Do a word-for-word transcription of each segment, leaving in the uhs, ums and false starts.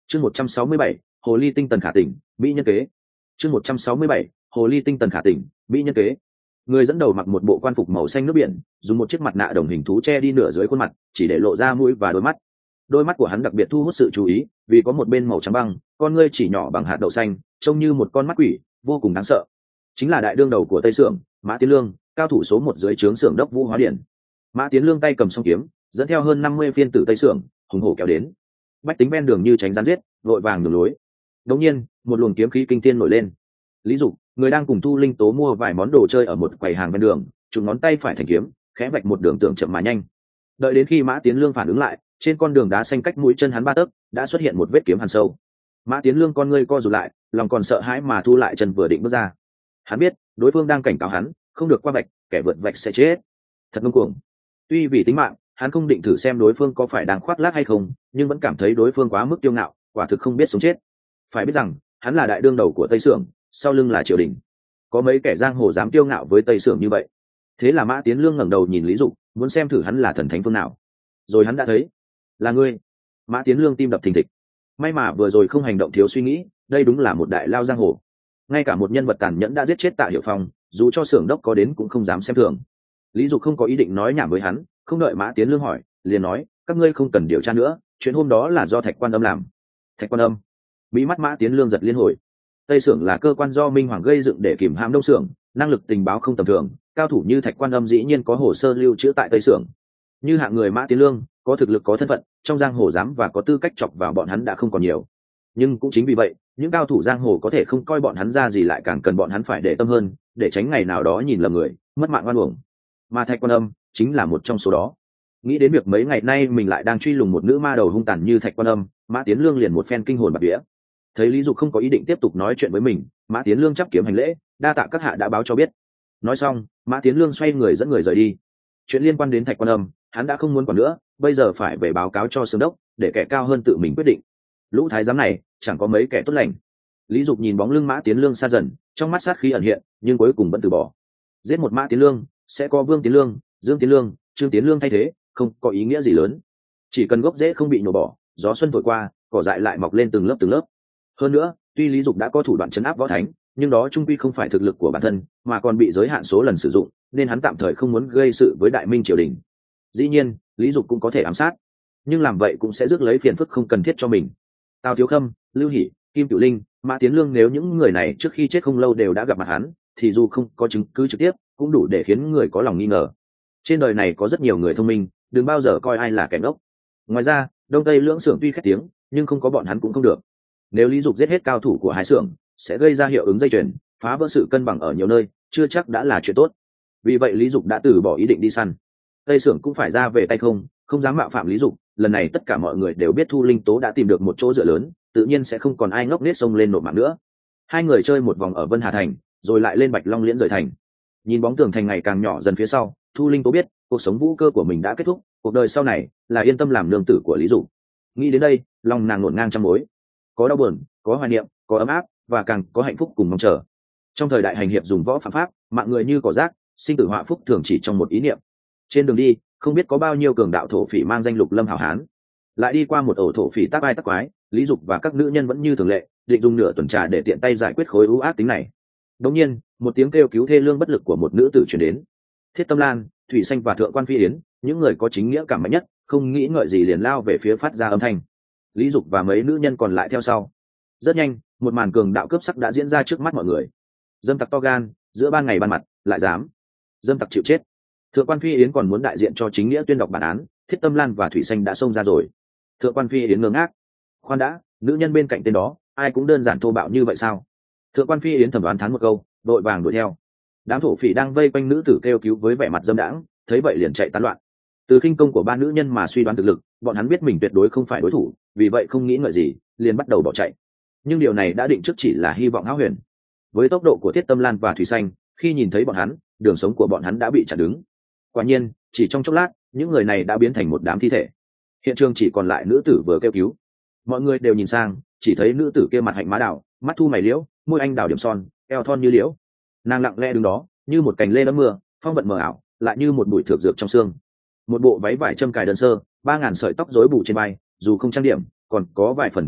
chương một trăm sáu mươi bảy hồ ly tinh tần khả tỉnh mỹ nhân kế chương một trăm sáu mươi bảy hồ ly tinh tần khả tỉnh mỹ nhân kế người dẫn đầu mặc một bộ quan phục màu xanh nước biển, dùng một chiếc mặt nạ đồng hình thú che đi nửa dưới khuôn mặt, chỉ để lộ ra mũi và đôi mắt. Đôi mắt của hắn đặc biệt thu hút sự chú ý, vì có một bên màu trắng băng, con ngươi chỉ nhỏ bằng hạt đậu xanh, trông như một con mắt quỷ, vô cùng đáng sợ. Chính là đại đương đầu của Tây Sưởng, Mã Tiến Lương, cao thủ số một dưới trướng Sưởng đốc Vũ Hóa Điển. Mã Tiến Lương tay cầm song kiếm, dẫn theo hơn năm mươi phiên tử Tây Sưởng, hùng hổ kéo đến. Bách tính ven đường như tránh rắn giết, vội vàng đường lối. Đột nhiên, một luồng kiếm khí kinh thiên nổi lên. Lý Dục, người đang cùng Thu Linh Tố mua vài món đồ chơi ở một quầy hàng ven đường, chúng ngón tay phải thành kiếm, khẽ vạch một đường tưởng chậm mà nhanh. Đợi đến khi Mã Tiến Lương phản ứng lại, trên con đường đá xanh cách mũi chân hắn ba tấc, đã xuất hiện một vết kiếm hằn sâu. Mã Tiến Lương con ngươi co rụt lại, lòng còn sợ hãi mà thu lại chân vừa định bước ra. Hắn biết, đối phương đang cảnh cáo hắn, không được qua vạch, kẻ vượt vạch sẽ chết. Thật ngông cuồng. Tuy vì tính mạng, hắn không định thử xem đối phương có phải đang khoác lác hay không, nhưng vẫn cảm thấy đối phương quá mức kiêu ngạo, quả thực không biết sống chết. Phải biết rằng, hắn là đại đương đầu của Tây Sưởng, sau lưng là triều đình. Có mấy kẻ giang hồ dám kiêu ngạo với Tây Sưởng như vậy. Thế là Mã Tiến Lương ngẩng đầu nhìn Lý Dục, muốn xem thử hắn là thần thánh phương nào. Rồi hắn đã thấy, là ngươi. Mã Tiến Lương tim đập thình thịch. May mà vừa rồi không hành động thiếu suy nghĩ, đây đúng là một đại lao giang hồ. Ngay cả một nhân vật tàn nhẫn đã giết chết Tạ Hiểu Phong, dù cho Sưởng đốc có đến cũng không dám xem thường. Lý Dục không có ý định nói nhảm với hắn, không đợi Mã Tiến Lương hỏi, liền nói, các ngươi không cần điều tra nữa, chuyện hôm đó là do Thạch Quan Âm làm. Thạch Quan Âm? Mỹ mắt Mã Tiến Lương giật liên hồi. Tây Sưởng là cơ quan do Minh Hoàng gây dựng để kìm hãm Đông Sưởng, năng lực tình báo không tầm thường, cao thủ như Thạch Quan Âm dĩ nhiên có hồ sơ lưu trữ tại Tây Sưởng. Như hạng người Mã Tiến Lương, có thực lực có thân phận, trong giang hồ dám và có tư cách chọc vào bọn hắn đã không còn nhiều. Nhưng cũng chính vì vậy, những cao thủ giang hồ có thể không coi bọn hắn ra gì, lại càng cần bọn hắn phải để tâm hơn, để tránh ngày nào đó nhìn lầm người, mất mạng oan uổng. Mà Thạch Quan Âm chính là một trong số đó. Nghĩ đến việc mấy ngày nay mình lại đang truy lùng một nữ ma đầu hung tàn như Thạch Quan Âm, Mã Tiến Lương liền một phen kinh hồn bạt vía. Thấy Lý Dục không có ý định tiếp tục nói chuyện với mình, Mã Tiến Lương chắp kiếm hành lễ, đa tạ các hạ đã báo cho biết. Nói xong, Mã Tiến Lương xoay người dẫn người rời đi. Chuyện liên quan đến Thạch Quan Âm, hắn đã không muốn còn nữa, bây giờ phải về báo cáo cho Sưởng đốc, để kẻ cao hơn tự mình quyết định. Lũ thái giám này chẳng có mấy kẻ tốt lành. Lý Dục nhìn bóng lưng Mã Tiến Lương xa dần, trong mắt sát khí ẩn hiện, nhưng cuối cùng vẫn từ bỏ. Giết một Mã Tiến Lương, sẽ có Vương Tiến Lương, Dương Tiến Lương, Trương Tiến Lương thay thế, không có ý nghĩa gì lớn. Chỉ cần gốc rễ không bị nhổ bỏ, gió xuân thổi qua, cỏ dại lại mọc lên từng lớp từng lớp. Hơn nữa, tuy Lý Dục đã có thủ đoạn trấn áp võ thánh, nhưng đó trung quy không phải thực lực của bản thân, mà còn bị giới hạn số lần sử dụng, nên hắn tạm thời không muốn gây sự với Đại Minh triều đình. Dĩ nhiên, Lý Dục cũng có thể ám sát, nhưng làm vậy cũng sẽ rước lấy phiền phức không cần thiết cho mình. Tào Thiếu Khâm, Lưu Hỷ, Kim Cửu Linh, Mã Tiến Lương, nếu những người này trước khi chết không lâu đều đã gặp mặt hắn, thì dù không có chứng cứ trực tiếp, cũng đủ để khiến người có lòng nghi ngờ. Trên đời này có rất nhiều người thông minh, đừng bao giờ coi ai là kẻ ngốc. Ngoài ra, Đông Tây lưỡng xưởng tuy khét tiếng, nhưng không có bọn hắn cũng không được. Nếu Lý Dục giết hết cao thủ của hai xưởng, sẽ gây ra hiệu ứng dây chuyền, phá vỡ sự cân bằng ở nhiều nơi, chưa chắc đã là chuyện tốt. Vì vậy Lý Dục đã từ bỏ ý định đi săn. Tây xưởng cũng phải ra về tay không, không dám mạo phạm Lý Dục. Lần này tất cả mọi người đều biết Thu Linh Tố đã tìm được một chỗ dựa lớn, tự nhiên sẽ không còn ai ngốc nghếch xông lên nộp mạng nữa. Hai người chơi một vòng ở Vân Hà Thành, rồi lại lên Bạch Long Liễn rời thành. Nhìn bóng tường thành ngày càng nhỏ dần phía sau, Thu Linh Tố biết cuộc sống vũ cơ của mình đã kết thúc, cuộc đời sau này là yên tâm làm nương tử của Lý Dục. Nghĩ đến đây, lòng nàng ngổn ngang trăm mối, có đau buồn, có hoài niệm, có ấm áp, và càng có hạnh phúc cùng mong chờ. Trong thời đại hành hiệp dùng võ phạm pháp, mạng người như cỏ rác, sinh tử họa phúc thường chỉ trong một ý niệm. Trên đường đi, không biết có bao nhiêu cường đạo thổ phỉ mang danh Lục Lâm hảo hán, lại đi qua một ổ thổ phỉ tác ai tác quái. Lý Dục và các nữ nhân vẫn như thường lệ, định dùng nửa tuần trà để tiện tay giải quyết khối ưu ác tính này. Đột nhiên, một tiếng kêu cứu thê lương bất lực của một nữ tử truyền đến. Thiết Tâm Lan, Thủy Xanh và Thượng Quan Phi Yến, những người có chính nghĩa cảm mạnh nhất, không nghĩ ngợi gì liền lao về phía phát ra âm thanh. Lý Dục và mấy nữ nhân còn lại theo sau. Rất nhanh, một màn cường đạo cướp sắc đã diễn ra trước mắt mọi người. Dâm tặc to gan, giữa ban ngày ban mặt, lại dám. Dâm tặc chịu chết. Thượng Quan Phi Yến còn muốn đại diện cho chính nghĩa tuyên đọc bản án, Thiết Tâm Lan và Thủy Xanh đã xông ra rồi. Thượng Quan Phi Yến ngơ ngác. Khoan đã, nữ nhân bên cạnh tên đó, ai cũng đơn giản thô bạo như vậy sao? Thượng Quan Phi Yến thầm đoán thán một câu, đội vàng đuổi theo. Đám thổ phỉ đang vây quanh nữ tử kêu cứu với vẻ mặt dâm đãng, thấy vậy liền chạy tán loạn. Từ khinh công của ba nữ nhân mà suy đoán thực lực, bọn hắn biết mình tuyệt đối không phải đối thủ, vì vậy không nghĩ ngợi gì, liền bắt đầu bỏ chạy. Nhưng điều này đã định trước chỉ là hy vọng hão huyền. Với tốc độ của Thiết Tâm Lan và Thủy Xanh, khi nhìn thấy bọn hắn, đường sống của bọn hắn đã bị chặn đứng. Quả nhiên, chỉ trong chốc lát, những người này đã biến thành một đám thi thể. Hiện trường chỉ còn lại nữ tử vừa kêu cứu. Mọi người đều nhìn sang, chỉ thấy nữ tử kia mặt hạnh má đào, mắt thu mày liễu, môi anh đào điểm son, eo thon như liễu. Nàng lặng lẽ đứng đó, như một cành lê đẫm mưa, phong vận mờ ảo, lại như một bụi thược dược trong xương. Một bộ váy vải châm cài đơn sơ, ba ngàn sợi tóc rối bù trên vai, dù không trang điểm, còn có vài phần chật vật,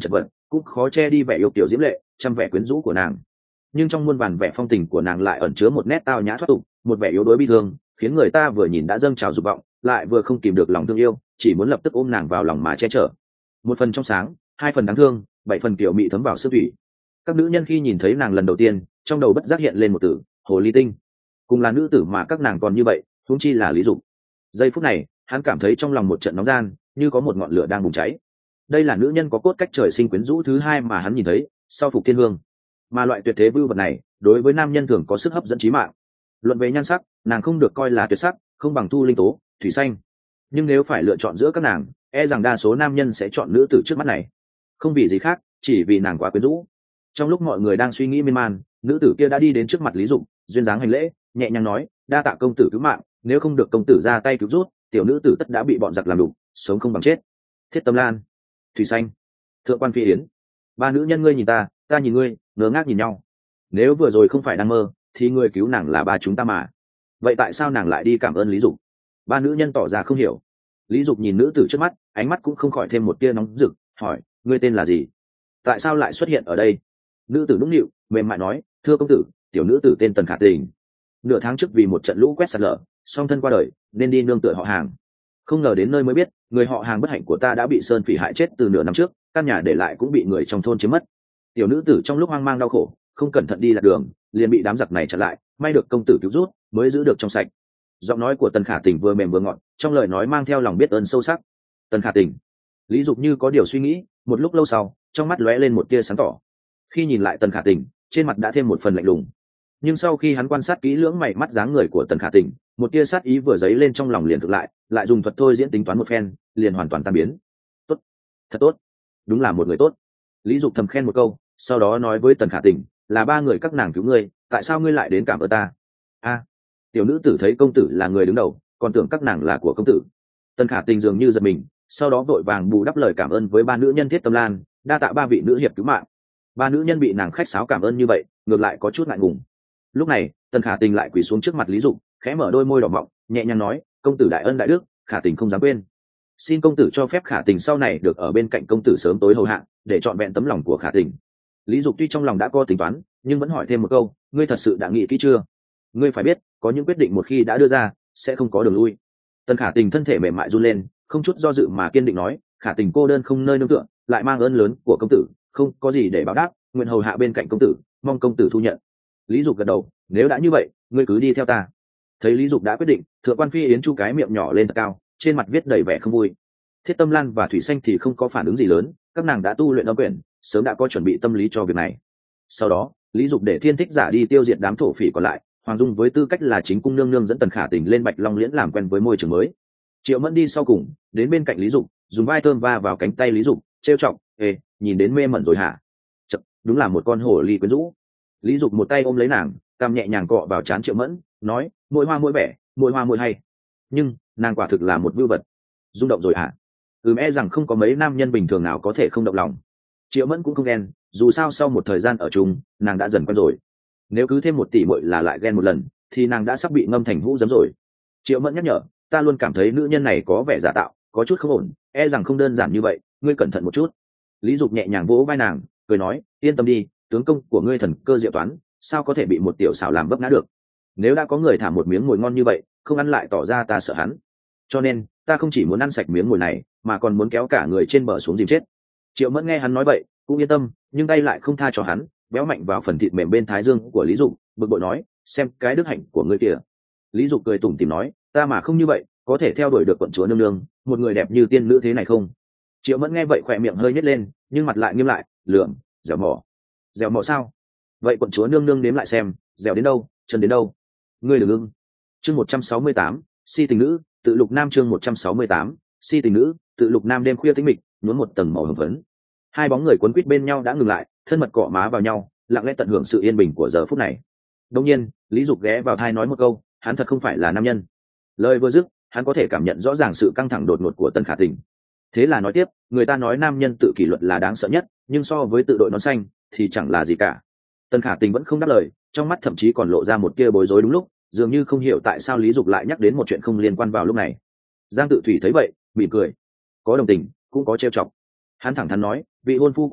cũng khó che đi vẻ yêu kiểu diễm lệ trăm vẻ quyến rũ của nàng. Nhưng trong muôn vàn vẻ phong tình của nàng lại ẩn chứa một nét tao nhã thoát tục, một vẻ yếu đuối bi thương, khiến người ta vừa nhìn đã dâng trào dục vọng, lại vừa không kìm được lòng thương yêu, chỉ muốn lập tức ôm nàng vào lòng mà che chở. Một phần trong sáng, hai phần đáng thương, bảy phần kiểu mị thấm vào xương thủy. Các nữ nhân khi nhìn thấy nàng lần đầu tiên, trong đầu bất giác hiện lên một từ: hồ ly tinh. Cùng là nữ tử mà các nàng còn như vậy, huống chi là Lý Dục. Giây phút này, hắn cảm thấy trong lòng một trận nóng gian, như có một ngọn lửa đang bùng cháy. Đây là nữ nhân có cốt cách trời sinh quyến rũ thứ hai mà hắn nhìn thấy sau Phục Thiên Hương. Mà loại tuyệt thế vưu vật này, đối với nam nhân thường có sức hấp dẫn chí mạng. Luận về nhan sắc, nàng không được coi là tuyệt sắc, không bằng Thu Linh Tố, Thủy Xanh. Nhưng nếu phải lựa chọn giữa các nàng, e rằng đa số nam nhân sẽ chọn nữ tử trước mắt này. Không vì gì khác, chỉ vì nàng quá quyến rũ. Trong lúc mọi người đang suy nghĩ miên man, nữ tử kia đã đi đến trước mặt Lý Dục, duyên dáng hành lễ, nhẹ nhàng nói: đa tạ công tử cứu mạng, nếu không được công tử ra tay cứu rút, tiểu nữ tử tất đã bị bọn giặc làm đục, sống không bằng chết. Thiết Tâm Lan, Thủy Xanh, Thượng Quan Phi Yến, ba nữ nhân ngươi nhìn ta, ta nhìn ngươi, ngớ ngác nhìn nhau. Nếu vừa rồi không phải đang mơ, thì người cứu nàng là ba chúng ta mà. Vậy tại sao nàng lại đi cảm ơn Lý Dục? Ba nữ nhân tỏ ra không hiểu. Lý Dục nhìn nữ tử trước mắt, ánh mắt cũng không khỏi thêm một tia nóng rực, hỏi: ngươi tên là gì? Tại sao lại xuất hiện ở đây? Nữ tử nũng nịu, mềm mại nói: thưa công tử, tiểu nữ tử tên Tần Khả Tình. Nửa tháng trước vì một trận lũ quét sạt lở, song thân qua đời, nên đi nương tựa họ Hàng. Không ngờ đến nơi mới biết, người họ Hàng bất hạnh của ta đã bị sơn phỉ hại chết từ nửa năm trước, căn nhà để lại cũng bị người trong thôn chiếm mất. Tiểu nữ tử trong lúc hoang mang đau khổ, không cẩn thận đi lạc đường, liền bị đám giặc này chặn lại, may được công tử cứu rút, mới giữ được trong sạch. Giọng nói của Tần Khả Tình vừa mềm vừa ngọt, trong lời nói mang theo lòng biết ơn sâu sắc. Tần Khả Tình. Lý Dục như có điều suy nghĩ, một lúc lâu sau, trong mắt lóe lên một tia sáng tỏ. Khi nhìn lại Tần Khả Tình, trên mặt đã thêm một phần lạnh lùng. Nhưng sau khi hắn quan sát kỹ lưỡng mày mắt dáng người của Tần Khả Tình, một tia sát ý vừa dấy lên trong lòng liền thực lại, lại dùng thuật thôi diễn tính toán một phen, liền hoàn toàn tan biến. Tốt, thật tốt, đúng là một người tốt. Lý Dục thầm khen một câu, sau đó nói với Tần Khả Tình: là ba người các nàng cứu ngươi, tại sao ngươi lại đến cảm ơn ta? A, tiểu nữ tử thấy công tử là người đứng đầu, còn tưởng các nàng là của công tử. Tần Khả Tình dường như giật mình, sau đó vội vàng bù đắp lời cảm ơn với ba nữ nhân Thiết Tâm Lan, đa tạ ba vị nữ hiệp cứu mạng. Ba nữ nhân bị nàng khách sáo cảm ơn như vậy, ngược lại có chút ngại ngùng. Lúc này, Tần Khả Tình lại quỳ xuống trước mặt Lý Dục, khẽ mở đôi môi đỏ mọng, nhẹ nhàng nói: công tử đại ân đại đức, Khả Tình không dám quên. Xin công tử cho phép Khả Tình sau này được ở bên cạnh công tử sớm tối hầu hạ, để trọn vẹn tấm lòng của Khả Tình. Lý Dục tuy trong lòng đã có tính toán, nhưng vẫn hỏi thêm một câu: ngươi thật sự đã nghĩ kỹ chưa? Ngươi phải biết, có những quyết định một khi đã đưa ra, sẽ không có đường lui. Tần Khả Tình thân thể mềm mại run lên, không chút do dự mà kiên định nói: Khả Tình cô đơn không nơi nương tựa, lại mang ơn lớn của công tử, không có gì để báo đáp, nguyện hầu hạ bên cạnh công tử, mong công tử thu nhận. Lý Dục gật đầu: nếu đã như vậy, ngươi cứ đi theo ta. Thấy Lý Dục đã quyết định, Thượng Quan Phi Yến chu cái miệng nhỏ lên thật cao, trên mặt viết đầy vẻ không vui. Thiết Tâm Lan và Thủy Xanh thì không có phản ứng gì lớn, các nàng đã tu luyện âm quyển, sớm đã có chuẩn bị tâm lý cho việc này. Sau đó, Lý Dục để Thiên Thích Giả đi tiêu diệt đám thổ phỉ còn lại, Hoàng Dung với tư cách là chính cung nương nương dẫn Tần Khả Tình lên Bạch Long Liễn làm quen với môi trường mới. Triệu Mẫn đi sau cùng, đến bên cạnh Lý Dục, dùng vai thơm va vào cánh tay Lý Dục, trêu chọc: ê, nhìn đến mê mẩn rồi hả? Chật, đúng là một con hổ ly quyến rũ. Lý Dục một tay ôm lấy nàng, cằm nhẹ nhàng cọ vào trán Triệu Mẫn, nói: mỗi hoa mỗi vẻ, mỗi hoa mỗi hay. Nhưng nàng quả thực là một vưu vật. Rung động rồi hả? Ừm, e rằng không có mấy nam nhân bình thường nào có thể không động lòng. Triệu Mẫn cũng không ghen, dù sao sau một thời gian ở chung, nàng đã dần quen rồi. Nếu cứ thêm một tỷ muội là lại ghen một lần, thì nàng đã sắp bị ngâm thành hũ giấm rồi. Triệu Mẫn nhắc nhở: ta luôn cảm thấy nữ nhân này có vẻ giả tạo, có chút không ổn, e rằng không đơn giản như vậy, ngươi cẩn thận một chút. Lý Dục nhẹ nhàng vỗ vai nàng, cười nói: yên tâm đi, tướng công của ngươi thần cơ diệu toán, sao có thể bị một tiểu xảo làm vấp ngã được. Nếu đã có người thả một miếng mồi ngon như vậy, không ăn lại tỏ ra ta sợ hắn. Cho nên ta không chỉ muốn ăn sạch miếng mồi này, mà còn muốn kéo cả người trên bờ xuống dìm chết. Triệu Mẫn nghe hắn nói vậy, cũng yên tâm, nhưng tay lại không tha cho hắn, béo mạnh vào phần thịt mềm bên thái dương của Lý Dục, bực bội nói: xem cái đức hạnh của ngươi kìa. Lý Dục cười tủm tỉm nói: ta mà không như vậy, có thể theo đuổi được quận chúa nương nương, một người đẹp như tiên nữ thế này không? Triệu Mẫn nghe vậy khỏe miệng hơi nhếch lên, nhưng mặt lại nghiêm lại: lượm, dẻo mỏ. Dẻo mỏ sao? Vậy quận chúa nương nương nếm lại xem, dẻo đến đâu, chân đến đâu? Ngươi đừng ưng. Chương một trăm sáu mươi tám, si tình nữ, tự lục nam. Chương một trăm sáu mươi tám, si tình nữ, tự lục nam. Đêm khuya tĩnh mịch, nhuốm một tầng màu hồng phấn. Hai bóng người quấn quýt bên nhau đã ngừng lại, thân mật cọ má vào nhau, lặng lẽ tận hưởng sự yên bình của giờ phút này. Đột nhiên, Lý Dục ghé vào tai nói một câu: hắn thật không phải là nam nhân. Lời vừa dứt, hắn có thể cảm nhận rõ ràng sự căng thẳng đột ngột của Tần Khả Tình. Thế là nói tiếp: người ta nói nam nhân tự kỷ luật là đáng sợ nhất, nhưng so với tự đội nón xanh thì chẳng là gì cả. Tần Khả Tình vẫn không đáp lời, trong mắt thậm chí còn lộ ra một tia bối rối đúng lúc, dường như không hiểu tại sao Lý Dục lại nhắc đến một chuyện không liên quan vào lúc này. Giang Tự Thủy thấy vậy, mỉm cười, có đồng tình, cũng có trêu chọc. Hắn thẳng thắn nói: vị hôn phu của ngươi,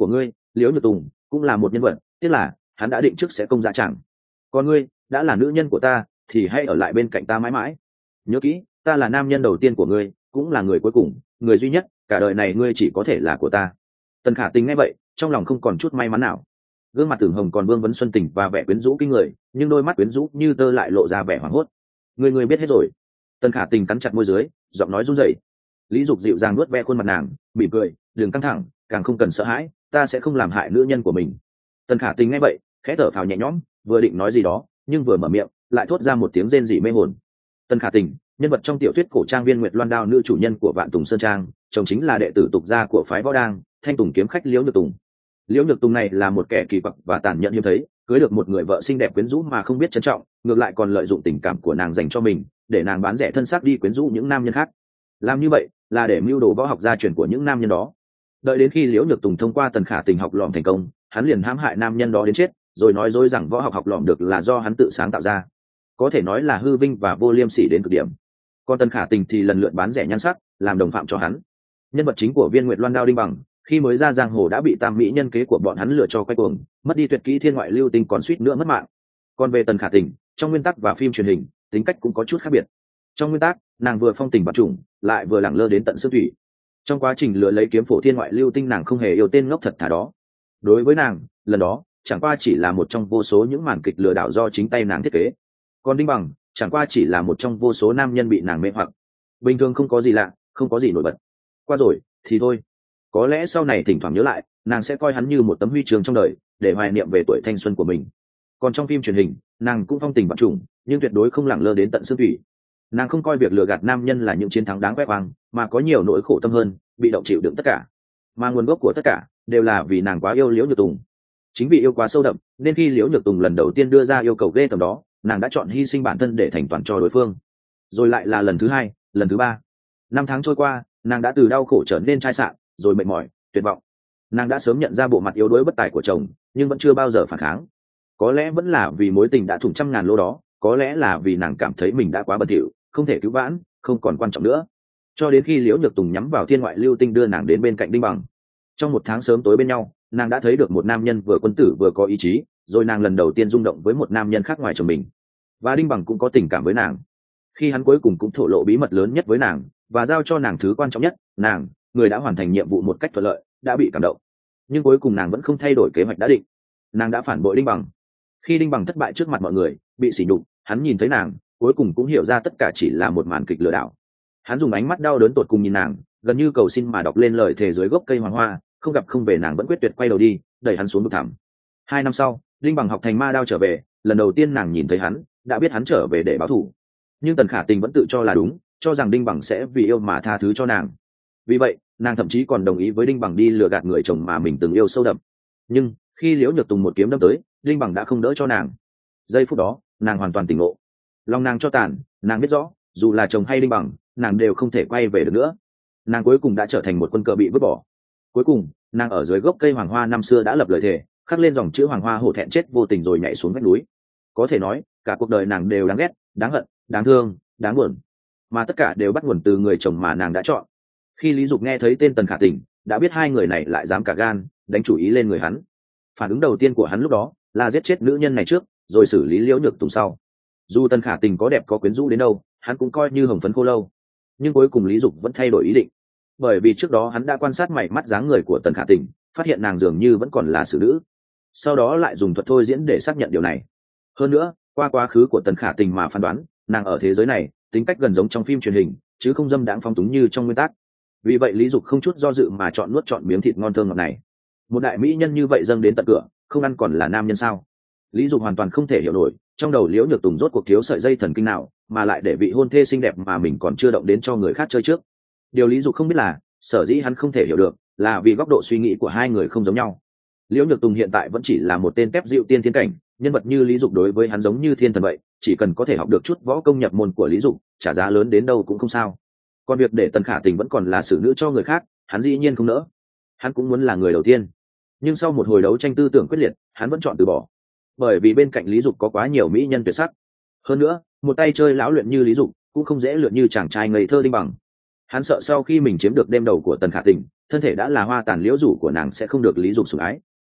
Liễu Nhược Tùng cũng là một nhân vật, tiếc là hắn đã định trước sẽ công dạ chẳng. Còn ngươi đã là nữ nhân của ta thì hãy ở lại bên cạnh ta mãi mãi. Nhớ kỹ, ta là nam nhân đầu tiên của ngươi, cũng là người cuối cùng, người duy nhất, cả đời này ngươi chỉ có thể là của ta. Tần Khả Tình nghe vậy, trong lòng không còn chút may mắn nào. Gương mặt tưởng hồng còn vương vấn xuân tình và vẻ quyến rũ kinh người, nhưng đôi mắt quyến rũ như tơ lại lộ ra vẻ hoảng hốt. Người người biết hết rồi. Tần Khả Tình cắn chặt môi dưới, giọng nói run rẩy. Lý Dục dịu dàng nuốt ve khuôn mặt nàng, mỉm cười, đừng căng thẳng, càng không cần sợ hãi, ta sẽ không làm hại nữ nhân của mình. Tần Khả Tình nghe vậy, khẽ thở phào nhẹ nhõm, vừa định nói gì đó, nhưng vừa mở miệng, lại thốt ra một tiếng rên rỉ mê hồn. Tần Khả Tình, nhân vật trong tiểu thuyết cổ trang viên Nguyệt Loan Đao nữ chủ nhân của Vạn Tùng Sơn Trang, chồng chính là đệ tử tục gia của phái Võ Đang, Thanh Tùng kiếm khách Liễu Nhược Tùng. Liễu Nhược Tùng này là một kẻ kỳ quặc và tàn nhẫn hiếm thấy, cưới được một người vợ xinh đẹp quyến rũ mà không biết trân trọng, ngược lại còn lợi dụng tình cảm của nàng dành cho mình, để nàng bán rẻ thân xác đi quyến rũ những nam nhân khác. Làm như vậy là để mưu đồ võ học gia truyền của những nam nhân đó. Đợi đến khi Liễu Nhược Tùng thông qua Tần Khả Tình học lỏm thành công, hắn liền hãm hại nam nhân đó đến chết, rồi nói dối rằng võ học học lỏm được là do hắn tự sáng tạo ra, có thể nói là hư vinh và vô liêm sỉ đến cực điểm. Còn Tần Khả Tình thì lần lượt bán rẻ nhan sắc, làm đồng phạm cho hắn. Nhân vật chính của viên Nguyệt Loan Đao Đinh Bằng, khi mới ra giang hồ đã bị tam mỹ nhân kế của bọn hắn lừa cho quay cuồng, mất đi tuyệt kỹ thiên ngoại lưu tinh, còn suýt nữa mất mạng. Còn về Tần Khả Tình, trong nguyên tắc và phim truyền hình, tính cách cũng có chút khác biệt. Trong nguyên tắc, nàng vừa phong tình bạt trùng, lại vừa lẳng lơ đến tận xương thủy. Trong quá trình lừa lấy kiếm phổ thiên ngoại lưu tinh, nàng không hề yêu tên ngốc thật thà đó. Đối với nàng, lần đó chẳng qua chỉ là một trong vô số những màn kịch lừa đảo do chính tay nàng thiết kế. Còn Đinh Bằng chẳng qua chỉ là một trong vô số nam nhân bị nàng mê hoặc. Bình thường không có gì lạ, không có gì nổi bật. Qua rồi thì thôi. Có lẽ sau này thỉnh thoảng nhớ lại, nàng sẽ coi hắn như một tấm huy chương trong đời, để hoài niệm về tuổi thanh xuân của mình. Còn trong phim truyền hình, nàng cũng phong tình vạn trùng, nhưng tuyệt đối không lẳng lơ đến tận xương thủy. Nàng không coi việc lừa gạt nam nhân là những chiến thắng đáng khoe khoang, mà có nhiều nỗi khổ tâm hơn, bị động chịu đựng tất cả. Mà nguồn gốc của tất cả đều là vì nàng quá yêu Liễu Nhược Tùng. Chính vì yêu quá sâu đậm, nên khi Liễu Nhược Tùng lần đầu tiên đưa ra yêu cầu ghê tởm đó, nàng đã chọn hy sinh bản thân để thành toàn cho đối phương. Rồi lại là lần thứ hai, lần thứ ba. Năm tháng trôi qua, nàng đã từ đau khổ trở nên chai sạn, rồi mệt mỏi, tuyệt vọng. Nàng đã sớm nhận ra bộ mặt yếu đuối bất tài của chồng, nhưng vẫn chưa bao giờ phản kháng. Có lẽ vẫn là vì mối tình đã thủng trăm ngàn lỗ đó, có lẽ là vì nàng cảm thấy mình đã quá bẩn thỉu, không thể cứu vãn, không còn quan trọng nữa. Cho đến khi Liễu Nhược Tùng nhắm vào thiên ngoại lưu tinh đưa nàng đến bên cạnh Đinh Bằng. Trong một tháng sớm tối bên nhau, nàng đã thấy được một nam nhân vừa quân tử vừa có ý chí, rồi nàng lần đầu tiên rung động với một nam nhân khác ngoài chồng mình. Và Đinh Bằng cũng có tình cảm với nàng. Khi hắn cuối cùng cũng thổ lộ bí mật lớn nhất với nàng, và giao cho nàng thứ quan trọng nhất, nàng, người đã hoàn thành nhiệm vụ một cách thuận lợi, đã bị cảm động. Nhưng cuối cùng nàng vẫn không thay đổi kế hoạch đã định. Nàng đã phản bội Đinh Bằng. Khi Đinh Bằng thất bại trước mặt mọi người, bị sỉ nhục, hắn nhìn thấy nàng, cuối cùng cũng hiểu ra tất cả chỉ là một màn kịch lừa đảo. Hắn dùng ánh mắt đau đớn tột cùng nhìn nàng, gần như cầu xin mà đọc lên lời thề dưới gốc cây hoàng hoa, không gặp không về, nàng vẫn quyết tuyệt quay đầu đi, đẩy hắn xuống vực thẳm. Hai năm sau, Đinh Bằng học thành ma đao trở về, lần đầu tiên nàng nhìn thấy hắn, đã biết hắn trở về để báo thù. Nhưng Tần Khả Tình vẫn tự cho là đúng, cho rằng Đinh Bằng sẽ vì yêu mà tha thứ cho nàng. Vì vậy, nàng thậm chí còn đồng ý với Đinh Bằng đi lừa gạt người chồng mà mình từng yêu sâu đậm. Nhưng khi Liễu Nhược Tùng một kiếm đâm tới, Đinh Bằng đã không đỡ cho nàng. Giây phút đó, nàng hoàn toàn tỉnh ngộ. Lòng nàng cho tàn, nàng biết rõ, dù là chồng hay Đinh Bằng, nàng đều không thể quay về được nữa. Nàng cuối cùng đã trở thành một quân cờ bị vứt bỏ. Cuối cùng, nàng ở dưới gốc cây hoàng hoa năm xưa đã lập lời thề, khắc lên dòng chữ hoàng hoa hổ thẹn chết vô tình rồi nhảy xuống vách núi. Có thể nói, cả cuộc đời nàng đều đáng ghét, đáng hận, đáng thương, đáng buồn, mà tất cả đều bắt nguồn từ người chồng mà nàng đã chọn. Khi Lý Dục nghe thấy tên Tần Khả Tình, đã biết hai người này lại dám cả gan đánh chủ ý lên người hắn. Phản ứng đầu tiên của hắn lúc đó là giết chết nữ nhân này trước, rồi xử lý Liễu Nhược Tùng sau. Dù Tần Khả Tình có đẹp có quyến rũ đến đâu, hắn cũng coi như hồng phấn khô lâu. Nhưng cuối cùng Lý Dục vẫn thay đổi ý định, bởi vì trước đó hắn đã quan sát mảy mắt dáng người của Tần Khả Tình, phát hiện nàng dường như vẫn còn là xử nữ. Sau đó lại dùng thuật thôi diễn để xác nhận điều này. Hơn nữa, qua quá khứ của Tần Khả Tình mà phán đoán, nàng ở thế giới này tính cách gần giống trong phim truyền hình, chứ không dâm đãng phong túng như trong nguyên tắc. Vì vậy Lý Dục không chút do dự mà chọn nuốt trọn miếng thịt ngon thơm ngọt này. Một đại mỹ nhân như vậy dâng đến tận cửa, không ăn còn là nam nhân sao? Lý Dục hoàn toàn không thể hiểu nổi, trong đầu Liễu Nhược Tùng rốt cuộc thiếu sợi dây thần kinh nào, mà lại để vị hôn thê xinh đẹp mà mình còn chưa động đến cho người khác chơi trước. Điều Lý Dục không biết là, sở dĩ hắn không thể hiểu được, là vì góc độ suy nghĩ của hai người không giống nhau. Liễu Nhược Tùng hiện tại vẫn chỉ là một tên tép dịu tiên thiên cảnh, nhân vật như Lý Dục đối với hắn giống như thiên thần vậy, chỉ cần có thể học được chút võ công nhập môn của Lý Dục, trả giá lớn đến đâu cũng không sao. Còn việc để Tần Khả Tình vẫn còn là xử nữ cho người khác, hắn dĩ nhiên không nỡ. Hắn cũng muốn là người đầu tiên, nhưng sau một hồi đấu tranh tư tưởng quyết liệt, hắn vẫn chọn từ bỏ. Bởi vì bên cạnh Lý Dục có quá nhiều mỹ nhân tuyệt sắc. Hơn nữa, một tay chơi lão luyện như Lý Dục cũng không dễ luyện như chàng trai ngây thơ Đinh Bằng. Hắn sợ sau khi mình chiếm được đêm đầu của Tần Khả Tình, thân thể đã là hoa tàn liễu rủ của nàng sẽ không được Lý Dục sủng ái.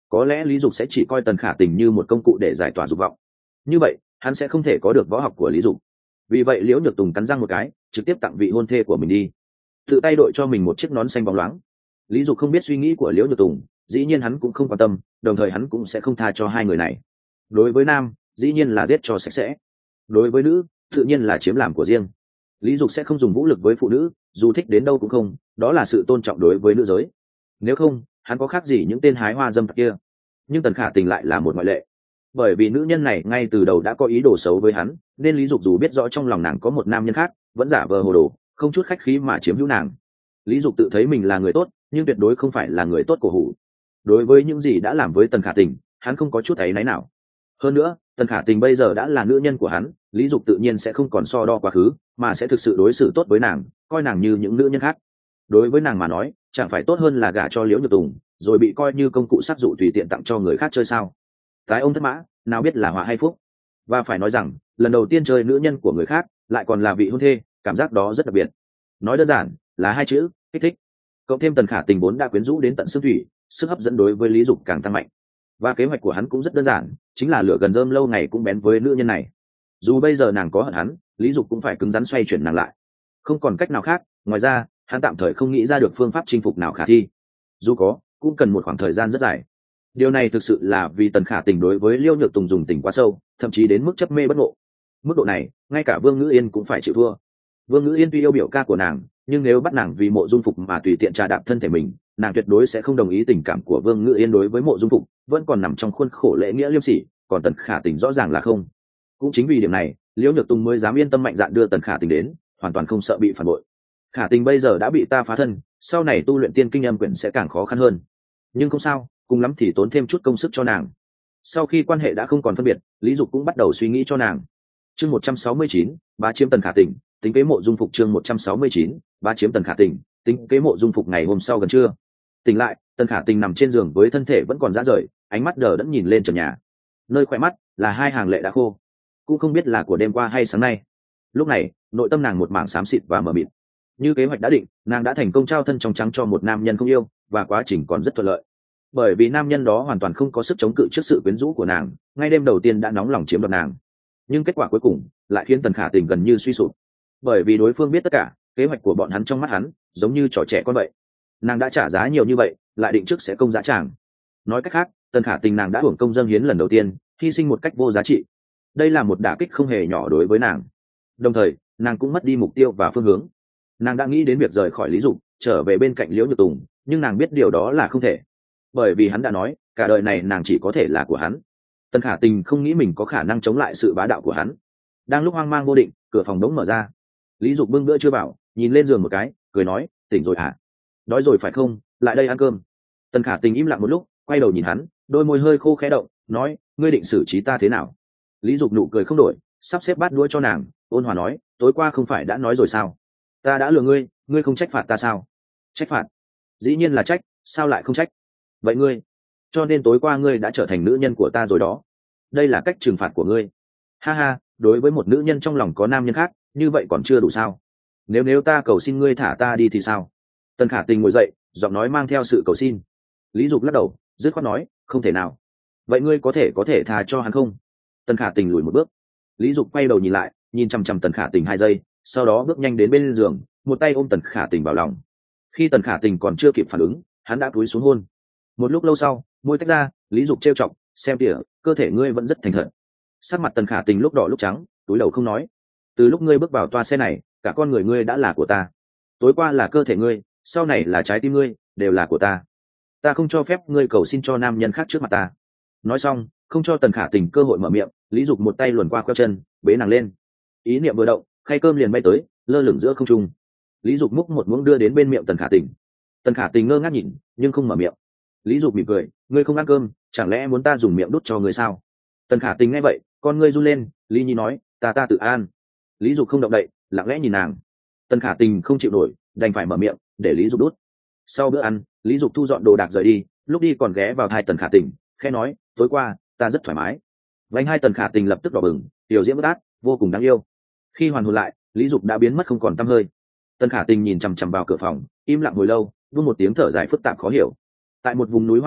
có lẽ lý dục sẽ chỉ coi tần khả tình như một công cụ để giải tỏa dục vọng. Như vậy hắn sẽ không thể có được võ học của lý dục. Vì vậy liễu nhược tùng cắn răng một cái, trực tiếp tặng vị hôn thê của mình đi, tự tay đội cho mình một chiếc nón xanh bóng loáng. Lý dục không biết suy nghĩ của liễu nhược tùng, dĩ nhiên hắn cũng không quan tâm, đồng thời hắn cũng sẽ không tha cho hai người này. Đối với nam, dĩ nhiên là giết cho sạch sẽ. Đối với nữ, tự nhiên là chiếm làm của riêng. Lý dục sẽ không dùng vũ lực với phụ nữ, dù thích đến đâu cũng không, đó là sự tôn trọng đối với nữ giới. Nếu không, hắn có khác gì những tên hái hoa dâm tặc kia. Nhưng tần khả tình lại là một ngoại lệ, bởi vì nữ nhân này ngay từ đầu đã có ý đồ xấu với hắn, nên lý dục dù biết rõ trong lòng nàng có một nam nhân khác, vẫn giả vờ hồ đồ, không chút khách khí mà chiếm hữu nàng. Lý dục tự thấy mình là người tốt, nhưng tuyệt đối không phải là người tốt cổ hủ. Đối với những gì đã làm với tần khả tình, hắn không có chút áy náy nào. Hơn nữa, tần khả tình bây giờ đã là nữ nhân của hắn, lý dục tự nhiên sẽ không còn so đo quá khứ, mà sẽ thực sự đối xử tốt với nàng, coi nàng như những nữ nhân khác. Đối với nàng mà nói, chẳng phải tốt hơn là gả cho liễu nhược tùng, rồi bị coi như công cụ sát dụ tùy tiện tặng cho người khác chơi sao? Tái ông thất mã, nào biết là họa hay phúc. Và phải nói rằng, lần đầu tiên chơi nữ nhân của người khác, lại còn là vị hôn thê, cảm giác đó rất đặc biệt. Nói đơn giản là hai chữ: kích thích. Cộng thêm tần khả tình vốn đã quyến rũ đến tận xương thủy, sức hấp dẫn đối với lý dục càng tăng mạnh. Và kế hoạch của hắn cũng rất đơn giản, chính là lửa gần rơm lâu ngày cũng bén với nữ nhân này. Dù bây giờ nàng có hận hắn, lý dục cũng phải cứng rắn xoay chuyển nàng lại. Không còn cách nào khác, ngoài ra hắn tạm thời không nghĩ ra được phương pháp chinh phục nào khả thi. Dù có, cũng cần một khoảng thời gian rất dài. Điều này thực sự là vì tần khả tình đối với liêu nhược tùng dùng tình quá sâu, thậm chí đến mức chấp mê bất ngộ. Mức độ này, ngay cả Vương Ngữ Yên cũng phải chịu thua. Vương Ngữ Yên tuy yêu biểu ca của nàng, nhưng nếu bắt nàng vì Mộ Dung Phục mà tùy tiện trà đạp thân thể mình, nàng tuyệt đối sẽ không đồng ý. Tình cảm của Vương Ngữ Yên đối với Mộ Dung Phục vẫn còn nằm trong khuôn khổ lễ nghĩa liêm sỉ, còn tần khả tình rõ ràng là không. Cũng chính vì điểm này, liễu nhược tùng mới dám yên tâm mạnh dạn đưa tần khả tình đến, hoàn toàn không sợ bị phản bội. Khả tình bây giờ đã bị ta phá thân, sau này tu luyện tiên kinh âm quyển sẽ càng khó khăn hơn. Nhưng không sao, cùng lắm thì tốn thêm chút công sức cho nàng. Sau khi quan hệ đã không còn phân biệt, lý dục cũng bắt đầu suy nghĩ cho nàng. Chương một trăm sáu mươi chín, bá chiếm tần khả tình, tính kế Mộ Dung Phục. Chương một trăm sáu mươi chín, bá chiếm tần khả tình, tính kế Mộ Dung Phục. Ngày hôm sau gần trưa, tỉnh lại, tần khả tình nằm trên giường với thân thể vẫn còn rã rời, ánh mắt đờ đẫn nhìn lên trần nhà. Nơi khỏe mắt là hai hàng lệ đã khô, cũng không biết là của đêm qua hay sáng nay. Lúc này nội tâm nàng một mảng xám xịt và mờ mịt. Như kế hoạch đã định, nàng đã thành công trao thân trong trắng cho một nam nhân không yêu, và quá trình còn rất thuận lợi. Bởi vì nam nhân đó hoàn toàn không có sức chống cự trước sự quyến rũ của nàng, ngay đêm đầu tiên đã nóng lòng chiếm đoạt nàng. Nhưng kết quả cuối cùng lại khiến tần khả tình gần như suy sụp, bởi vì đối phương biết tất cả, kế hoạch của bọn hắn trong mắt hắn giống như trò trẻ con vậy. Nàng đã trả giá nhiều như vậy, lại định trước sẽ công giá tràng. Nói cách khác, tần khả tình nàng đã hưởng công dâng hiến lần đầu tiên, hy sinh một cách vô giá trị. Đây là một đả kích không hề nhỏ đối với nàng. Đồng thời nàng cũng mất đi mục tiêu và phương hướng. Nàng đã nghĩ đến việc rời khỏi lý dục, trở về bên cạnh liễu nhược tùng, nhưng nàng biết điều đó là không thể, bởi vì hắn đã nói cả đời này nàng chỉ có thể là của hắn. Tần khả tình không nghĩ mình có khả năng chống lại sự bá đạo của hắn. Đang lúc hoang mang vô định, cửa phòng đống mở ra. Lý dục bưng bữa chưa bảo, nhìn lên giường một cái, cười nói: tỉnh rồi hả? Đói rồi phải không? Lại đây ăn cơm. Tần khả tình im lặng một lúc, quay đầu nhìn hắn, đôi môi hơi khô khẽ động, nói: ngươi định xử trí ta thế nào? Lý dục nụ cười không đổi, sắp xếp bát đũa cho nàng, ôn hòa nói: tối qua không phải đã nói rồi sao? Ta đã lừa ngươi, ngươi không trách phạt ta sao? Trách phạt? Dĩ nhiên là trách, sao lại không trách? Vậy ngươi, cho nên tối qua ngươi đã trở thành nữ nhân của ta rồi đó. Đây là cách trừng phạt của ngươi. Ha ha, đối với một nữ nhân trong lòng có nam nhân khác, như vậy còn chưa đủ sao? Nếu nếu ta cầu xin ngươi thả ta đi thì sao? Tần khả tình ngồi dậy, giọng nói mang theo sự cầu xin. Lý dục lắc đầu, dứt khoát nói: không thể nào. Vậy ngươi có thể có thể tha cho hắn không? Tần khả tình lùi một bước. Lý dục quay đầu nhìn lại, nhìn chằm chằm tần khả tình hai giây, sau đó bước nhanh đến bên giường, một tay ôm tần khả tình vào lòng. Khi tần khả tình còn chưa kịp phản ứng, hắn đã cúi xuống hôn. Một lúc lâu sau, môi tách ra, Lý dục trêu chọc: xem kìa, cơ thể ngươi vẫn rất thành thật. Sắc mặt tần khả tình lúc đỏ lúc trắng, túi đầu không nói. Từ lúc ngươi bước vào toa xe này, cả con người ngươi đã là của ta. Tối qua là cơ thể ngươi, sau này là trái tim ngươi, đều là của ta. Ta không cho phép ngươi cầu xin cho nam nhân khác trước mặt ta. Nói xong, không cho tần khả tình cơ hội mở miệng, Lý dục một tay luồn qua queo chân, bế nàng lên. Ý niệm vừa động, khay cơm liền bay tới, lơ lửng giữa không trung. Lý dục múc một muỗng đưa đến bên miệng tần khả tình. Tần khả tình ngơ ngác nhìn, nhưng không mở miệng. Lý dục mỉm cười: ngươi không ăn cơm, chẳng lẽ muốn ta dùng miệng đút cho ngươi sao? Tần khả tình nghe vậy, con ngươi run lên. Lý nhi nói: ta ta tự an. Lý dục không động đậy, lặng lẽ nhìn nàng. Tần khả tình không chịu nổi, đành phải mở miệng để Lý dục đút. Sau bữa ăn, Lý dục thu dọn đồ đạc rời đi, lúc đi còn ghé vào hai tần khả tình, khẽ nói: tối qua ta rất thoải mái. Vành hai tần khả tình lập tức đỏ bừng, tiểu diễm bất át, vô cùng đáng yêu. Khi hoàn hồn lại, Lý dục đã biến mất không còn tăm hơi. Tần khả tình nhìn chằm chằm vào cửa phòng, im lặng hồi lâu, buông một tiếng thở dài phức tạp khó hiểu. Tại một vùng núi hoang dã,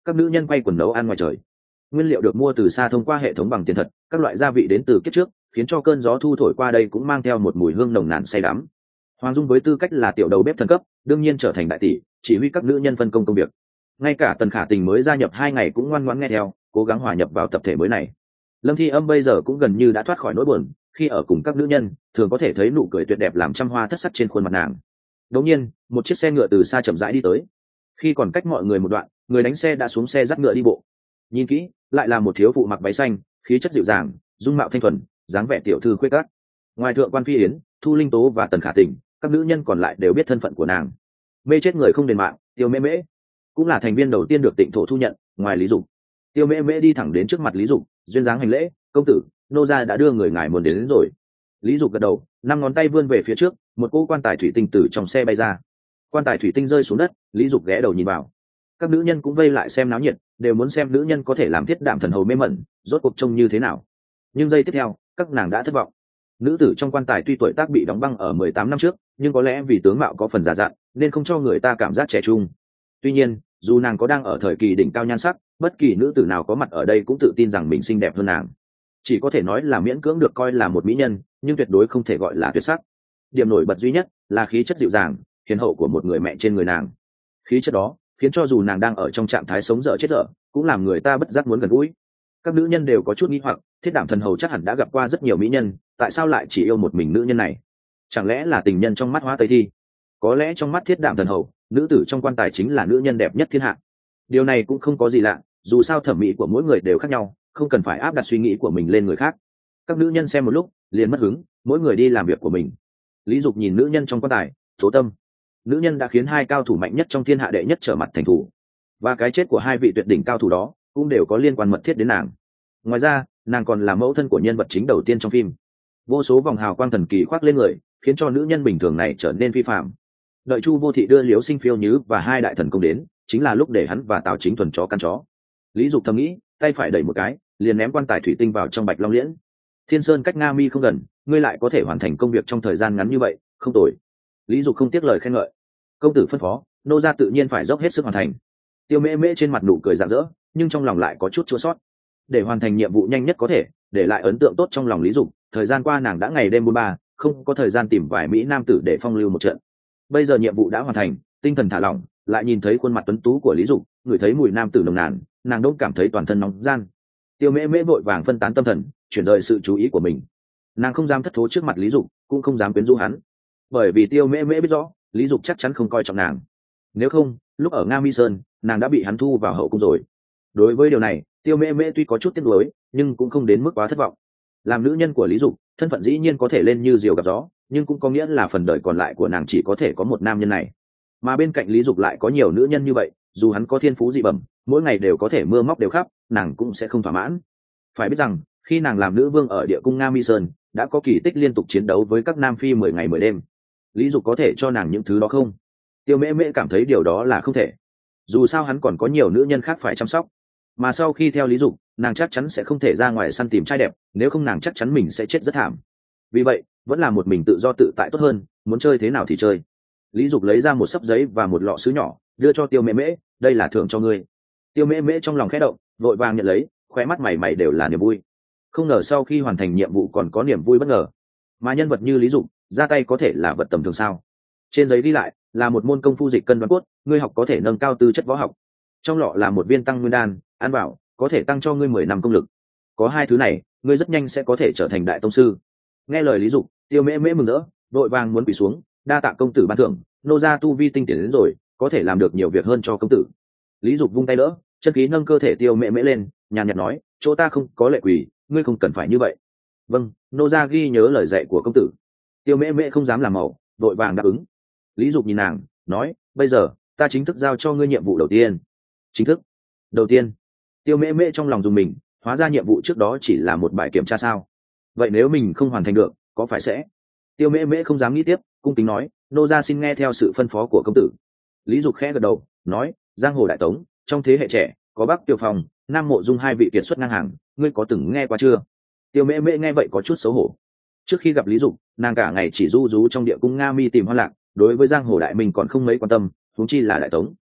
các nữ nhân quay quần nấu ăn ngoài trời. Nguyên liệu được mua từ xa thông qua hệ thống bằng tiền thật, các loại gia vị đến từ kiếp trước, khiến cho cơn gió thu thổi qua đây cũng mang theo một mùi hương nồng nàn say đắm. Hoàng Dung với tư cách là tiểu đầu bếp thần cấp, đương nhiên trở thành đại tỷ, chỉ huy các nữ nhân phân công công việc. Ngay cả Tần Khả Tình mới gia nhập hai ngày cũng ngoan ngoãn nghe theo, cố gắng hòa nhập vào tập thể mới này. Lâm Thi Âm bây giờ cũng gần như đã thoát khỏi nỗi buồn, khi ở cùng các nữ nhân, thường có thể thấy nụ cười tuyệt đẹp làm trăm hoa thất sắc trên khuôn mặt nàng. Đột nhiên, một chiếc xe ngựa từ xa chậm rãi đi tới. Khi còn cách mọi người một đoạn, người đánh xe đã xuống xe dắt ngựa đi bộ. Nhìn kỹ, lại là một thiếu phụ mặc váy xanh, khí chất dịu dàng, dung mạo thanh thuần, dáng vẻ tiểu thư khuê các. Ngoài thượng quan Phi Yến, Thu Linh Tố và Tần Khả Tình, các nữ nhân còn lại đều biết thân phận của nàng. Mê chết người không đền mạng, Tiêu Mễ Mễ cũng là thành viên đầu tiên được Tịnh Thổ thu nhận, ngoài Lý Dục. Tiêu Mễ Mễ đi thẳng đến trước mặt Lý Dục, duyên dáng hành lễ, "Công tử, nô gia đã đưa người ngài muốn đến, đến rồi." Lý Dục gật đầu, năm ngón tay vươn về phía trước, một cỗ quan tài thủy tinh từ trong xe bay ra. Quan tài thủy tinh rơi xuống đất, Lý Dục ghé đầu nhìn vào. Các nữ nhân cũng vây lại xem náo nhiệt, đều muốn xem nữ nhân có thể làm Thiết Đạm Thần Hầu mê mẩn, rốt cuộc trông như thế nào. Nhưng giây tiếp theo, các nàng đã thất vọng. Nữ tử trong quan tài tuy tuổi tác bị đóng băng ở mười tám năm trước, nhưng có lẽ vì tướng mạo có phần già dặn, nên không cho người ta cảm giác trẻ trung. Tuy nhiên, dù nàng có đang ở thời kỳ đỉnh cao nhan sắc, bất kỳ nữ tử nào có mặt ở đây cũng tự tin rằng mình xinh đẹp hơn nàng. Chỉ có thể nói là miễn cưỡng được coi là một mỹ nhân, nhưng tuyệt đối không thể gọi là tuyệt sắc. Điểm nổi bật duy nhất là khí chất dịu dàng, hiền hậu của một người mẹ trên người nàng. Khí chất đó khiến cho dù nàng đang ở trong trạng thái sống dở chết dở, cũng làm người ta bất giác muốn gần gũi. Các nữ nhân đều có chút nghi hoặc, Thiết Đạm Thần Hầu chắc hẳn đã gặp qua rất nhiều mỹ nhân, tại sao lại chỉ yêu một mình nữ nhân này? Chẳng lẽ là tình nhân trong mắt Hóa Tây Thi? Có lẽ trong mắt Thiết Đạm Thần Hầu, nữ tử trong quan tài chính là nữ nhân đẹp nhất thiên hạ. Điều này cũng không có gì lạ, dù sao thẩm mỹ của mỗi người đều khác nhau, không cần phải áp đặt suy nghĩ của mình lên người khác. Các nữ nhân xem một lúc, liền mất hứng, mỗi người đi làm việc của mình. Lý Dục nhìn nữ nhân trong quan tài, Tố Tâm. Nữ nhân đã khiến hai cao thủ mạnh nhất trong thiên hạ đệ nhất trở mặt thành thủ, và cái chết của hai vị tuyệt đỉnh cao thủ đó cũng đều có liên quan mật thiết đến nàng. Ngoài ra, nàng còn là mẫu thân của nhân vật chính đầu tiên trong phim. Vô số vòng hào quang thần kỳ khoác lên người, khiến cho nữ nhân bình thường này trở nên phi phàm. Đợi Chu Vô Thị đưa Liễu Sinh Phiêu Nhứ và hai đại thần công đến, chính là lúc để hắn và Tào Chính Thuần chó căn chó. Lý Dục thầm nghĩ, tay phải đẩy một cái, liền ném quan tài thủy tinh vào trong Bạch Long Liễn. Thiên Sơn cách Nga Mi không gần, ngươi lại có thể hoàn thành công việc trong thời gian ngắn như vậy, không tồi. Lý Dục không tiếc lời khen ngợi. Công tử phân phó, nô gia tự nhiên phải dốc hết sức hoàn thành. Tiêu Mễ Mễ trên mặt nụ cười rạng rỡ, nhưng trong lòng lại có chút chua xót. Để hoàn thành nhiệm vụ nhanh nhất có thể, để lại ấn tượng tốt trong lòng Lý Dục, thời gian qua nàng đã ngày đêm bôn ba, không có thời gian tìm vài mỹ nam tử để phong lưu một trận. Bây giờ nhiệm vụ đã hoàn thành, tinh thần thả lỏng, lại nhìn thấy khuôn mặt tuấn tú của Lý Dục, ngửi thấy mùi nam tử nồng nàn, nàng đột cảm thấy toàn thân nóng gian. Tiêu Mễ Mễ vội vàng phân tán tâm thần, chuyển rời sự chú ý của mình. Nàng không dám thất thố trước mặt Lý Dục, cũng không dám quyến rũ hắn, bởi vì Tiêu Mễ Mễ biết rõ Lý Dục chắc chắn không coi trọng nàng. Nếu không, lúc ở Nga Mi Sơn, nàng đã bị hắn thu vào hậu cung rồi. Đối với điều này, Tiêu Mễ Mễ tuy có chút tiếc nuối, nhưng cũng không đến mức quá thất vọng. Làm nữ nhân của Lý Dục, thân phận dĩ nhiên có thể lên như diều gặp gió, nhưng cũng có nghĩa là phần đời còn lại của nàng chỉ có thể có một nam nhân này. Mà bên cạnh Lý Dục lại có nhiều nữ nhân như vậy, dù hắn có thiên phú dị bẩm, mỗi ngày đều có thể mưa móc đều khắp, nàng cũng sẽ không thỏa mãn. Phải biết rằng, khi nàng làm nữ vương ở địa cung Nga Mi Sơn, đã có kỳ tích liên tục chiến đấu với các nam phi mười ngày mười đêm. Lý Dục có thể cho nàng những thứ đó không? Tiêu Mễ Mễ cảm thấy điều đó là không thể. Dù sao hắn còn có nhiều nữ nhân khác phải chăm sóc. Mà sau khi theo Lý Dục, nàng chắc chắn sẽ không thể ra ngoài săn tìm trai đẹp, nếu không nàng chắc chắn mình sẽ chết rất thảm. Vì vậy, vẫn là một mình tự do tự tại tốt hơn, muốn chơi thế nào thì chơi. Lý Dục lấy ra một xấp giấy và một lọ sứ nhỏ, đưa cho Tiêu Mễ Mễ, đây là thưởng cho ngươi. Tiêu Mễ Mễ trong lòng khẽ động, vội vàng nhận lấy, khóe mắt mày mày đều là niềm vui. Không ngờ sau khi hoàn thành nhiệm vụ còn có niềm vui bất ngờ. Mà nhân vật như Lý Dục, ra tay có thể là vật tầm thường sao? Trên giấy ghi lại là một môn công phu dịch cân đoán cốt, ngươi học có thể nâng cao tư chất võ học. Trong lọ là một viên tăng nguyên đan, ăn vào có thể tăng cho ngươi mười năm công lực. Có hai thứ này, ngươi rất nhanh sẽ có thể trở thành đại tông sư. Nghe lời Lý Dục, Tiêu Mễ Mễ mừng rỡ, vội vàng muốn quỳ xuống, đa tạ công tử ban thưởng, nô gia tu vi tinh tiến đến rồi, có thể làm được nhiều việc hơn cho công tử. Lý Dục vung tay đỡ, chân khí nâng cơ thể Tiêu Mễ Mễ lên, nhàn nhạt nói, chỗ ta không có lệ quỳ, ngươi không cần phải như vậy. Vâng, nô gia ghi nhớ lời dạy của công tử. Tiêu Mễ Mễ không dám làm màu, vội vàng đáp ứng. Lý Dục nhìn nàng, nói, bây giờ ta chính thức giao cho ngươi nhiệm vụ đầu tiên. Chính thức? Đầu tiên? Tiêu Mễ Mễ trong lòng dùng mình, hóa ra nhiệm vụ trước đó chỉ là một bài kiểm tra sao? Vậy nếu mình không hoàn thành được, có phải sẽ? Tiêu Mễ Mễ không dám nghĩ tiếp, cung kính nói, nô gia xin nghe theo sự phân phó của công tử. Lý Dục khẽ gật đầu, nói, giang hồ đại tống, trong thế hệ trẻ, có Bắc Tiêu Phong, Nam Mộ Dung hai vị kiệt xuất ngang hàng, ngươi có từng nghe qua chưa? Tiêu Mễ Mễ nghe vậy có chút xấu hổ. Trước khi gặp Lý Dục, nàng cả ngày chỉ du rú trong địa cung Nga Mi tìm hoa lạc, đối với giang hồ đại minh còn không mấy quan tâm, huống chi là đại tống.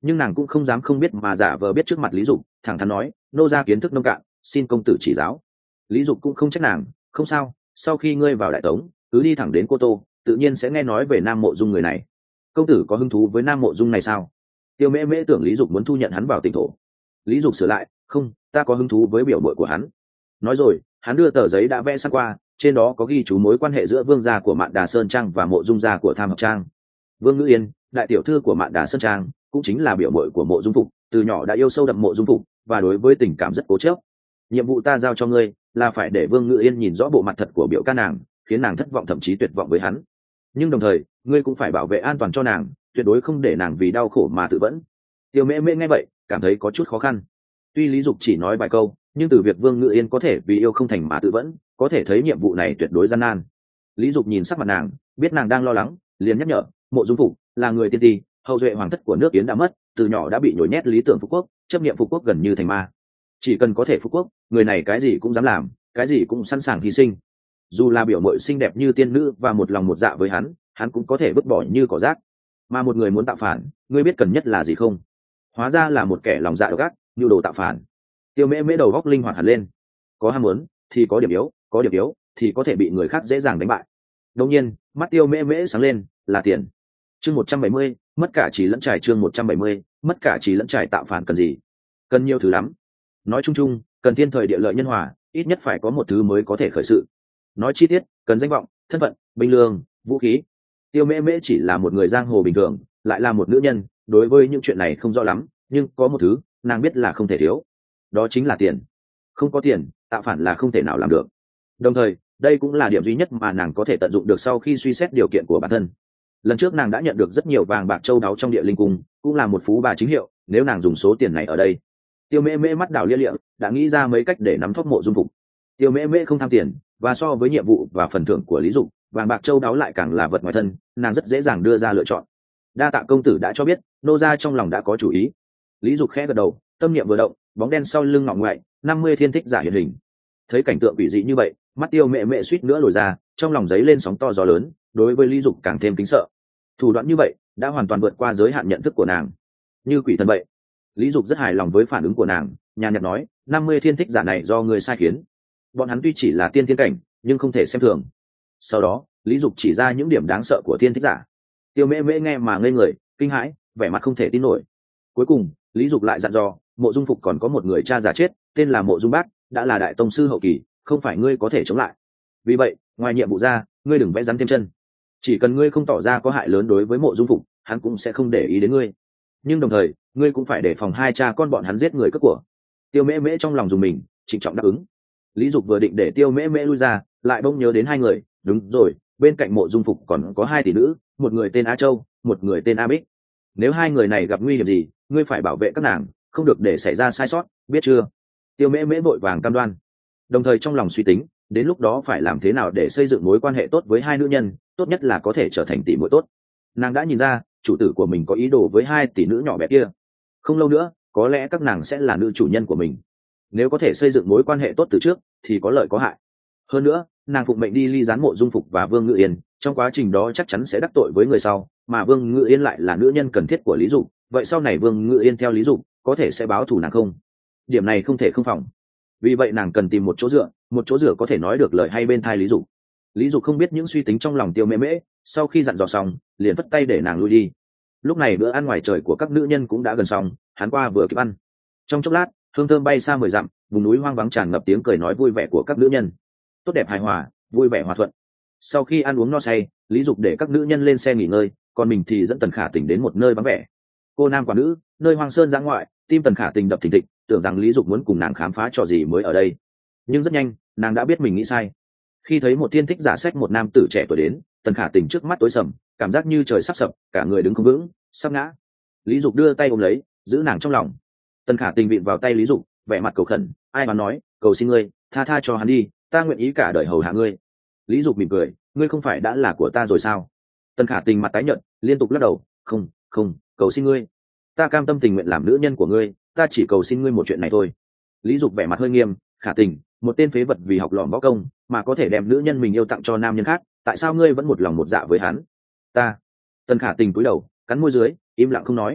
nhưng nàng cũng không dám không biết mà giả vờ biết trước mặt lý dục, thẳng thắn nói nô ra kiến thức nông cạn, xin công tử chỉ giáo. Lý dục cũng không trách nàng, không sao, sau khi ngươi vào đại tống cứ đi thẳng đến Cô Tô, tự nhiên sẽ nghe nói về Nam Mộ Dung người này. Công tử có hứng thú với Nam Mộ Dung này sao? Tiêu mễ mễ tưởng lý dục muốn thu nhận hắn vào tỉnh thổ. Lý dục sửa lại, không, ta có hứng thú với biểu muội của hắn. Nói rồi hắn đưa tờ giấy đã vẽ sẵn qua, trên đó có ghi chú mối quan hệ giữa vương gia của Mạn Đà Sơn Trang và Mộ Dung gia của Tham Hợp Trang. Vương Ngữ Yên, đại tiểu thư của Mạn Đà Sơn Trang, cũng chính là biểu muội của Mộ Dung Phục, từ nhỏ đã yêu sâu đậm Mộ Dung Phục và đối với tình cảm rất cố chấp. Nhiệm vụ ta giao cho ngươi là phải để Vương Ngữ Yên nhìn rõ bộ mặt thật của biểu ca nàng, khiến nàng thất vọng thậm chí tuyệt vọng với hắn. Nhưng đồng thời ngươi cũng phải bảo vệ an toàn cho nàng, tuyệt đối không để nàng vì đau khổ mà tự vẫn. Tiêu mễ mễ nghe vậy cảm thấy có chút khó khăn. Tuy lý dục chỉ nói vài câu, nhưng từ việc Vương Ngữ Yên có thể vì yêu không thành mà tự vẫn, có thể thấy nhiệm vụ này tuyệt đối gian nan. Lý dục nhìn sắc mặt nàng, biết nàng đang lo lắng, liền nhắc nhở, Mộ Dung Phục là người tiên ti, hậu duệ hoàng thất của nước Yến đã mất, từ nhỏ đã bị nhồi nhét lý tưởng phục quốc, chấp niệm phục quốc gần như thành ma. Chỉ cần có thể phục quốc, người này cái gì cũng dám làm, cái gì cũng sẵn sàng hy sinh. Dù là biểu muội xinh đẹp như tiên nữ và một lòng một dạ với hắn, hắn cũng có thể vứt bỏ như cỏ rác. Mà một người muốn tạo phản, ngươi biết cần nhất là gì không? Hóa ra là một kẻ lòng dạ độc ác, nhu đồ tạo phản. Tiêu mễ mễ đầu góc linh hoạt hẳn lên. Có ham muốn thì có điểm yếu, có điểm yếu thì có thể bị người khác dễ dàng đánh bại. Đương nhiên mắt tiêu mễ mễ sáng lên, là tiền. Chương một trăm bảy mươi, mất cả trí lẫn trải. Chương một trăm bảy mươi, mất cả trí lẫn trải. Tạo phản cần gì? Cần nhiều thứ lắm. Nói chung chung, cần thiên thời địa lợi nhân hòa, ít nhất phải có một thứ mới có thể khởi sự. Nói chi tiết, cần danh vọng, thân phận, binh lương, vũ khí. Tiêu mễ mễ chỉ là một người giang hồ bình thường, lại là một nữ nhân, đối với những chuyện này không rõ lắm, nhưng có một thứ nàng biết là không thể thiếu, đó chính là tiền. Không có tiền, tạo phản là không thể nào làm được. Đồng thời đây cũng là điểm duy nhất mà nàng có thể tận dụng được sau khi suy xét điều kiện của bản thân. Lần trước nàng đã nhận được rất nhiều vàng bạc châu báu trong địa linh cung, cũng là một phú bà chính hiệu, nếu nàng dùng số tiền này ở đây. Tiêu mễ mễ mắt đảo lia lịa, đã nghĩ ra mấy cách để nắm thóp Mộ Dung Phục. Tiêu mễ mễ không tham tiền, và so với nhiệm vụ và phần thưởng của lý dục, vàng bạc châu báu lại càng là vật ngoài thân, nàng rất dễ dàng đưa ra lựa chọn. Đa tạ công tử đã cho biết, nô gia trong lòng đã có chủ ý. Lý dục khẽ gật đầu, tâm niệm vừa động, bóng đen sau lưng ngọng ngoại, năm mươi thiên thích giả hiện hình. Thấy cảnh tượng quỷ dị như vậy, mắt tiêu mẹ mẹ suýt nữa lồi ra, trong lòng giấy lên sóng to gió lớn, đối với lý dục càng thêm kính sợ. Thủ đoạn như vậy đã hoàn toàn vượt qua giới hạn nhận thức của nàng, như quỷ thần vậy. Lý dục rất hài lòng với phản ứng của nàng, nhàn nhạt nói, năm mươi thiên thích giả này do người sai khiến. Bọn hắn tuy chỉ là tiên thiên cảnh, nhưng không thể xem thường. Sau đó lý dục chỉ ra những điểm đáng sợ của thiên thích giả. Tiêu mễ mễ nghe mà ngây người, kinh hãi, vẻ mặt không thể tin nổi. Cuối cùng lý dục lại dặn dò, Mộ Dung Phục còn có một người cha già chết, tên là Mộ Dung Bác, đã là đại tông sư hậu kỳ, không phải ngươi có thể chống lại. Vì vậy ngoài nhiệm vụ ra, ngươi đừng vẽ rắn thêm chân. Chỉ cần ngươi không tỏ ra có hại lớn đối với Mộ Dung Phục, hắn cũng sẽ không để ý đến ngươi. Nhưng đồng thời ngươi cũng phải đề phòng hai cha con bọn hắn giết người cướp của. Tiêu mễ mễ trong lòng dùng mình, trịnh trọng đáp ứng. Lý dục vừa định để tiêu mễ mễ lui ra, lại bỗng nhớ đến hai người. Đúng rồi, bên cạnh Mộ Dung Phục còn có hai tỷ nữ, một người tên A Châu, một người tên A Bích. Nếu hai người này gặp nguy hiểm gì, ngươi phải bảo vệ các nàng, không được để xảy ra sai sót, biết chưa? Tiêu mễ mễ vội vàng cam đoan, đồng thời trong lòng suy tính, đến lúc đó phải làm thế nào để xây dựng mối quan hệ tốt với hai nữ nhân, tốt nhất là có thể trở thành tỷ muội tốt. Nàng đã nhìn ra chủ tử của mình có ý đồ với hai tỷ nữ nhỏ bé kia. Không lâu nữa có lẽ các nàng sẽ là nữ chủ nhân của mình. Nếu có thể xây dựng mối quan hệ tốt từ trước thì có lợi có hại. Hơn nữa nàng phụng mệnh đi ly gián Mộ Dung Phục và Vương Ngự Yên, trong quá trình đó chắc chắn sẽ đắc tội với người sau, mà Vương Ngự Yên lại là nữ nhân cần thiết của Lý Dục, vậy sau này Vương Ngự Yên theo Lý Dục có thể sẽ báo thù nàng không? Điểm này không thể không phòng. Vì vậy nàng cần tìm một chỗ dựa, một chỗ dựa có thể nói được lời hay bên tai Lý Dục. Lý Dục không biết những suy tính trong lòng Tiêu Mễ Mễ, sau khi dặn dò xong liền vất tay để nàng lui đi. Lúc này bữa ăn ngoài trời của các nữ nhân cũng đã gần xong, hắn qua vừa kịp ăn. Trong chốc lát hương thơm bay xa mười dặm, vùng núi hoang vắng tràn ngập tiếng cười nói vui vẻ của các nữ nhân, tốt đẹp hài hòa, vui vẻ hòa thuận. Sau khi ăn uống no say, Lý Dục để các nữ nhân lên xe nghỉ ngơi, còn mình thì dẫn Tần Khả Tình đến một nơi vắng vẻ. Cô nam quả nữ, nơi hoang sơn giã ngoại, tim Tần Khả Tình đập thình thịch, tưởng rằng Lý Dục muốn cùng nàng khám phá trò gì mới ở đây. Nhưng rất nhanh nàng đã biết mình nghĩ sai. Khi thấy một thiên thích giả sách một nam tử trẻ tuổi đến, Tần Khả Tình trước mắt tối sầm, cảm giác như trời sắp sập, cả người đứng không vững, sắp ngã. Lý Dục đưa tay ôm lấy, giữ nàng trong lòng. Tần Khả Tình vịn vào tay Lý Dục, vẻ mặt cầu khẩn, ai mà nói, cầu xin ngươi tha tha cho hắn đi, ta nguyện ý cả đời hầu hạ ngươi. Lý Dục mỉm cười, ngươi không phải đã là của ta rồi sao? Tần Khả Tình mặt tái nhợt, liên tục lắc đầu, không không, cầu xin ngươi, ta cam tâm tình nguyện làm nữ nhân của ngươi, ta chỉ cầu xin ngươi một chuyện này thôi. Lý Dục vẻ mặt hơi nghiêm, Khả Tình, một tên phế vật vì học lỏm võ công mà có thể đem nữ nhân mình yêu tặng cho nam nhân khác, tại sao ngươi vẫn một lòng một dạ với hắn? Ta. Tần Khả Tình cúi đầu, cắn môi dưới, im lặng không nói.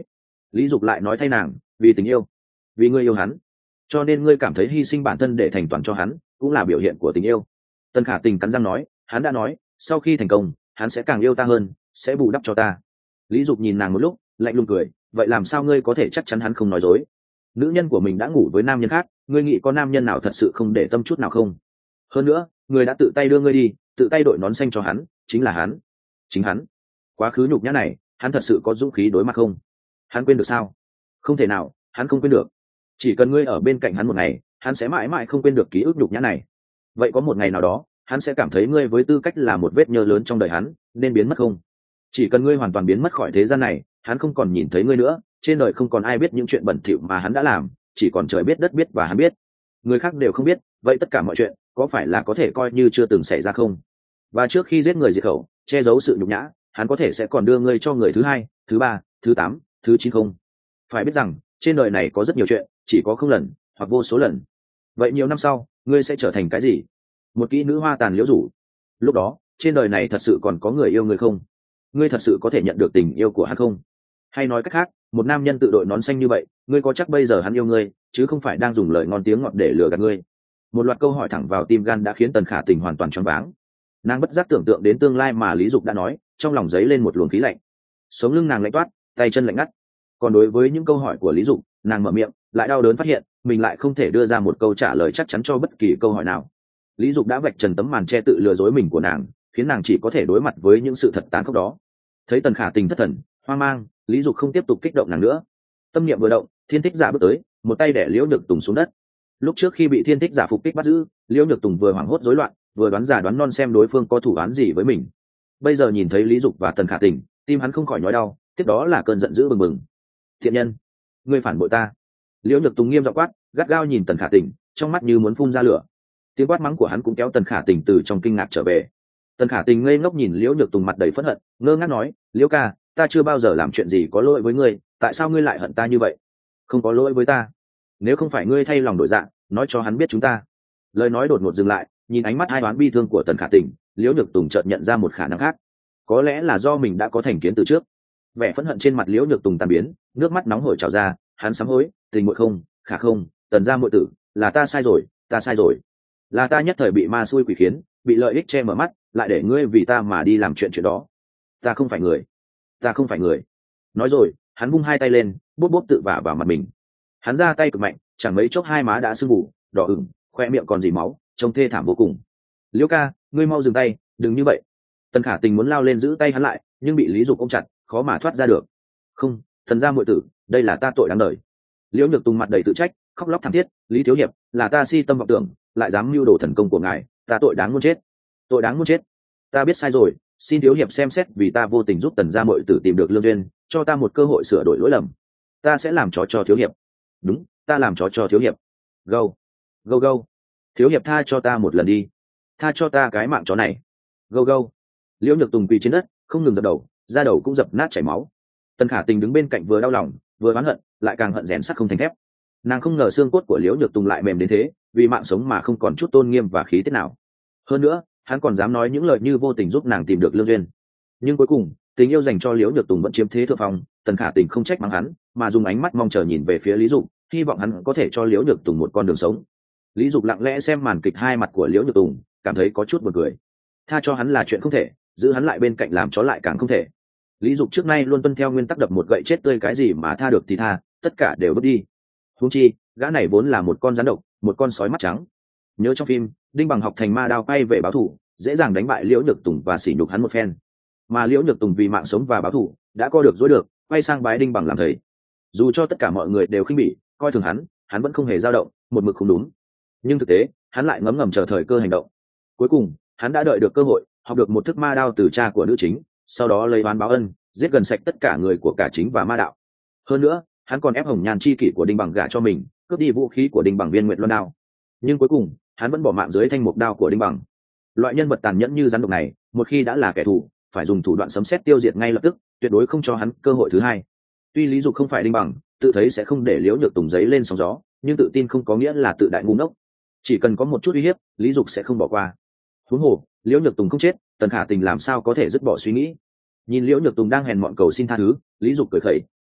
Lý Dục lại nói thay nàng, vì tình yêu, vì ngươi yêu hắn, cho nên ngươi cảm thấy hy sinh bản thân để thành toàn cho hắn cũng là biểu hiện của tình yêu. Tần Khả Tình cắn răng nói, hắn đã nói sau khi thành công hắn sẽ càng yêu ta hơn, sẽ bù đắp cho ta. Lý Dục nhìn nàng một lúc, lạnh lùng cười, vậy làm sao ngươi có thể chắc chắn hắn không nói dối? Nữ nhân của mình đã ngủ với nam nhân khác, ngươi nghĩ có nam nhân nào thật sự không để tâm chút nào không? Hơn nữa người đã tự tay đưa ngươi đi, tự tay đội nón xanh cho hắn, chính là hắn, chính hắn. Quá khứ nhục nhã này hắn thật sự có dũng khí đối mặt không? Hắn quên được sao? Không thể nào, hắn không quên được. Chỉ cần ngươi ở bên cạnh hắn một ngày, hắn sẽ mãi mãi không quên được ký ức nhục nhã này. Vậy có một ngày nào đó hắn sẽ cảm thấy ngươi với tư cách là một vết nhơ lớn trong đời hắn, nên biến mất không? Chỉ cần ngươi hoàn toàn biến mất khỏi thế gian này, hắn không còn nhìn thấy ngươi nữa, trên đời không còn ai biết những chuyện bẩn thỉu mà hắn đã làm, chỉ còn trời biết đất biết và hắn biết. Người khác đều không biết, vậy tất cả mọi chuyện có phải là có thể coi như chưa từng xảy ra không? Và trước khi giết người diệt khẩu, che giấu sự nhục nhã, hắn có thể sẽ còn đưa ngươi cho người thứ hai, thứ ba, thứ tám, thứ chín không? Phải biết rằng trên đời này có rất nhiều chuyện chỉ có không lần hoặc vô số lần. Vậy nhiều năm sau ngươi sẽ trở thành cái gì? Một kỹ nữ hoa tàn liễu rủ. Lúc đó trên đời này thật sự còn có người yêu ngươi không? Ngươi thật sự có thể nhận được tình yêu của hắn không? Hay nói cách khác, một nam nhân tự đội nón xanh như vậy, ngươi có chắc bây giờ hắn yêu ngươi chứ không phải đang dùng lời ngon tiếng ngọt để lừa gạt ngươi? Một loạt câu hỏi thẳng vào tim gan đã khiến Tần Khả Tình hoàn toàn choáng váng. Nàng bất giác tưởng tượng đến tương lai mà Lý Dục đã nói, trong lòng dấy lên một luồng khí lạnh. Sống lưng nàng lạnh toát, tay chân lạnh ngắt. Còn đối với những câu hỏi của Lý Dục, nàng mở miệng lại đau đớn phát hiện mình lại không thể đưa ra một câu trả lời chắc chắn cho bất kỳ câu hỏi nào. Lý Dục đã vạch trần tấm màn che tự lừa dối mình của nàng, khiến nàng chỉ có thể đối mặt với những sự thật tàn khốc đó. Thấy Tần Khả Tình thất thần hoang mang, Lý Dục không tiếp tục kích động nàng nữa. Tâm niệm vừa động, Thiên Thích Giả bước tới, một tay đẻ Liễu Nhược Tùng xuống đất. Lúc trước khi bị Thiên Thích Giả phục kích bắt giữ, Liễu Nhược Tùng vừa hoảng hốt rối loạn, vừa đoán giả đoán non xem đối phương có thủ án gì với mình. Bây giờ nhìn thấy Lý Dục và Tần Khả Tình, tim hắn không khỏi nhói đau, tiếp đó là cơn giận dữ bừng bừng. Thiện nhân, ngươi phản bội ta! Liễu Nhược Tùng nghiêm giọng quát, gắt gao nhìn Tần Khả Tình, trong mắt như muốn phun ra lửa. Tiếng quát mắng của hắn cũng kéo Tần Khả Tình từ trong kinh ngạc trở về. Tần Khả Tình ngây ngốc nhìn Liễu Nhược Tùng mặt đầy phẫn hận, ngơ ngác nói, Liễu ca, ta chưa bao giờ làm chuyện gì có lỗi với ngươi, tại sao ngươi lại hận ta như vậy? Không có lỗi với ta. Nếu không phải ngươi thay lòng đổi dạ, nói cho hắn biết chúng ta. Lời nói đột ngột dừng lại, nhìn ánh mắt ai đoán bi thương của Tần Khả Tình, Liễu Nhược Tùng chợt nhận ra một khả năng khác. Có lẽ là do mình đã có thành kiến từ trước. Vẻ phẫn hận trên mặt Liễu Nhược Tùng tan biến, nước mắt nóng hổi trào ra, hắn sám hối, tình muội không, khả không, Tần gia muội tử, là ta sai rồi, ta sai rồi. Là ta nhất thời bị ma xui quỷ khiến, bị lợi ích che mở mắt, lại để ngươi vì ta mà đi làm chuyện chuyện đó. Ta không phải người, ta không phải người. Nói rồi, hắn vung hai tay lên, bốp bốp tự vả vào mặt mình. Hắn ra tay cực mạnh, chẳng mấy chốc hai má đã sưng vụ, đỏ ửng, khoe miệng còn dì máu, trông thê thảm vô cùng. Liễu ca, ngươi mau dừng tay, đừng như vậy. Tần Khả Tình muốn lao lên giữ tay hắn lại, nhưng bị Lý Dục ôm chặt, khó mà thoát ra được. Không, Tần gia muội tử, đây là ta tội đáng đời. Liễu Nhược Tùng mặt đầy tự trách, khóc lóc thảm thiết, Lý thiếu hiệp, là ta si tâm vọng tưởng, lại dám mưu đồ thần công của ngài, ta tội đáng muốn chết, tội đáng muốn chết. Ta biết sai rồi, xin thiếu hiệp xem xét vì ta vô tình giúp Tần gia muội tử tìm được lương duyên, cho ta một cơ hội sửa đổi lỗi lầm. Ta sẽ làm chó cho thiếu hiệp. Đúng, ta làm chó cho thiếu hiệp. Gâu, gâu gâu. Thiếu hiệp tha cho ta một lần đi, tha cho ta cái mạng chó này. Gâu gâu. Liễu Nhược Tùng quỳ trên đất, không ngừng dập đầu, da đầu cũng dập nát chảy máu. Tần Khả Tình đứng bên cạnh vừa đau lòng vừa oán hận, lại càng hận rèn sắt không thành thép. Nàng không ngờ xương cốt của Liễu Nhược Tùng lại mềm đến thế, vì mạng sống mà không còn chút tôn nghiêm và khí tiết nào. Hơn nữa hắn còn dám nói những lời như vô tình giúp nàng tìm được lương duyên. Nhưng cuối cùng tình yêu dành cho Liễu Nhược Tùng vẫn chiếm thế thượng phong. Tần Khả Tình không trách mắng hắn, mà dùng ánh mắt mong chờ nhìn về phía Lý Dục, hy vọng hắn có thể cho Liễu Nhược Tùng một con đường sống. Lý Dục lặng lẽ xem màn kịch hai mặt của Liễu Nhược Tùng, cảm thấy có chút buồn cười. Tha cho hắn là chuyện không thể, giữ hắn lại bên cạnh làm chó lại càng không thể. Lý Dục trước nay luôn tuân theo nguyên tắc đập một gậy chết tươi, cái gì mà tha được thì tha, tất cả đều bước đi. Huống chi gã này vốn là một con rắn độc, một con sói mắt trắng. Nhớ trong phim Đinh Bằng học thành ma đao quay về báo thù, dễ dàng đánh bại Liễu Nhược Tùng và sỉ nhục hắn một phen. Mà Liễu Nhược Tùng vì mạng sống và báo thù đã co được dối được, quay sang bái Đinh Bằng làm thầy. Dù cho tất cả mọi người đều khinh bỉ coi thường hắn, hắn vẫn không hề dao động, một mực không đúng. Nhưng thực tế hắn lại ngấm ngầm chờ thời cơ hành động. Cuối cùng hắn đã đợi được cơ hội, học được một thức ma đao từ cha của nữ chính, sau đó lấy oán báo ân, giết gần sạch tất cả người của cả chính và ma đạo. Hơn nữa hắn còn ép Hồng Nhan chi kỷ của Đinh Bằng gả cho mình, cướp đi vũ khí của Đinh Bằng Viên Nguyệt Luân đao. Nhưng cuối cùng hắn vẫn bỏ mạng dưới thanh mục đao của Đinh Bằng. Loại nhân vật tàn nhẫn như rắn độc này, một khi đã là kẻ thù, phải dùng thủ đoạn sấm sét tiêu diệt ngay lập tức, tuyệt đối không cho hắn cơ hội thứ hai. Tuy Lý Dục không phải Đinh Bằng, tự thấy sẽ không để Liễu Nhược Tùng giấy lên sóng gió, nhưng tự tin không có nghĩa là tự đại ngu ngốc. Chỉ cần có một chút uy hiếp, Lý Dục sẽ không bỏ qua. Huống hồ Liễu Nhược Tùng không chết, Tần Khả Tình làm sao có thể dứt bỏ suy nghĩ. Nhìn Liễu Nhược Tùng đang hèn mọn cầu xin tha thứ, Lý Dục cười khẩy,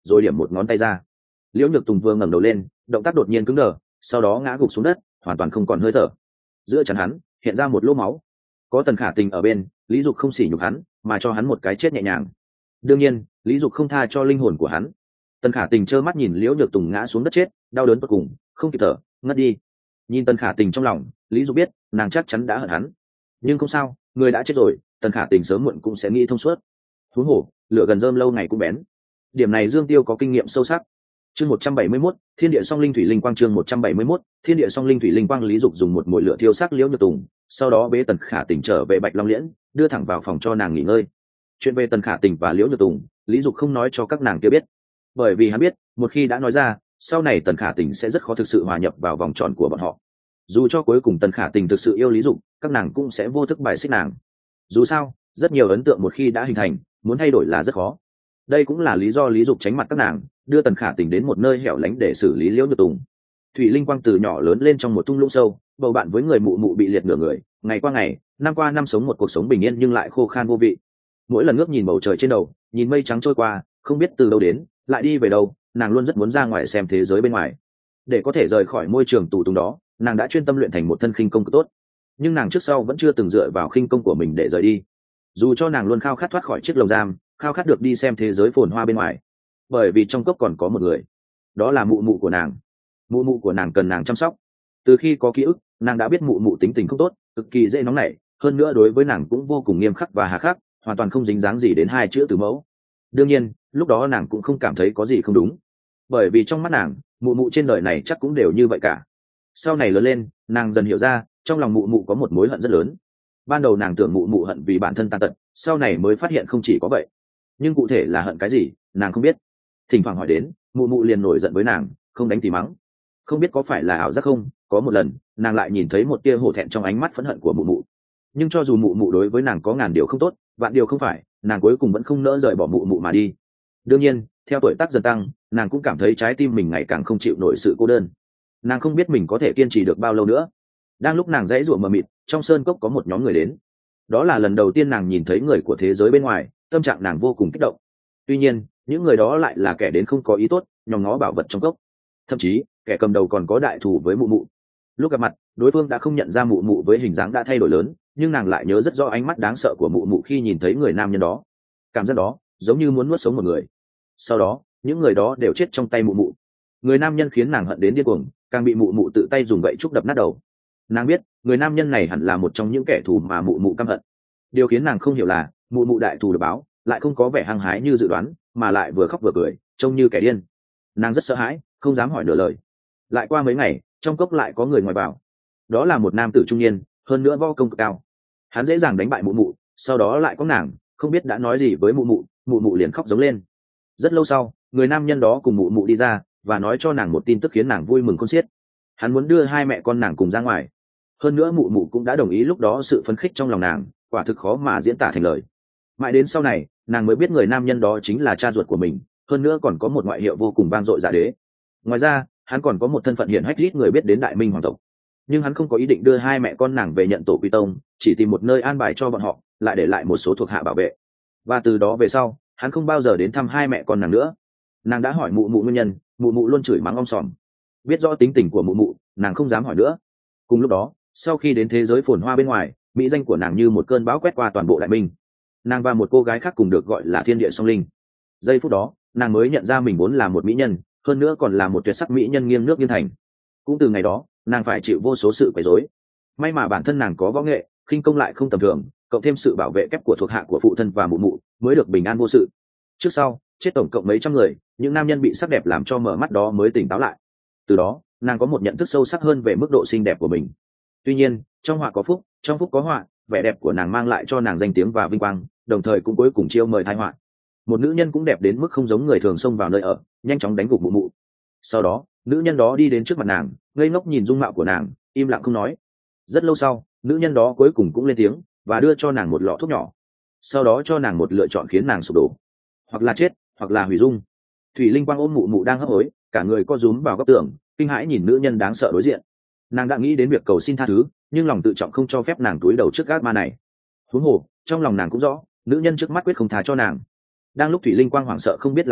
rồi điểm một ngón tay ra. Liễu Nhược Tùng vừa ngẩng đầu lên, động tác đột nhiên cứng đờ, sau đó ngã gục xuống đất, hoàn toàn không còn hơi thở. Giữa trán hắn hiện ra một lỗ máu. Có Tần Khả Tình ở bên, Lý Dục không sỉ nhục hắn, mà cho hắn một cái chết nhẹ nhàng. Đương nhiên, Lý Dục không tha cho linh hồn của hắn. Tần Khả Tình trơ mắt nhìn Liễu Nhược Tùng ngã xuống đất chết, đau đớn tột cùng, không kịp thở, ngất đi. Nhìn Tần Khả Tình trong lòng, Lý Dục biết, nàng chắc chắn đã hận hắn. Nhưng không sao, người đã chết rồi, Tần Khả Tình sớm muộn cũng sẽ nghĩ thông suốt. Huống hồ, lửa gần rơm lâu ngày cũng bén. Điểm này Dương Tiêu có kinh nghiệm sâu sắc. Chương một trăm bảy mươi mốt, Thiên địa song linh thủy linh quang chương một trăm bảy mươi mốt, Thiên địa song linh thủy linh quang. Lý Dục dùng một mồi lửa thiêu sắc Liễu Nhược Tùng, sau đó bế Tần Khả Tình trở về Bạch Long Liễn, đưa thẳng vào phòng cho nàng nghỉ ngơi. Chuyện về Tần Khả Tình và Liễu Nhược Tùng, Lý Dục không nói cho các nàng kia biết, bởi vì hắn biết, một khi đã nói ra, sau này Tần Khả Tình sẽ rất khó thực sự hòa nhập vào vòng tròn của bọn họ. Dù cho cuối cùng Tần Khả Tình thực sự yêu Lý Dục, các nàng cũng sẽ vô thức bài xích nàng. Dù sao, rất nhiều ấn tượng một khi đã hình thành, muốn thay đổi là rất khó. Đây cũng là lý do Lý Dục tránh mặt các nàng, đưa Tần Khả Tình đến một nơi hẻo lánh để xử lý Liễu Nhược Tùng. Thủy linh quang từ nhỏ lớn lên trong một thung lũng sâu, bầu bạn với người mụ mụ bị liệt nửa người, ngày qua ngày, năm qua năm sống một cuộc sống bình yên nhưng lại khô khan vô vị. Mỗi lần ngước nhìn bầu trời trên đầu, nhìn mây trắng trôi qua, không biết từ đâu đến, lại đi về đâu, nàng luôn rất muốn ra ngoài xem thế giới bên ngoài. Để có thể rời khỏi môi trường tù túng đó, nàng đã chuyên tâm luyện thành một thân khinh công cực tốt. Nhưng nàng trước sau vẫn chưa từng dựa vào khinh công của mình để rời đi. Dù cho nàng luôn khao khát thoát khỏi chiếc lồng giam, khao khát được đi xem thế giới phồn hoa bên ngoài. Bởi vì trong cốc còn có một người, đó là mụ mụ của nàng. Mụ mụ của nàng cần nàng chăm sóc. Từ khi có ký ức, nàng đã biết mụ mụ tính tình không tốt, cực kỳ dễ nóng nảy, hơn nữa đối với nàng cũng vô cùng nghiêm khắc và hà khắc, hoàn toàn không dính dáng gì đến hai chữ từ mẫu. Đương nhiên, lúc đó nàng cũng không cảm thấy có gì không đúng, bởi vì trong mắt nàng, mụ mụ trên đời này chắc cũng đều như vậy cả. Sau này lớn lên, nàng dần hiểu ra, trong lòng mụ mụ có một mối hận rất lớn. Ban đầu nàng tưởng mụ mụ hận vì bản thân tàn tật, sau này mới phát hiện không chỉ có vậy. Nhưng cụ thể là hận cái gì, nàng không biết. Thỉnh thoảng hỏi đến, mụ mụ liền nổi giận với nàng, không đánh thì mắng. Không biết có phải là ảo giác không, có một lần, nàng lại nhìn thấy một tia hổ thẹn trong ánh mắt phẫn hận của mụ mụ. Nhưng cho dù mụ mụ đối với nàng có ngàn điều không tốt, vạn điều không phải, nàng cuối cùng vẫn không nỡ rời bỏ mụ mụ mà đi. Đương nhiên, theo tuổi tác dần tăng, nàng cũng cảm thấy trái tim mình ngày càng không chịu nổi sự cô đơn. Nàng không biết mình có thể kiên trì được bao lâu nữa. Đang lúc nàng dãy ruộng mờ mịt, trong sơn cốc có một nhóm người đến. Đó là lần đầu tiên nàng nhìn thấy người của thế giới bên ngoài, tâm trạng nàng vô cùng kích động. Tuy nhiên, những người đó lại là kẻ đến không có ý tốt, nhòm ngó bảo vật trong cốc. Thậm chí, kẻ cầm đầu còn có đại thù với mụ mụ. Lúc gặp mặt, đối phương đã không nhận ra mụ mụ với hình dáng đã thay đổi lớn, nhưng nàng lại nhớ rất rõ ánh mắt đáng sợ của mụ mụ khi nhìn thấy người nam nhân đó. Cảm giác đó giống như muốn nuốt sống một người. Sau đó, những người đó đều chết trong tay mụ mụ. Người nam nhân khiến nàng hận đến điên cuồng, càng bị mụ mụ tự tay dùng gậy trúc đập nát đầu. Nàng biết, người nam nhân này hẳn là một trong những kẻ thù mà mụ mụ căm hận. Điều khiến nàng không hiểu là, mụ mụ đại thù được báo, lại không có vẻ hăng hái như dự đoán, mà lại vừa khóc vừa cười, trông như kẻ điên. Nàng rất sợ hãi, không dám hỏi nửa lời. Lại qua mấy ngày, trong cốc lại có người ngoài vào. Đó là một nam tử trung niên, hơn nữa võ công cực cao. Hắn dễ dàng đánh bại mụ mụ, sau đó lại có nàng, không biết đã nói gì với mụ mụ, mụ mụ liền khóc giống lên. Rất lâu sau, người nam nhân đó cùng mụ mụ đi ra và nói cho nàng một tin tức khiến nàng vui mừng khôn xiết. Hắn muốn đưa hai mẹ con nàng cùng ra ngoài. Hơn nữa mụ mụ cũng đã đồng ý. Lúc đó sự phấn khích trong lòng nàng quả thực khó mà diễn tả thành lời. Mãi đến sau này, nàng mới biết người nam nhân đó chính là cha ruột của mình, hơn nữa còn có một ngoại hiệu vô cùng vang dội dạ đế. Ngoài ra, hắn còn có một thân phận hiển hách ít người biết đến Đại Minh hoàng tộc. Nhưng hắn không có ý định đưa hai mẹ con nàng về nhận tổ quy tông, chỉ tìm một nơi an bài cho bọn họ, lại để lại một số thuộc hạ bảo vệ. Và từ đó về sau, hắn không bao giờ đến thăm hai mẹ con nàng nữa. Nàng đã hỏi mụ mụ nguyên nhân, mụ mụ luôn chửi mắng om sòm. Biết rõ tính tình của mụ mụ, nàng không dám hỏi nữa. Cùng lúc đó, sau khi đến thế giới phồn hoa bên ngoài, mỹ danh của nàng như một cơn bão quét qua toàn bộ Đại Minh. Nàng và một cô gái khác cùng được gọi là Thiên Địa Song Linh. Giây phút đó, nàng mới nhận ra mình vốn là một mỹ nhân, hơn nữa còn là một tuyệt sắc mỹ nhân nghiêng nước nghiêng thành. Cũng từ ngày đó, nàng phải chịu vô số sự quấy rối. May mà bản thân nàng có võ nghệ, khinh công lại không tầm thường, cộng thêm sự bảo vệ kép của thuộc hạ của phụ thân và mụ mụ, mới được bình an vô sự. Trước sau, chết tổng cộng mấy trăm người, những nam nhân bị sắc đẹp làm cho mở mắt đó mới tỉnh táo lại. Từ đó, nàng có một nhận thức sâu sắc hơn về mức độ xinh đẹp của mình. Tuy nhiên, trong họa có phúc, trong phúc có họa, vẻ đẹp của nàng mang lại cho nàng danh tiếng và vinh quang, đồng thời cũng cuối cùng chiêu mời tai họa. Một nữ nhân cũng đẹp đến mức không giống người thường xông vào nơi ở, nhanh chóng đánh gục mụ mụ. Sau đó, nữ nhân đó đi đến trước mặt nàng, ngây ngốc nhìn dung mạo của nàng, im lặng không nói. Rất lâu sau, nữ nhân đó cuối cùng cũng lên tiếng và đưa cho nàng một lọ thuốc nhỏ. Sau đó cho nàng một lựa chọn khiến nàng sụp đổ, hoặc là chết, hoặc là hủy dung. Thủy linh quang ôm mụ mụ đang hấp hối, cả người co rúm vào góc tường, kinh hãi nhìn nữ nhân đáng sợ đối diện. Nàng đã nghĩ đến việc cầu xin tha thứ, nhưng lòng tự trọng không cho phép nàng cúi đầu trước ác ma này. Huống hồ, trong lòng nàng cũng rõ, nữ nhân trước mắt quyết không tha cho nàng. Đang lúc thủy linh quang hoảng sợ không biết làm sao,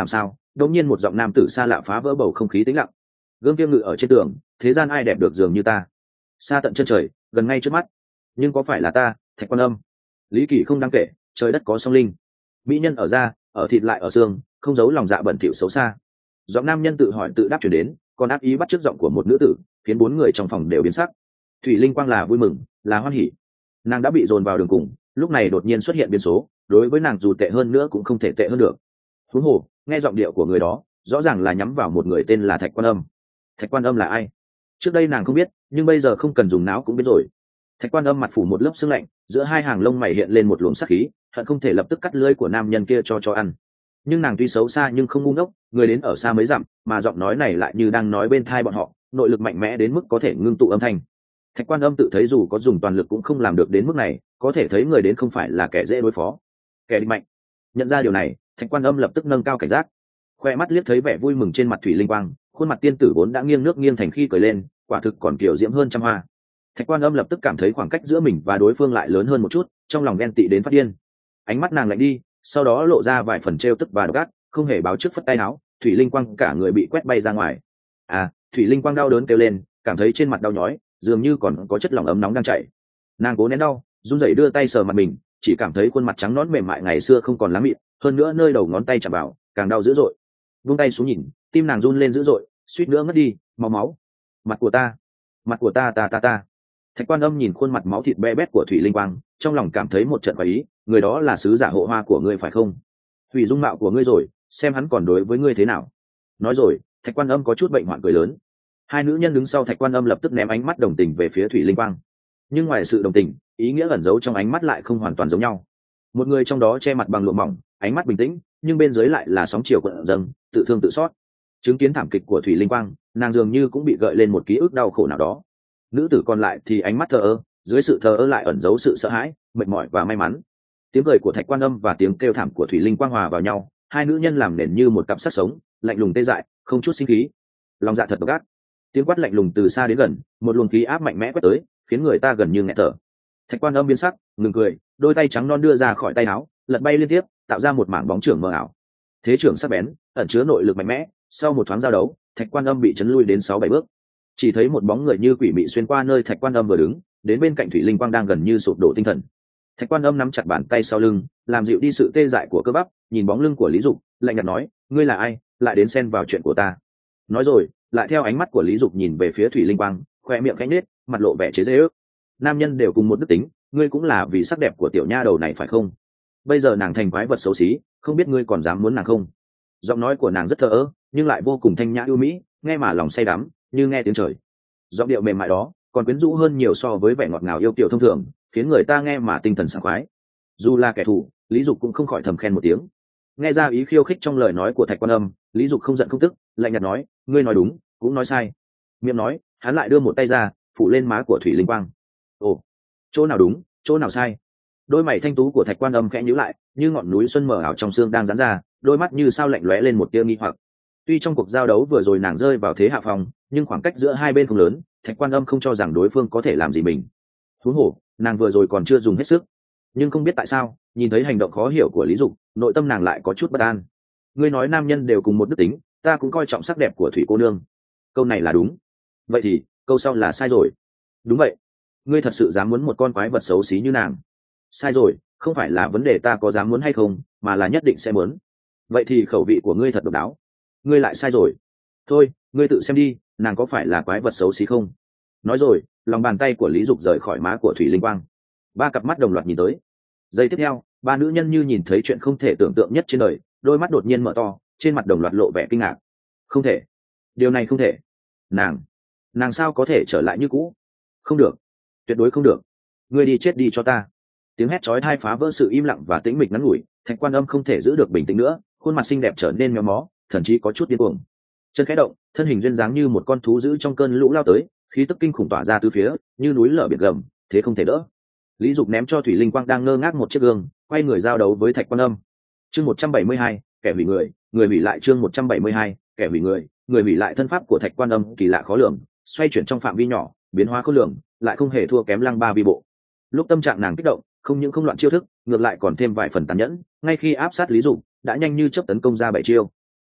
đột nhiên một giọng nam tử xa lạ phá vỡ bầu không khí tĩnh lặng. Gương kia ngự ở trên tường, thế gian ai đẹp được dường như ta. Xa tận chân trời, gần ngay trước mắt. Nhưng có phải là ta, Thạch Quan Âm? Lý Kỳ không đáng kể, trời đất có song linh. Mỹ nhân ở da, ở thịt lại ở xương, không giấu lòng dạ bẩn thỉu xấu xa. Giọng nam nhân tự hỏi tự đáp chuyển đến, còn ác ý bắt chước giọng của một nữ tử, khiến bốn người trong phòng đều biến sắc. Thủy Linh Quang là vui mừng, là hoan hỉ. Nàng đã bị dồn vào đường cùng, lúc này đột nhiên xuất hiện biến số, đối với nàng dù tệ hơn nữa cũng không thể tệ hơn được. Huống hồ, nghe giọng điệu của người đó, rõ ràng là nhắm vào một người tên là Thạch Quan Âm. Thạch Quan Âm là ai? Trước đây nàng không biết, nhưng bây giờ không cần dùng não cũng biết rồi. Thạch Quan Âm mặt phủ một lớp sương lạnh, giữa hai hàng lông mày hiện lên một luồng sắc khí, hận không thể lập tức cắt lưỡi của nam nhân kia cho cho ăn. Nhưng nàng tuy xấu xa nhưng không ngu ngốc, người đến ở xa mấy dặm, mà giọng nói này lại như đang nói bên tai bọn họ, nội lực mạnh mẽ đến mức có thể ngưng tụ âm thanh. Thạch Quan Âm tự thấy dù có dùng toàn lực cũng không làm được đến mức này, có thể thấy người đến không phải là kẻ dễ đối phó, kẻ địch mạnh. Nhận ra điều này, Thạch Quan Âm lập tức nâng cao cảnh giác, khoe mắt liếc thấy vẻ vui mừng trên mặt Thủy Linh Quang, khuôn mặt tiên tử vốn đã nghiêng nước nghiêng thành khi cười lên, quả thực còn kiều diễm hơn trăm hoa. Thạch Quan Âm lập tức cảm thấy khoảng cách giữa mình và đối phương lại lớn hơn một chút, trong lòng ghen tị đến phát điên. Ánh mắt nàng lạnh đi, sau đó lộ ra vài phần trêu tức và độc ác, không hề báo trước phất tay áo, Thủy Linh Quang cả người bị quét bay ra ngoài. À, Thủy Linh Quang đau đớn kêu lên, cảm thấy trên mặt đau nhói, dường như còn có chất lỏng ấm nóng đang chảy. Nàng cố nén đau, run rẩy đưa tay sờ mặt mình, chỉ cảm thấy khuôn mặt trắng nõn mềm mại ngày xưa không còn lá mịn, hơn nữa nơi đầu ngón tay chạm vào, càng đau dữ dội. Vung tay xuống nhìn, tim nàng run lên dữ dội, suýt nữa ngất đi, máu máu. Mặt của ta, mặt của ta ta ta ta. Thạch Quan Âm nhìn khuôn mặt máu thịt be bét của Thủy Linh Quang, trong lòng cảm thấy một trận quái ý, người đó là sứ giả hộ hoa của ngươi phải không? Hủy dung mạo của ngươi rồi, xem hắn còn đối với ngươi thế nào. Nói rồi, Thạch Quan Âm có chút bệnh hoạn cười lớn. Hai nữ nhân đứng sau Thạch Quan Âm lập tức ném ánh mắt đồng tình về phía Thủy Linh Quang. Nhưng ngoài sự đồng tình, ý nghĩa ẩn giấu trong ánh mắt lại không hoàn toàn giống nhau. Một người trong đó che mặt bằng lụa mỏng, ánh mắt bình tĩnh, nhưng bên dưới lại là sóng chiều cuộn dâng, tự thương tự xót. Chứng kiến thảm kịch của Thủy Linh Quang, nàng dường như cũng bị gợi lên một ký ức đau khổ nào đó. Nữ tử còn lại thì ánh mắt thờ ơ, dưới sự thờ ơ lại ẩn giấu sự sợ hãi, mệt mỏi và may mắn. Tiếng cười của Thạch Quan Âm và tiếng kêu thảm của Thủy Linh Quang hòa vào nhau, hai nữ nhân làm nền như một cặp sắt sống, lạnh lùng tê dại, không chút sinh khí. Lòng dạ thật độc ác. Tiếng quát lạnh lùng từ xa đến gần, một luồng khí áp mạnh mẽ quét tới, khiến người ta gần như nghẹt thở. Thạch Quan Âm biến sắc, ngừng cười, đôi tay trắng non đưa ra khỏi tay áo, lật bay liên tiếp, tạo ra một mảng bóng trưởng mờ ảo. Thế trưởng sắc bén, ẩn chứa nội lực mạnh mẽ, sau một thoáng giao đấu, Thạch Quan Âm bị chấn lui đến sáu bảy bước. Chỉ thấy một bóng người như quỷ mị xuyên qua nơi Thạch Quan Âm vừa đứng, đến bên cạnh Thủy Linh Quang đang gần như sụp đổ tinh thần. Thạch Quan Âm nắm chặt bàn tay sau lưng, làm dịu đi sự tê dại của cơ bắp, nhìn bóng lưng của Lý Dục, lạnh nhạt nói, ngươi là ai, lại đến xen vào chuyện của ta? Nói rồi, lại theo ánh mắt của Lý Dục nhìn về phía Thủy Linh Quang, khoe miệng khẽ nhếch, mặt lộ vẻ chế giễu. Nam nhân đều cùng một đức tính, ngươi cũng là vì sắc đẹp của tiểu nha đầu này phải không? Bây giờ nàng thành quái vật xấu xí, không biết ngươi còn dám muốn nàng không? Giọng nói của nàng rất thờ ơ, nhưng lại vô cùng thanh nhã ưu mỹ, nghe mà lòng say đắm, như nghe tiếng trời. Giọng điệu mềm mại đó, còn quyến rũ hơn nhiều so với vẻ ngọt ngào yêu kiều thông thường, khiến người ta nghe mà tinh thần sảng khoái. Dù là kẻ thù, Lý Dục cũng không khỏi thầm khen một tiếng. Nghe ra ý khiêu khích trong lời nói của Thạch Quan Âm, Lý Dục không giận không tức, lạnh nhạt nói, ngươi nói đúng, cũng nói sai. Miệng nói, hắn lại đưa một tay ra, phủ lên má của Thủy Linh Quang. Ồ, chỗ nào đúng, chỗ nào sai? Đôi mày thanh tú của Thạch Quan Âm khẽ nhíu lại, như ngọn núi xuân mở ảo trong xương đang giãn ra, đôi mắt như sao lạnh lóe lên một tia nghi hoặc. Tuy trong cuộc giao đấu vừa rồi nàng rơi vào thế hạ phòng, nhưng khoảng cách giữa hai bên không lớn, Thạch Quan Âm không cho rằng đối phương có thể làm gì mình. Huống hồ, nàng vừa rồi còn chưa dùng hết sức. Nhưng không biết tại sao, nhìn thấy hành động khó hiểu của Lý Dục, nội tâm nàng lại có chút bất an. Ngươi nói nam nhân đều cùng một đức tính, ta cũng coi trọng sắc đẹp của Thủy cô nương. Câu này là đúng. Vậy thì, câu sau là sai rồi. Đúng vậy. Ngươi thật sự dám muốn một con quái vật xấu xí như nàng? Sai rồi, không phải là vấn đề ta có dám muốn hay không, mà là nhất định sẽ muốn. Vậy thì khẩu vị của ngươi thật độc đáo. Ngươi lại sai rồi. Thôi, ngươi tự xem đi, nàng có phải là quái vật xấu xí không? Nói rồi, lòng bàn tay của Lý Dục rời khỏi má của Thủy Linh Quang. Ba cặp mắt đồng loạt nhìn tới. Giây tiếp theo, ba nữ nhân như nhìn thấy chuyện không thể tưởng tượng nhất trên đời, đôi mắt đột nhiên mở to, trên mặt đồng loạt lộ vẻ kinh ngạc. Không thể, điều này không thể. Nàng, nàng sao có thể trở lại như cũ? Không được, tuyệt đối không được. Ngươi đi chết đi cho ta. Tiếng hét chói tai phá vỡ sự im lặng và tĩnh mịch ngắn ngủi. Thạch Quan Âm không thể giữ được bình tĩnh nữa, khuôn mặt xinh đẹp trở nên méo mó, thậm chí có chút điên cuồng. Chân khẽ động, thân hình duyên dáng như một con thú dữ trong cơn lũ lao tới, khí tức kinh khủng tỏa ra tứ phía, như núi lở biển gầm, thế không thể đỡ. Lý Dục ném cho Thủy Linh Quang đang ngơ ngác một chiếc gương, quay người giao đấu với Thạch Quan Âm. Chương một trăm bảy mươi hai, kẻ hủy người, người hủy lại chương một trăm bảy mươi hai, kẻ hủy người, người hủy lại thân pháp của Thạch Quan Âm kỳ lạ khó lường, xoay chuyển trong phạm vi nhỏ, biến hóa khó lường, lại không hề thua kém Lăng Ba vi bộ. Lúc tâm trạng nàng kích động, không những không loạn chiêu thức, ngược lại còn thêm vài phần tàn nhẫn, ngay khi áp sát Lý Dục, đã nhanh như chớp tấn công ra bảy chiêu.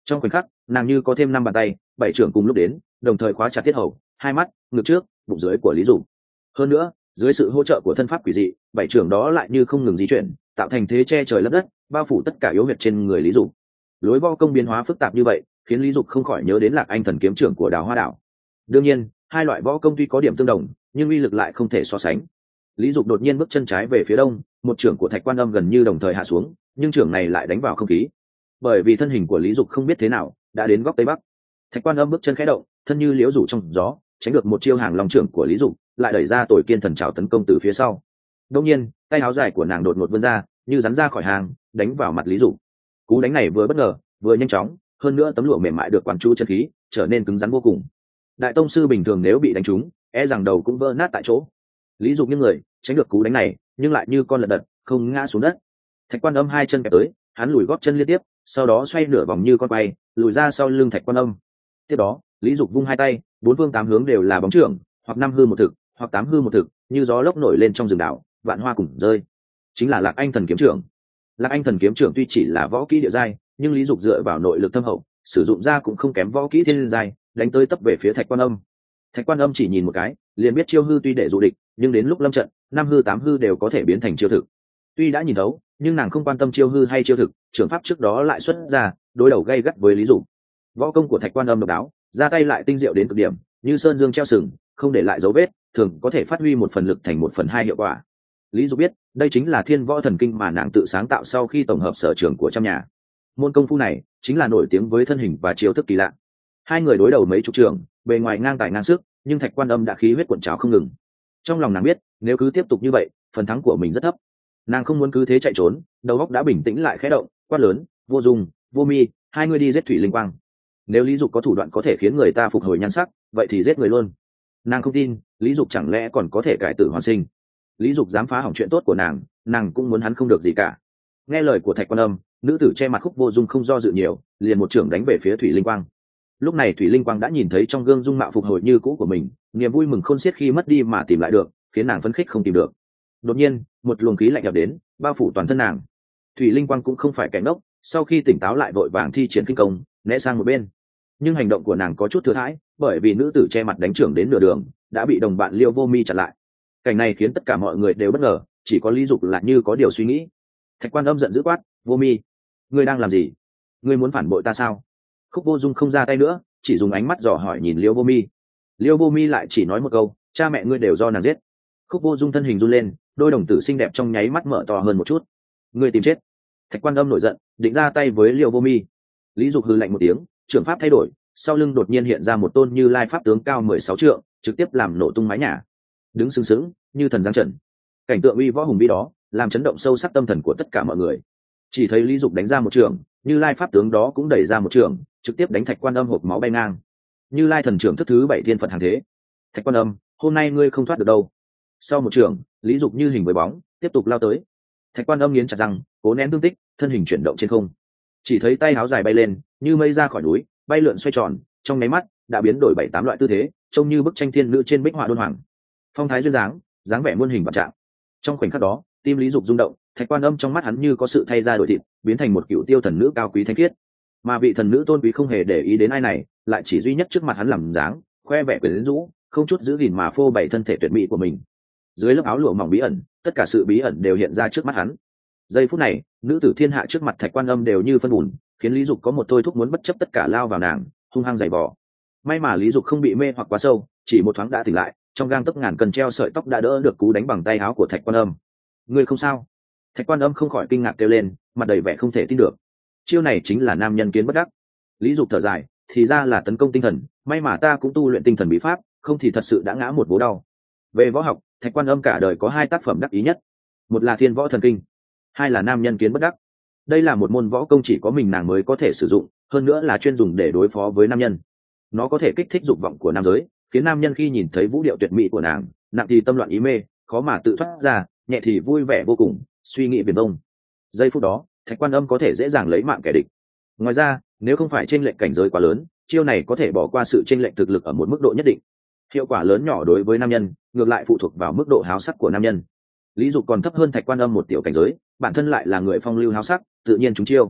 Trong khoảnh khắc nàng như có thêm năm bàn tay bảy trưởng cùng lúc đến, đồng thời khóa chặt tiết hầu, hai mắt, ngực trước, bụng dưới của Lý Dục. Hơn nữa, dưới sự hỗ trợ của thân pháp quỷ dị, bảy trưởng đó lại như không ngừng di chuyển, tạo thành thế che trời lấp đất, bao phủ tất cả yếu huyệt trên người Lý Dục. Lối võ công biến hóa phức tạp như vậy, khiến Lý Dục không khỏi nhớ đến Lạc Anh Thần kiếm trưởng của Đào Hoa Đảo. Đương nhiên, hai loại võ công tuy có điểm tương đồng, nhưng uy lực lại không thể so sánh. Lý Dục đột nhiên bước chân trái về phía đông, một trưởng của Thạch Quan Âm gần như đồng thời hạ xuống, nhưng trưởng này lại đánh vào không khí. Bởi vì thân hình của Lý Dục không biết thế nào đã đến góc tây bắc. Thạch Quan Âm bước chân khẽ động, thân như liễu rủ trong gió, tránh được một chiêu hàng long trưởng của Lý Dục, lại đẩy ra Tội Kiên Thần trảo tấn công từ phía sau. Đột nhiên, tay áo dài của nàng đột ngột vươn ra, như rắn ra khỏi hàng, đánh vào mặt Lý Dục. Cú đánh này vừa bất ngờ, vừa nhanh chóng, hơn nữa tấm lụa mềm mại được quán chú chân khí, trở nên cứng rắn vô cùng. Đại tông sư bình thường nếu bị đánh trúng, e rằng đầu cũng vỡ nát tại chỗ. Lý Dục nghiêng người, tránh được cú đánh này, nhưng lại như con lật đật, không ngã xuống đất. Thạch Quan Âm hai chân kẹp tới, hắn lùi gót chân liên tiếp, sau đó xoay nửa vòng như con quay, lùi ra sau lưng Thạch Quan Âm. Tiếp đó, Lý Dục vung hai tay, bốn phương tám hướng đều là bóng trưởng, hoặc năm hư một thực, hoặc tám hư một thực, như gió lốc nổi lên trong rừng đảo, vạn hoa cùng rơi. Chính là Lạc Anh Thần kiếm trưởng. Lạc Anh Thần kiếm trưởng tuy chỉ là võ kỹ địa giai, nhưng Lý Dục dựa vào nội lực thâm hậu, sử dụng ra cũng không kém võ kỹ thiên giai, đánh tới tấp về phía Thạch Quan Âm. Thạch Quan Âm chỉ nhìn một cái, liền biết chiêu hư tuy để dụ địch, nhưng đến lúc lâm trận, năm hư tám hư đều có thể biến thành chiêu thực. Tuy đã nhìn thấu, nhưng nàng không quan tâm chiêu hư hay chiêu thực, trưởng pháp trước đó lại xuất ra, đối đầu gay gắt với Lý Dục. Võ công của Thạch Quan Âm độc đáo, ra tay lại tinh diệu đến cực điểm, như sơn dương treo sừng, không để lại dấu vết, thường có thể phát huy một phần lực thành một phần hai hiệu quả. Lý Dục biết, đây chính là Thiên Võ Thần Kinh mà nàng tự sáng tạo sau khi tổng hợp sở trường của trăm nhà. Môn công phu này chính là nổi tiếng với thân hình và chiêu thức kỳ lạ. Hai người đối đầu mấy chục trường, bề ngoài ngang tài ngang sức, nhưng Thạch Quan Âm đã khí huyết cuộn trào không ngừng. Trong lòng nàng biết, nếu cứ tiếp tục như vậy, phần thắng của mình rất thấp. Nàng không muốn cứ thế chạy trốn, đầu óc đã bình tĩnh lại khẽ động, quát lớn: "Vô Dung, Vô Mi, hai người đi giết Thủy Linh Quang." Nếu Lý Dục có thủ đoạn có thể khiến người ta phục hồi nhan sắc, vậy thì giết người luôn. Nàng không tin, Lý Dục chẳng lẽ còn có thể cải tử hoàn sinh. Lý Dục dám phá hỏng chuyện tốt của nàng, nàng cũng muốn hắn không được gì cả. Nghe lời của Thạch Quan Âm, nữ tử che mặt Khúc Vô Dung không do dự nhiều, liền một trưởng đánh về phía Thủy Linh Quang. Lúc này Thủy Linh Quang đã nhìn thấy trong gương dung mạo phục hồi như cũ của mình, niềm vui mừng khôn xiết khi mất đi mà tìm lại được, khiến nàng phấn khích không tìm được. Đột nhiên, một luồng khí lạnh ập đến, bao phủ toàn thân nàng. Thủy Linh Quang cũng không phải kẻ ngốc, sau khi tỉnh táo lại vội vàng thi triển kinh công, né sang một bên. Nhưng hành động của nàng có chút thừa thãi, bởi vì nữ tử che mặt đánh trưởng đến nửa đường, đã bị đồng bạn Liêu Vô Mi chặn lại. Cảnh này khiến tất cả mọi người đều bất ngờ, chỉ có Lý Dục là như có điều suy nghĩ. Thạch Quan Âm giận dữ quát: "Vô Mi, ngươi đang làm gì? Ngươi muốn phản bội ta sao?" Khúc Vô Dung không ra tay nữa, chỉ dùng ánh mắt dò hỏi nhìn Liêu Vô Mi. Liêu Vô Mi lại chỉ nói một câu: "Cha mẹ ngươi đều do nàng giết." Khúc Vô Dung thân hình run lên, đôi đồng tử xinh đẹp trong nháy mắt mở to hơn một chút. "Ngươi tìm chết!" Thạch Quan Âm nổi giận, định ra tay với Liêu Vô Mi. Lý Dục hừ lạnh một tiếng, trưởng pháp thay đổi, sau lưng đột nhiên hiện ra một tôn Như Lai pháp tướng cao mười sáu trượng, trực tiếp làm nổ tung mái nhà. Đứng sừng sững như thần giáng trần. Cảnh tượng uy võ hùng vĩ đó làm chấn động sâu sắc tâm thần của tất cả mọi người. Chỉ thấy Lý Dục đánh ra một trường, Như Lai pháp tướng đó cũng đẩy ra một trường, trực tiếp đánh Thạch Quan Âm hộc máu bay ngang. Như Lai thần trưởng thức thứ bảy thiên phật hàng thế. Thạch Quan Âm, hôm nay ngươi không thoát được đâu. Sau một trường, Lý Dục như hình với bóng, tiếp tục lao tới. Thạch Quan Âm nghiến chặt răng, cố nén thương tích, thân hình chuyển động trên không. Chỉ thấy tay áo dài bay lên, như mây ra khỏi núi, bay lượn xoay tròn, trong nháy mắt đã biến đổi bảy tám loại tư thế, trông như bức tranh thiên nữ trên bích họa đôn hoàng. Phong thái duyên dáng, dáng vẻ muôn hình vạn trạng. Trong khoảnh khắc đó, tim Lý Dục rung động, Thạch Quan Âm trong mắt hắn như có sự thay ra đổi thịt, biến thành một cựu tiêu thần nữ cao quý thánh khiết. Mà vị thần nữ tôn quý không hề để ý đến ai này, lại chỉ duy nhất trước mặt hắn làm dáng, khoe vẻ quyến rũ, không chút giữ gìn mà phô bày thân thể tuyệt mỹ của mình. Dưới lớp áo lụa mỏng bí ẩn, tất cả sự bí ẩn đều hiện ra trước mắt hắn. Giây phút này, nữ tử thiên hạ trước mặt Thạch Quan Âm đều như phân bùn, khiến Lý Dục có một thôi thúc muốn bất chấp tất cả lao vào nàng, hung hăng giày vò. May mà Lý Dục không bị mê hoặc quá sâu, chỉ một thoáng đã tỉnh lại, trong gang tấc ngàn cân treo sợi tóc đã đỡ được cú đánh bằng tay áo của Thạch Quan Âm. Ngươi không sao? Thạch Quan Âm không khỏi kinh ngạc kêu lên, mặt đầy vẻ không thể tin được. Chiêu này chính là nam nhân kiến bất đắc. Lý Dục thở dài, thì ra là tấn công tinh thần, may mà ta cũng tu luyện tinh thần bí pháp, không thì thật sự đã ngã một vố đau. Về võ học, Thạch Quan Âm cả đời có hai tác phẩm đắc ý nhất, một là Thiên Võ Thần Kinh, hai là Nam Nhân Kiến Bất Đắc. Đây là một môn võ công chỉ có mình nàng mới có thể sử dụng, hơn nữa là chuyên dùng để đối phó với nam nhân. Nó có thể kích thích dục vọng của nam giới, khiến nam nhân khi nhìn thấy vũ điệu tuyệt mỹ của nàng, nặng thì tâm loạn ý mê, khó mà tự thoát ra, nhẹ thì vui vẻ vô cùng, suy nghĩ viển vông. Giây phút đó, Thạch Quan Âm có thể dễ dàng lấy mạng kẻ địch. Ngoài ra, nếu không phải chênh lệch cảnh giới quá lớn, chiêu này có thể bỏ qua sự chênh lệch thực lực ở một mức độ nhất định. Hiệu quả lớn nhỏ đối với nam nhân, ngược lại phụ thuộc vào mức độ háo sắc của nam nhân. Lý Dục còn thấp hơn Thạch Quan Âm một tiểu cảnh giới, bản thân lại là người phong lưu háo sắc, tự nhiên chúng chiêu.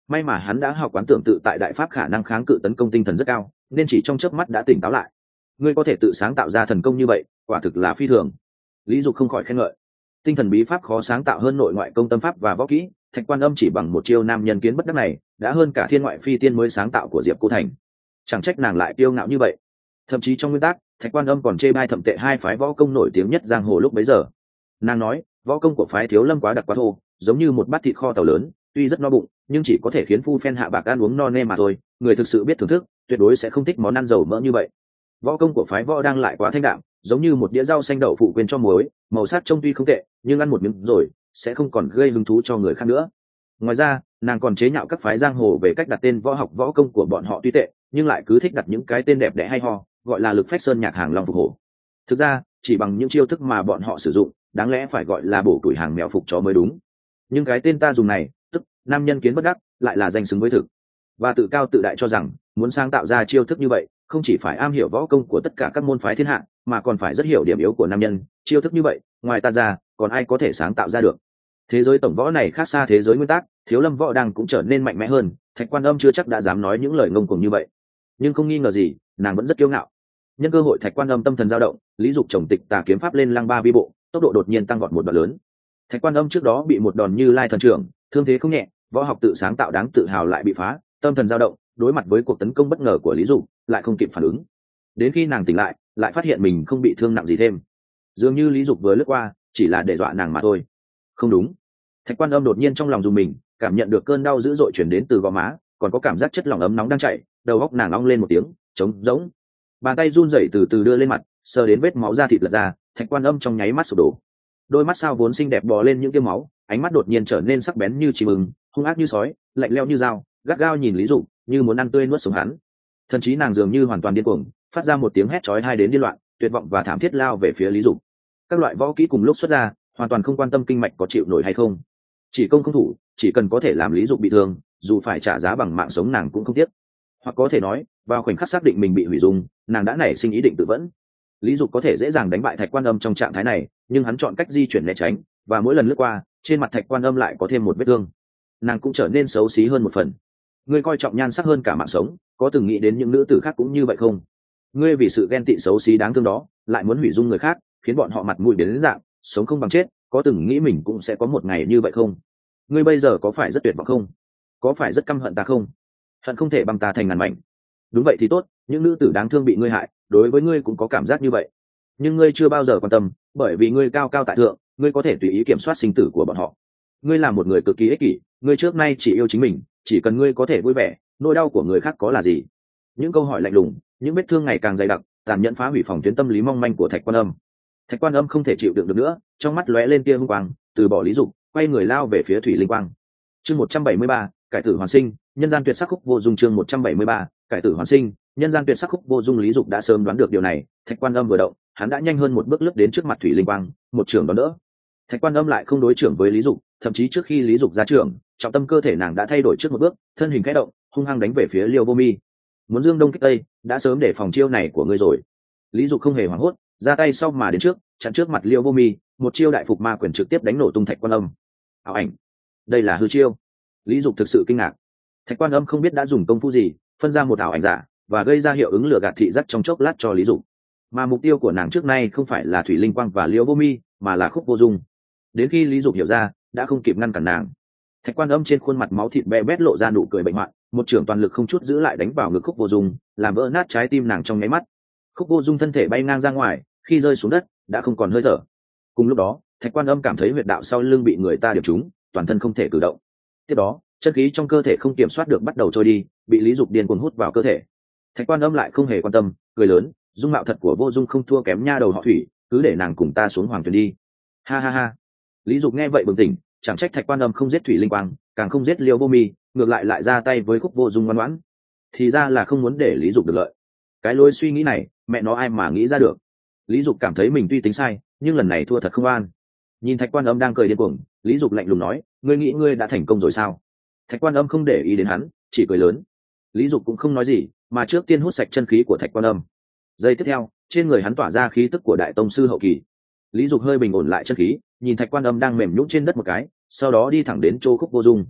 May mà hắn đã học quán tưởng tự tại đại pháp, khả năng kháng cự tấn công tinh thần rất cao, nên chỉ trong chớp mắt đã tỉnh táo lại. Ngươi có thể tự sáng tạo ra thần công như vậy, quả thực là phi thường. Lý Dục không khỏi khen ngợi. Tinh thần bí pháp khó sáng tạo hơn nội ngoại công tâm pháp và võ kỹ, Thạch Quan Âm chỉ bằng một chiêu nam nhân kiến bất đắc này đã hơn cả thiên ngoại phi tiên mới sáng tạo của Diệp Cô Thành. Chẳng trách nàng lại kiêu ngạo như vậy. Thậm chí trong nguyên tắc, Thạch Quan Âm còn chê bai thậm tệ hai phái võ công nổi tiếng nhất giang hồ lúc bấy giờ. Nàng nói võ công của phái Thiếu Lâm quá đặc quá thô, giống như một bát thịt kho tàu lớn, tuy rất no bụng nhưng chỉ có thể khiến phu phen hạ bạc ăn uống no nê mà thôi, người thực sự biết thưởng thức tuyệt đối sẽ không thích món ăn dầu mỡ như vậy. Võ công của phái Võ đang lại quá thanh đạm, giống như một đĩa rau xanh đậu phụ quên cho muối, màu sắc trông tuy không tệ nhưng ăn một miếng rồi sẽ không còn gây hứng thú cho người khác nữa. Ngoài ra nàng còn chế nhạo các phái giang hồ về cách đặt tên võ học võ công của bọn họ tuy tệ nhưng lại cứ thích đặt những cái tên đẹp đẽ hay ho, gọi là lực phách sơn nhạc hàng long phục hổ. Thực ra chỉ bằng những chiêu thức mà bọn họ sử dụng, đáng lẽ phải gọi là bổ tuổi hàng mèo phục chó mới đúng. Nhưng cái tên ta dùng này, tức nam nhân kiến bất đắc, lại là danh xứng với thực. Và tự cao tự đại cho rằng muốn sáng tạo ra chiêu thức như vậy, không chỉ phải am hiểu võ công của tất cả các môn phái thiên hạ, mà còn phải rất hiểu điểm yếu của nam nhân. Chiêu thức như vậy, ngoài ta ra, còn ai có thể sáng tạo ra được? Thế giới tổng võ này khác xa thế giới nguyên tắc, Thiếu Lâm võ đang cũng trở nên mạnh mẽ hơn. Thạch Quan Âm chưa chắc đã dám nói những lời ngông cuồng như vậy, nhưng không nghi ngờ gì, nàng vẫn rất kiêu ngạo. Nhân cơ hội Thạch Quan Âm tâm thần dao động, Lý Dục chồng tịch tà kiếm pháp lên lăng ba vi bộ, tốc độ đột nhiên tăng vọt một đoạn lớn. Thạch Quan Âm trước đó bị một đòn Như Lai thần trưởng, thương thế không nhẹ, võ học tự sáng tạo đáng tự hào lại bị phá, tâm thần dao động, đối mặt với cuộc tấn công bất ngờ của Lý Dục, lại không kịp phản ứng. Đến khi nàng tỉnh lại, lại phát hiện mình không bị thương nặng gì thêm. Dường như Lý Dục vừa lướt qua, chỉ là để dọa nàng mà thôi. Không đúng. Thạch Quan Âm đột nhiên trong lòng rùng mình, cảm nhận được cơn đau dữ dội truyền đến từ gò má, còn có cảm giác chất lỏng ấm nóng đang chảy, đầu óc nàng ong lên một tiếng, trống rỗng. Bàn tay run rẩy từ từ đưa lên mặt, sờ đến vết máu da thịt lật ra, Thạch Quan Âm trong nháy mắt sụp đổ. Đôi mắt sao vốn xinh đẹp bò lên những tia máu, ánh mắt đột nhiên trở nên sắc bén như chim ưng, hung ác như sói, lạnh lẽo như dao, gắt gao nhìn Lý Dục, như muốn ăn tươi nuốt sống hắn. Thần trí nàng dường như hoàn toàn điên cuồng, phát ra một tiếng hét chói tai đến điên loạn, tuyệt vọng và thảm thiết lao về phía Lý Dục. Các loại võ kỹ cùng lúc xuất ra, hoàn toàn không quan tâm kinh mạch có chịu nổi hay không, chỉ công không thủ, chỉ cần có thể làm Lý Dục bị thương, dù phải trả giá bằng mạng sống nàng cũng không tiếc. Hoặc có thể nói, vào khoảnh khắc xác định mình bị hủy dung, nàng đã nảy sinh ý định tự vẫn. Lý Dục có thể dễ dàng đánh bại Thạch Quan Âm trong trạng thái này, nhưng hắn chọn cách di chuyển né tránh, và mỗi lần lướt qua, trên mặt Thạch Quan Âm lại có thêm một vết thương. Nàng cũng trở nên xấu xí hơn một phần. Ngươi coi trọng nhan sắc hơn cả mạng sống, có từng nghĩ đến những nữ tử khác cũng như vậy không? Ngươi vì sự ghen tị xấu xí đáng thương đó, lại muốn hủy dung người khác, khiến bọn họ mặt mũi biến đến dạng, sống không bằng chết, có từng nghĩ mình cũng sẽ có một ngày như vậy không? Ngươi bây giờ có phải rất tuyệt vọng không? Có phải rất căm hận ta không? Hận không thể băng ta thành ngàn mảnh. Đúng vậy thì tốt, những nữ tử đáng thương bị ngươi hại, đối với ngươi cũng có cảm giác như vậy. Nhưng ngươi chưa bao giờ quan tâm, bởi vì ngươi cao cao tại thượng, ngươi có thể tùy ý kiểm soát sinh tử của bọn họ. Ngươi là một người cực kỳ ích kỷ, ngươi trước nay chỉ yêu chính mình, chỉ cần ngươi có thể vui vẻ, nỗi đau của người khác có là gì? Những câu hỏi lạnh lùng, những vết thương ngày càng dày đặc, tàn nhẫn phá hủy phòng tuyến tâm lý mong manh của Thạch Quan Âm. Thạch Quan Âm không thể chịu đựng được nữa, trong mắt lóe lên tia hung quang, từ bỏ Lý Dục, quay người lao về phía Thủy Linh Quang. Chương một trăm bảy mươi ba, cải tử hoàn sinh, nhân gian tuyệt sắc khúc vô dung. Chương một trăm bảy mươi ba, cải tử hoàn sinh, nhân gian tuyệt sắc khúc vô dung. Lý Dục đã sớm đoán được điều này, Thạch Quan Âm vừa động, hắn đã nhanh hơn một bước lướt đến trước mặt Thủy Linh Quang, một trường đón đỡ. Thạch Quan Âm lại không đối trưởng với Lý Dục, thậm chí trước khi Lý Dục ra trưởng, trọng tâm cơ thể nàng đã thay đổi trước một bước, thân hình khẽ động, hung hăng đánh về phía Liêu Vô Mi. Muốn dương đông kích tây, đã sớm để phòng chiêu này của ngươi rồi. Lý Dục không hề hoảng hốt, ra tay sau mà đến trước, chặn trước mặt Liêu Vô Mi, một chiêu đại phục ma quyền trực tiếp đánh nổ tung Thạch Quan Âm. Ảo ảnh, đây là hư chiêu. Lý Dục thực sự kinh ngạc. Thạch Quan Âm không biết đã dùng công phu gì, phân ra một ảo ảnh giả và gây ra hiệu ứng lừa gạt thị giác trong chốc lát cho Lý Dục. Mà mục tiêu của nàng trước nay không phải là Thủy Linh Quang và Liêu Vô Mi, mà là Khúc Vô Dung. Đến khi Lý Dục hiểu ra, đã không kịp ngăn cản nàng. Thạch Quan Âm trên khuôn mặt máu thịt be bét lộ ra nụ cười bệnh hoạn, một trưởng toàn lực không chút giữ lại đánh vào ngực Khúc Vô Dung, làm vỡ nát trái tim nàng trong nháy mắt. Khúc Vô Dung thân thể bay ngang ra ngoài, khi rơi xuống đất, đã không còn hơi thở. Cùng lúc đó, Thạch Quan Âm cảm thấy huyệt đạo sau lưng bị người ta điểm trúng, toàn thân không thể cử động. Tiếp đó, chân khí trong cơ thể không kiểm soát được bắt đầu trôi đi, bị Lý Dục điên cuồng hút vào cơ thể. Thạch Quan Âm lại không hề quan tâm, cười lớn, dung mạo thật của Vô Dung không thua kém nha đầu họ Thủy, cứ để nàng cùng ta xuống hoàng thuyền đi. Ha ha ha. Lý Dục nghe vậy bừng tỉnh, chẳng trách Thạch Quan Âm không giết Thủy Linh Quang, càng không giết Liêu Vô Mi, ngược lại lại ra tay với Khúc Vô Dung ngoan ngoãn. Thì ra là không muốn để Lý Dục được lợi. Cái lối suy nghĩ này, mẹ nó ai mà nghĩ ra được. Lý Dục cảm thấy mình tuy tính sai, nhưng lần này thua thật không an. Nhìn Thạch Quan Âm đang cười điên cuồng, Lý Dục lạnh lùng nói, ngươi nghĩ ngươi đã thành công rồi sao? Thạch Quan Âm không để ý đến hắn, chỉ cười lớn. Lý Dục cũng không nói gì, mà trước tiên hút sạch chân khí của Thạch Quan Âm. Giây tiếp theo, trên người hắn tỏa ra khí tức của đại tông sư hậu kỳ. Lý Dục hơi bình ổn lại chân khí, nhìn Thạch Quan Âm đang mềm nhũn trên đất một cái, sau đó đi thẳng đến chỗ Khúc Vô Dung.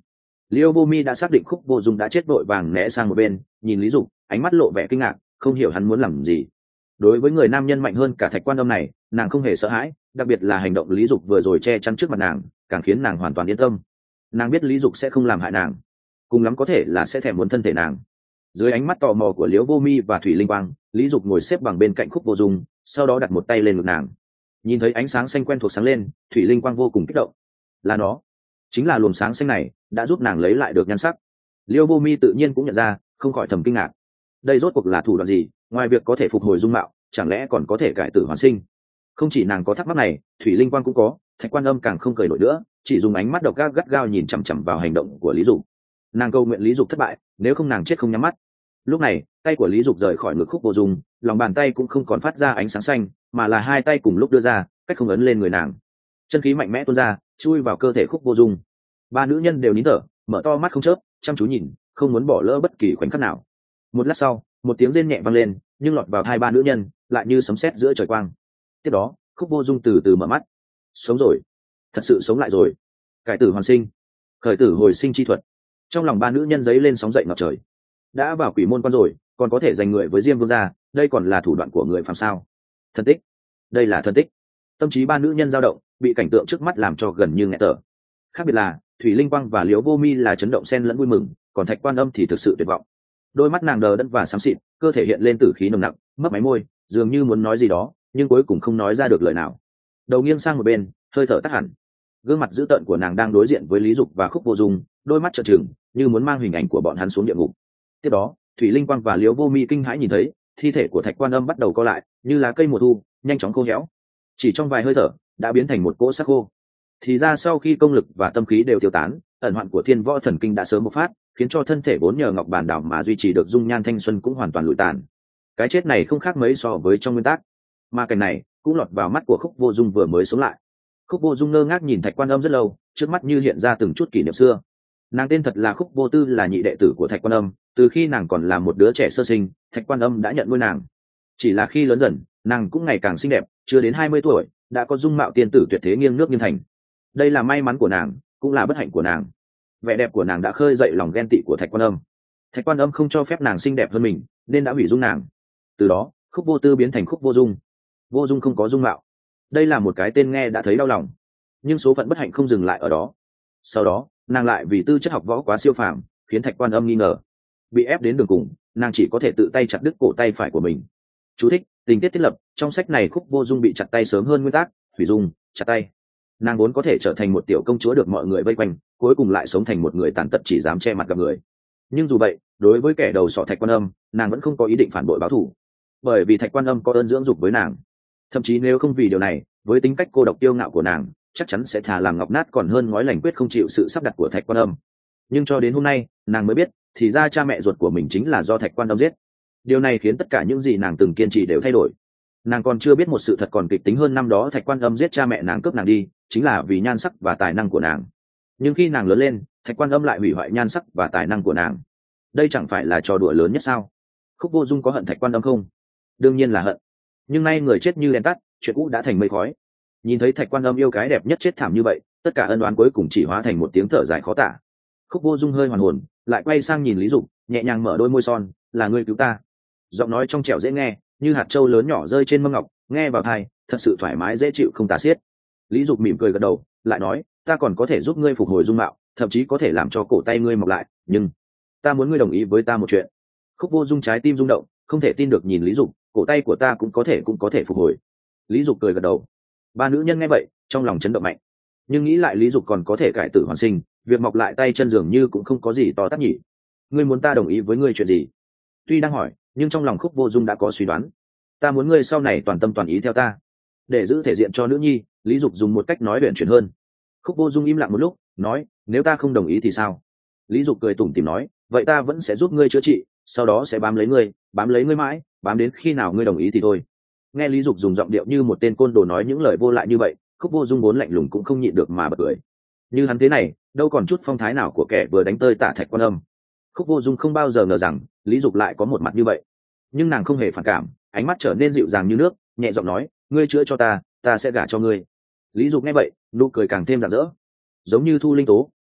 Liêu Vô Mi đã xác định Khúc Vô Dung đã chết, vội vàng né sang một bên, nhìn Lý Dục, ánh mắt lộ vẻ kinh ngạc, không hiểu hắn muốn làm gì. Đối với người nam nhân mạnh hơn cả Thạch Quan Âm này, nàng không hề sợ hãi, đặc biệt là hành động Lý Dục vừa rồi che chắn trước mặt nàng, càng khiến nàng hoàn toàn yên tâm. Nàng biết Lý Dục sẽ không làm hại nàng, cùng lắm có thể là sẽ thèm muốn thân thể nàng. Dưới ánh mắt tò mò của Liễu Vô Mi và Thủy Linh Quang, Lý Dục ngồi xếp bằng bên cạnh Khúc Vô Dung, sau đó đặt một tay lên ngực nàng. Nhìn thấy ánh sáng xanh quen thuộc sáng lên, Thủy Linh Quang vô cùng kích động. Là nó, chính là luồng sáng xanh này đã giúp nàng lấy lại được nhan sắc. Liễu Vô Mi tự nhiên cũng nhận ra, không khỏi thầm kinh ngạc. Đây rốt cuộc là thủ đoạn gì, ngoài việc có thể phục hồi dung mạo, chẳng lẽ còn có thể cải tử hoàn sinh? Không chỉ nàng có thắc mắc này, Thủy Linh Quang cũng có, Thạch Quan Âm càng không cười nổi nữa, chỉ dùng ánh mắt độc ác gắt gao nhìn chằm chằm vào hành động của Lý Dục. Nàng cầu nguyện Lý Dục thất bại, nếu không nàng chết không nhắm mắt. Lúc này, tay của Lý Dục rời khỏi ngực Khúc Vô Dung, lòng bàn tay cũng không còn phát ra ánh sáng xanh, mà là hai tay cùng lúc đưa ra, cách không ấn lên người nàng. Chân khí mạnh mẽ tuôn ra, chui vào cơ thể Khúc Vô Dung. Ba nữ nhân đều nín thở, mở to mắt không chớp, chăm chú nhìn, không muốn bỏ lỡ bất kỳ khoảnh khắc nào. Một lát sau, một tiếng rên nhẹ vang lên, nhưng lọt vào tai ba nữ nhân, lại như sấm sét giữa trời quang. Tiếp đó, Khúc Vô Dung từ từ mở mắt. Sống rồi, thật sự sống lại rồi. Cải tử hoàn sinh, khởi tử hồi sinh chi thuật. Trong lòng ba nữ nhân giấy lên sóng dậy ngập trời. Đã vào quỷ môn quan rồi, còn có thể giành người với Diêm Vương gia, đây còn là thủ đoạn của người phàm sao? Thân tích, đây là thân tích. Tâm trí ba nữ nhân dao động, bị cảnh tượng trước mắt làm cho gần như nghẹt thở. Khác biệt là, Thủy Linh Quang và Liễu Vô Mi là chấn động xen lẫn vui mừng, còn Thạch Quan Âm thì thực sự tuyệt vọng. Đôi mắt nàng đờ đẫn và xám xịt, cơ thể hiện lên tử khí nồng nặc, mấp máy môi, dường như muốn nói gì đó, nhưng cuối cùng không nói ra được lời nào. Đầu nghiêng sang một bên, hơi thở tắt hẳn. Gương mặt dữ tợn của nàng đang đối diện với Lý Dục và Khúc Vô Dung, đôi mắt trợn trừng, như muốn mang hình ảnh của bọn hắn xuống địa ngục. Tiếp đó, Thủy Linh Quang và Liễu Vô Mi kinh hãi nhìn thấy, thi thể của Thạch Quan Âm bắt đầu co lại, như lá cây mùa thu, nhanh chóng khô héo. Chỉ trong vài hơi thở, đã biến thành một cỗ xác khô. Thì ra sau khi công lực và tâm khí đều tiêu tán, ẩn hoạn của Thiên Võ Thần Kinh đã sớm bộc phát, khiến cho thân thể vốn nhờ ngọc bản đảo mà duy trì được dung nhan thanh xuân cũng hoàn toàn lụi tàn. Cái chết này không khác mấy so với trong nguyên tắc, mà cảnh này cũng lọt vào mắt của Khúc Vô Dung vừa mới sống lại. Khúc Vô Dung ngơ ngác nhìn Thạch Quan Âm rất lâu, trước mắt như hiện ra từng chút kỷ niệm xưa. Nàng tên thật là Khúc Vô Tư, là nhị đệ tử của Thạch Quan Âm, từ khi nàng còn là một đứa trẻ sơ sinh, Thạch Quan Âm đã nhận nuôi nàng. Chỉ là khi lớn dần, nàng cũng ngày càng xinh đẹp, chưa đến hai mươi tuổi, đã có dung mạo tiên tử tuyệt thế nghiêng nước nghiêng thành. Đây là may mắn của nàng, cũng là bất hạnh của nàng. Vẻ đẹp của nàng đã khơi dậy lòng ghen tị của Thạch Quan Âm. Thạch Quan Âm không cho phép nàng xinh đẹp hơn mình, nên đã hủy dung nàng. Từ đó, Khúc Vô Tư biến thành Khúc Vô Dung. Vô Dung không có dung mạo. Đây là một cái tên nghe đã thấy đau lòng. Nhưng số phận bất hạnh không dừng lại ở đó. Sau đó, nàng lại vì tư chất học võ quá siêu phàm, khiến Thạch Quan Âm nghi ngờ. Bị ép đến đường cùng, nàng chỉ có thể tự tay chặt đứt cổ tay phải của mình. Chú thích: tình tiết thiết lập, trong sách này Khúc Vô Dung bị chặt tay sớm hơn nguyên tắc, hủy dung, chặt tay. Nàng vốn có thể trở thành một tiểu công chúa được mọi người vây quanh, cuối cùng lại sống thành một người tàn tật chỉ dám che mặt gặp người. Nhưng dù vậy, đối với kẻ đầu sọ Thạch Quan Âm, nàng vẫn không có ý định phản bội báo thù, bởi vì Thạch Quan Âm có ơn dưỡng dục với nàng. Thậm chí nếu không vì điều này, với tính cách cô độc tiêu ngạo của nàng, chắc chắn sẽ thà làm ngọc nát còn hơn ngói lành quyết không chịu sự sắp đặt của Thạch Quan Âm. Nhưng cho đến hôm nay, nàng mới biết, thì ra cha mẹ ruột của mình chính là do Thạch Quan Âm giết. Điều này khiến tất cả những gì nàng từng kiên trì đều thay đổi. Nàng còn chưa biết một sự thật còn kịch tính hơn, năm đó Thạch Quan Âm giết cha mẹ nàng, cướp nàng đi, chính là vì nhan sắc và tài năng của nàng. Nhưng khi nàng lớn lên, Thạch Quan Âm lại hủy hoại nhan sắc và tài năng của nàng. Đây chẳng phải là trò đùa lớn nhất sao? Khúc Vô Dung có hận Thạch Quan Âm không? Đương nhiên là hận. Nhưng nay người chết như đèn tắt, chuyện cũ đã thành mây khói. Nhìn thấy Thạch Quan Âm yêu cái đẹp nhất chết thảm như vậy, tất cả ân oán cuối cùng chỉ hóa thành một tiếng thở dài khó tả. Khúc Vô Dung hơi hoàn hồn, lại quay sang nhìn Lý Dục, nhẹ nhàng mở đôi môi son, "Là ngươi cứu ta." Giọng nói trong trẻo dễ nghe, như hạt châu lớn nhỏ rơi trên mâm ngọc, nghe vào tai thật sự thoải mái dễ chịu không tả xiết. Lý Dục mỉm cười gật đầu, lại nói, "Ta còn có thể giúp ngươi phục hồi dung mạo, thậm chí có thể làm cho cổ tay ngươi mọc lại, nhưng ta muốn ngươi đồng ý với ta một chuyện." Khúc Vô Dung trái tim rung động, không thể tin được nhìn Lý Dục, "Cổ tay của ta cũng có thể cũng có thể phục hồi?" Lý Dục cười gật đầu. Ba nữ nhân nghe vậy, trong lòng chấn động mạnh. Nhưng nghĩ lại Lý Dục còn có thể cải tử hoàn sinh, việc mọc lại tay chân dường như cũng không có gì to tát nhỉ. "Ngươi muốn ta đồng ý với ngươi chuyện gì?" Tuy đang hỏi, nhưng trong lòng Khúc Vô Dung đã có suy đoán. "Ta muốn ngươi sau này toàn tâm toàn ý theo ta." Để giữ thể diện cho nữ nhi, Lý Dục dùng một cách nói luyện chuyển hơn. Khúc Vô Dung im lặng một lúc, nói, "Nếu ta không đồng ý thì sao?" Lý Dục cười tủm tỉm nói, "Vậy ta vẫn sẽ giúp ngươi chữa trị, sau đó sẽ bám lấy ngươi, bám lấy ngươi mãi, bám đến khi nào ngươi đồng ý thì thôi." Nghe Lý Dục dùng giọng điệu như một tên côn đồ nói những lời vô lại như vậy, Khúc Vô Dung vốn lạnh lùng cũng không nhịn được mà bật cười. Như hắn thế này, đâu còn chút phong thái nào của kẻ vừa đánh tơi tả Thạch Quan Âm. Khúc Vô Dung không bao giờ ngờ rằng Lý Dục lại có một mặt như vậy. Nhưng nàng không hề phản cảm, ánh mắt trở nên dịu dàng như nước, nhẹ giọng nói, "Ngươi chữa cho ta, ta sẽ gả cho ngươi." Lý Dục nghe vậy, nụ cười càng thêm rạng rỡ. Giống như thu linh tố,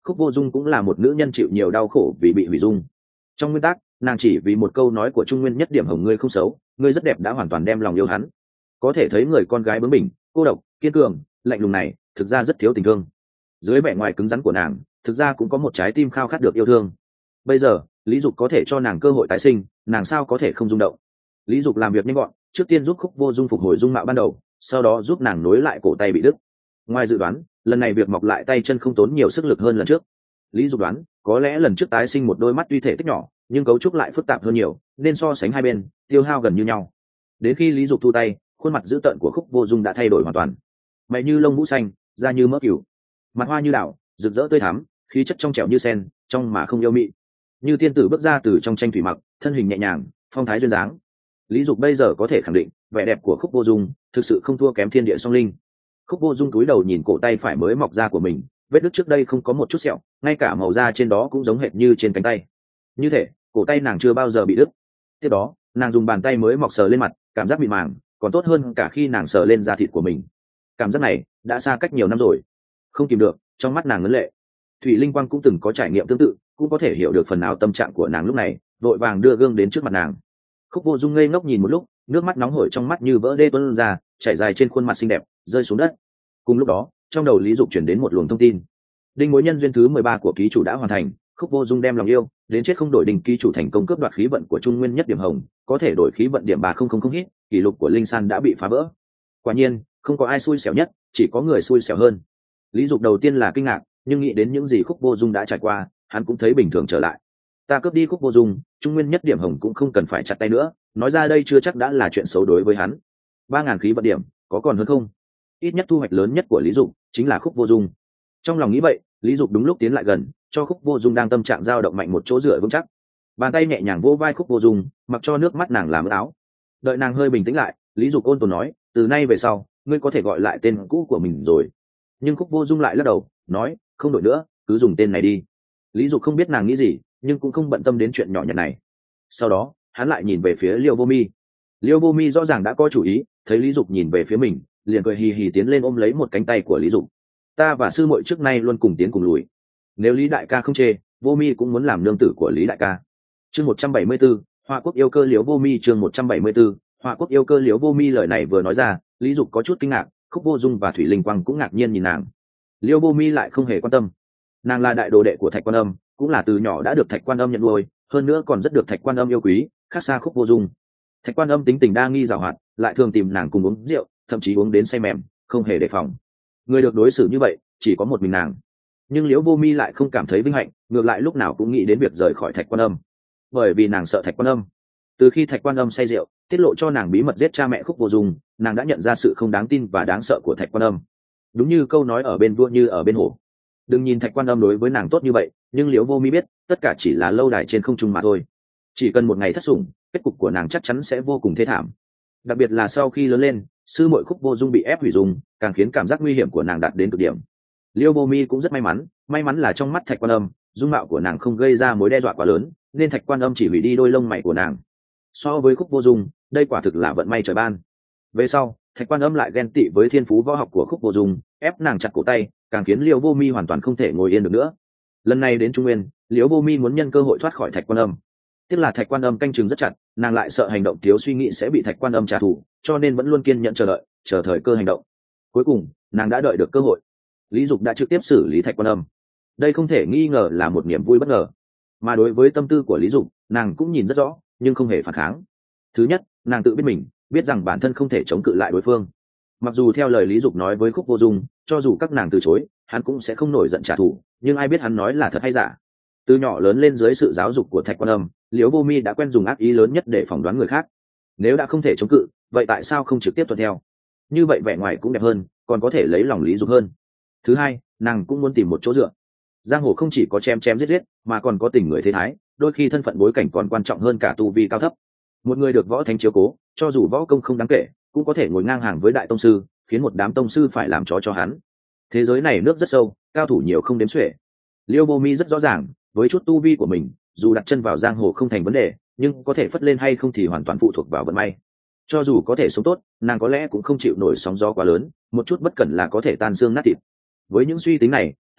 Khúc Vô Dung cũng là một nữ nhân chịu nhiều đau khổ vì bị hủy dung. Trong nguyên tắc, nàng chỉ vì một câu nói của Trung Nguyên Nhất Điểm Hồng ngươi không xấu, ngươi rất đẹp đã hoàn toàn đem lòng yêu hắn. Có thể thấy người con gái bướng bỉnh, cô độc, kiên cường, lạnh lùng này, thực ra rất thiếu tình thương. Dưới vẻ ngoài cứng rắn của nàng, thực ra cũng có một trái tim khao khát được yêu thương. Bây giờ, Lý Dục có thể cho nàng cơ hội tái sinh, nàng sao có thể không rung động. Lý Dục làm việc nhanh gọn, trước tiên giúp Khúc Vô Dung phục hồi dung mạo ban đầu, sau đó giúp nàng nối lại cổ tay bị đứt. Ngoài dự đoán, lần này việc mọc lại tay chân không tốn nhiều sức lực hơn lần trước. Lý Dục đoán, có lẽ lần trước tái sinh một đôi mắt tuy thể tích nhỏ, nhưng cấu trúc lại phức tạp hơn nhiều, nên so sánh hai bên, tiêu hao gần như nhau. Đến khi Lý Dục thu tay, khuôn mặt dữ tợn của Khúc Vô Dung đã thay đổi hoàn toàn. Mày như lông vũ xanh, da như mỡ cừu, mặt hoa như đảo, rực rỡ tươi thắm, khí chất trong trẻo như sen, trong mà không yêu mị. Như tiên tử bước ra từ trong tranh thủy mặc, thân hình nhẹ nhàng, phong thái duyên dáng. Lý Dục bây giờ có thể khẳng định, vẻ đẹp của Khúc Vô Dung thực sự không thua kém thiên địa song linh. Khúc Vô Dung cúi đầu nhìn cổ tay phải mới mọc ra của mình, vết nứt trước đây không có một chút sẹo, ngay cả màu da trên đó cũng giống hệt như trên cánh tay. Như thể cổ tay nàng chưa bao giờ bị đứt. Tiếp đó, nàng dùng bàn tay mới mọc sờ lên mặt, cảm giác mịn màng, còn tốt hơn cả khi nàng sờ lên da thịt của mình. Cảm giác này đã xa cách nhiều năm rồi. Không kìm được, trong mắt nàng ngấn lệ. Thủy Linh Quang cũng từng có trải nghiệm tương tự, cũng có thể hiểu được phần nào tâm trạng của nàng lúc này, vội vàng đưa gương đến trước mặt nàng. Khúc Vô Dung ngây ngốc nhìn một lúc, nước mắt nóng hổi trong mắt như vỡ đê tuôn ra, chảy dài trên khuôn mặt xinh đẹp, rơi xuống đất. Cùng lúc đó, trong đầu Lý Dục chuyển đến một luồng thông tin. Đinh mối nhân duyên thứ mười ba của ký chủ đã hoàn thành, Khúc Vô Dung đem lòng yêu, đến chết không đổi đình ký chủ thành công cướp đoạt khí vận của Trung Nguyên Nhất Điểm Hồng, có thể đổi khí vận điểm ba không không không hít, kỷ lục của Linh San đã bị phá vỡ. Quả nhiên, không có ai xui xẻo nhất, chỉ có người xui xẻo hơn. Lý Dục đầu tiên là kinh ngạc, nhưng nghĩ đến những gì Khúc Vô Dung đã trải qua, hắn cũng thấy bình thường trở lại. Ta cướp đi Khúc Vô Dung, Trung Nguyên Nhất Điểm Hồng cũng không cần phải chặt tay nữa, nói ra đây chưa chắc đã là chuyện xấu đối với hắn. Ba ngàn khí vận điểm, có còn hơn không? Ít nhất thu hoạch lớn nhất của Lý Dục chính là Khúc Vô Dung. Trong lòng nghĩ vậy, Lý Dục đúng lúc tiến lại gần, cho Khúc Vô Dung đang tâm trạng dao động mạnh một chỗ dựa vững chắc. Bàn tay nhẹ nhàng vỗ vai Khúc Vô Dung, mặc cho nước mắt nàng làm ướt áo. Đợi nàng hơi bình tĩnh lại, Lý Dục ôn tồn nói, từ nay về sau, ngươi có thể gọi lại tên cũ của mình rồi. Nhưng Khúc Vô Dung lại lắc đầu, nói, không đổi nữa, cứ dùng tên này đi. Lý Dục không biết nàng nghĩ gì, nhưng cũng không bận tâm đến chuyện nhỏ nhặt này. Sau đó, hắn lại nhìn về phía Liêu Vô Mi. Liêu Vô Mi rõ ràng đã có chủ ý, thấy Lý Dục nhìn về phía mình, liền cười hì hì tiến lên ôm lấy một cánh tay của Lý Dục. Ta và sư muội trước nay luôn cùng tiến cùng lùi, nếu Lý đại ca không chê, Vô Mi cũng muốn làm nương tử của Lý đại ca. Chương một trăm bảy mươi 174, Hoa Quốc yêu cơ Liễu Vô Mi. Chương một trăm bảy mươi 174, Hoa Quốc yêu cơ Liễu Vô Mi. Lời này vừa nói ra, Lý Dục có chút kinh ngạc, Khúc Vô Dung và Thủy Linh Quang cũng ngạc nhiên nhìn nàng. Liễu Vô Mi lại không hề quan tâm. Nàng là đại đồ đệ của Thạch Quan Âm, cũng là từ nhỏ đã được Thạch Quan Âm nhận nuôi, hơn nữa còn rất được Thạch Quan Âm yêu quý, khác xa Khúc Vô Dung. Thạch Quan Âm tính tình đa nghi giàu hoạt, lại thường tìm nàng cùng uống rượu, thậm chí uống đến say mềm, không hề đề phòng. Người được đối xử như vậy chỉ có một mình nàng. Nhưng Liễu Vô Mi lại không cảm thấy vinh hạnh, ngược lại lúc nào cũng nghĩ đến việc rời khỏi Thạch Quan Âm, bởi vì nàng sợ Thạch Quan Âm. Từ khi Thạch Quan Âm say rượu, tiết lộ cho nàng bí mật giết cha mẹ Khúc Vô Dung, nàng đã nhận ra sự không đáng tin và đáng sợ của Thạch Quan Âm. Đúng như câu nói ở bên vua như ở bên hổ. Đừng nhìn Thạch Quan Âm đối với nàng tốt như vậy, nhưng Liễu Vô Mi biết, tất cả chỉ là lâu đài trên không trung mà thôi. Chỉ cần một ngày thất sủng, kết cục của nàng chắc chắn sẽ vô cùng thê thảm. Đặc biệt là sau khi lớn lên, sư muội Khúc Vô Dung bị ép hủy dung, càng khiến cảm giác nguy hiểm của nàng đạt đến cực điểm. Liêu Vô Mi cũng rất may mắn, may mắn là trong mắt Thạch Quan Âm, dung mạo của nàng không gây ra mối đe dọa quá lớn, nên Thạch Quan Âm chỉ hủy đi đôi lông mày của nàng. So với Khúc Vô Dung, đây quả thực là vận may trời ban. Về sau, Thạch Quan Âm lại ghen tị với thiên phú võ học của Khúc Vô Dung, ép nàng chặt cổ tay, càng khiến Liêu Vô Mi hoàn toàn không thể ngồi yên được nữa. Lần này đến Trung Nguyên, Liêu Vô Mi muốn nhân cơ hội thoát khỏi Thạch Quan Âm. Tiếc là Thạch Quan Âm canh chừng rất chặt, nàng lại sợ hành động thiếu suy nghĩ sẽ bị Thạch Quan Âm trả thù, cho nên vẫn luôn kiên nhẫn chờ đợi, chờ thời cơ hành động. Cuối cùng, nàng đã đợi được cơ hội. Lý Dục đã trực tiếp xử lý Thạch Quan Âm. Đây không thể nghi ngờ là một niềm vui bất ngờ. Mà đối với tâm tư của Lý Dục, nàng cũng nhìn rất rõ, nhưng không hề phản kháng. Thứ nhất, nàng tự biết mình, biết rằng bản thân không thể chống cự lại đối phương. Mặc dù theo lời Lý Dục nói với Khúc Vô Dung, cho dù các nàng từ chối, hắn cũng sẽ không nổi giận trả thù, nhưng ai biết hắn nói là thật hay giả. Từ nhỏ lớn lên dưới sự giáo dục của Thạch Quan Âm, Liễu Vô Mi đã quen dùng ác ý lớn nhất để phỏng đoán người khác. Nếu đã không thể chống cự, vậy tại sao không trực tiếp tuân theo? Như vậy vẻ ngoài cũng đẹp hơn, còn có thể lấy lòng Lý Dục hơn. Thứ hai, nàng cũng muốn tìm một chỗ dựa. Giang hồ không chỉ có chém chém giết giết, mà còn có tình người thế thái, đôi khi thân phận bối cảnh còn quan trọng hơn cả tu vi cao thấp. Một người được võ thánh chiếu cố, cho dù võ công không đáng kể, cũng có thể ngồi ngang hàng với đại tông sư, khiến một đám tông sư phải làm chó cho hắn. Thế giới này nước rất sâu, cao thủ nhiều không đếm xuể. Liêu Vô Mi rất rõ ràng, với chút tu vi của mình, dù đặt chân vào giang hồ không thành vấn đề, nhưng có thể phất lên hay không thì hoàn toàn phụ thuộc vào vận may. Cho dù có thể sống tốt, nàng có lẽ cũng không chịu nổi sóng gió quá lớn, một chút bất cẩn là có thể tan xương nát thịt. Với những suy tính này, thử hỏi,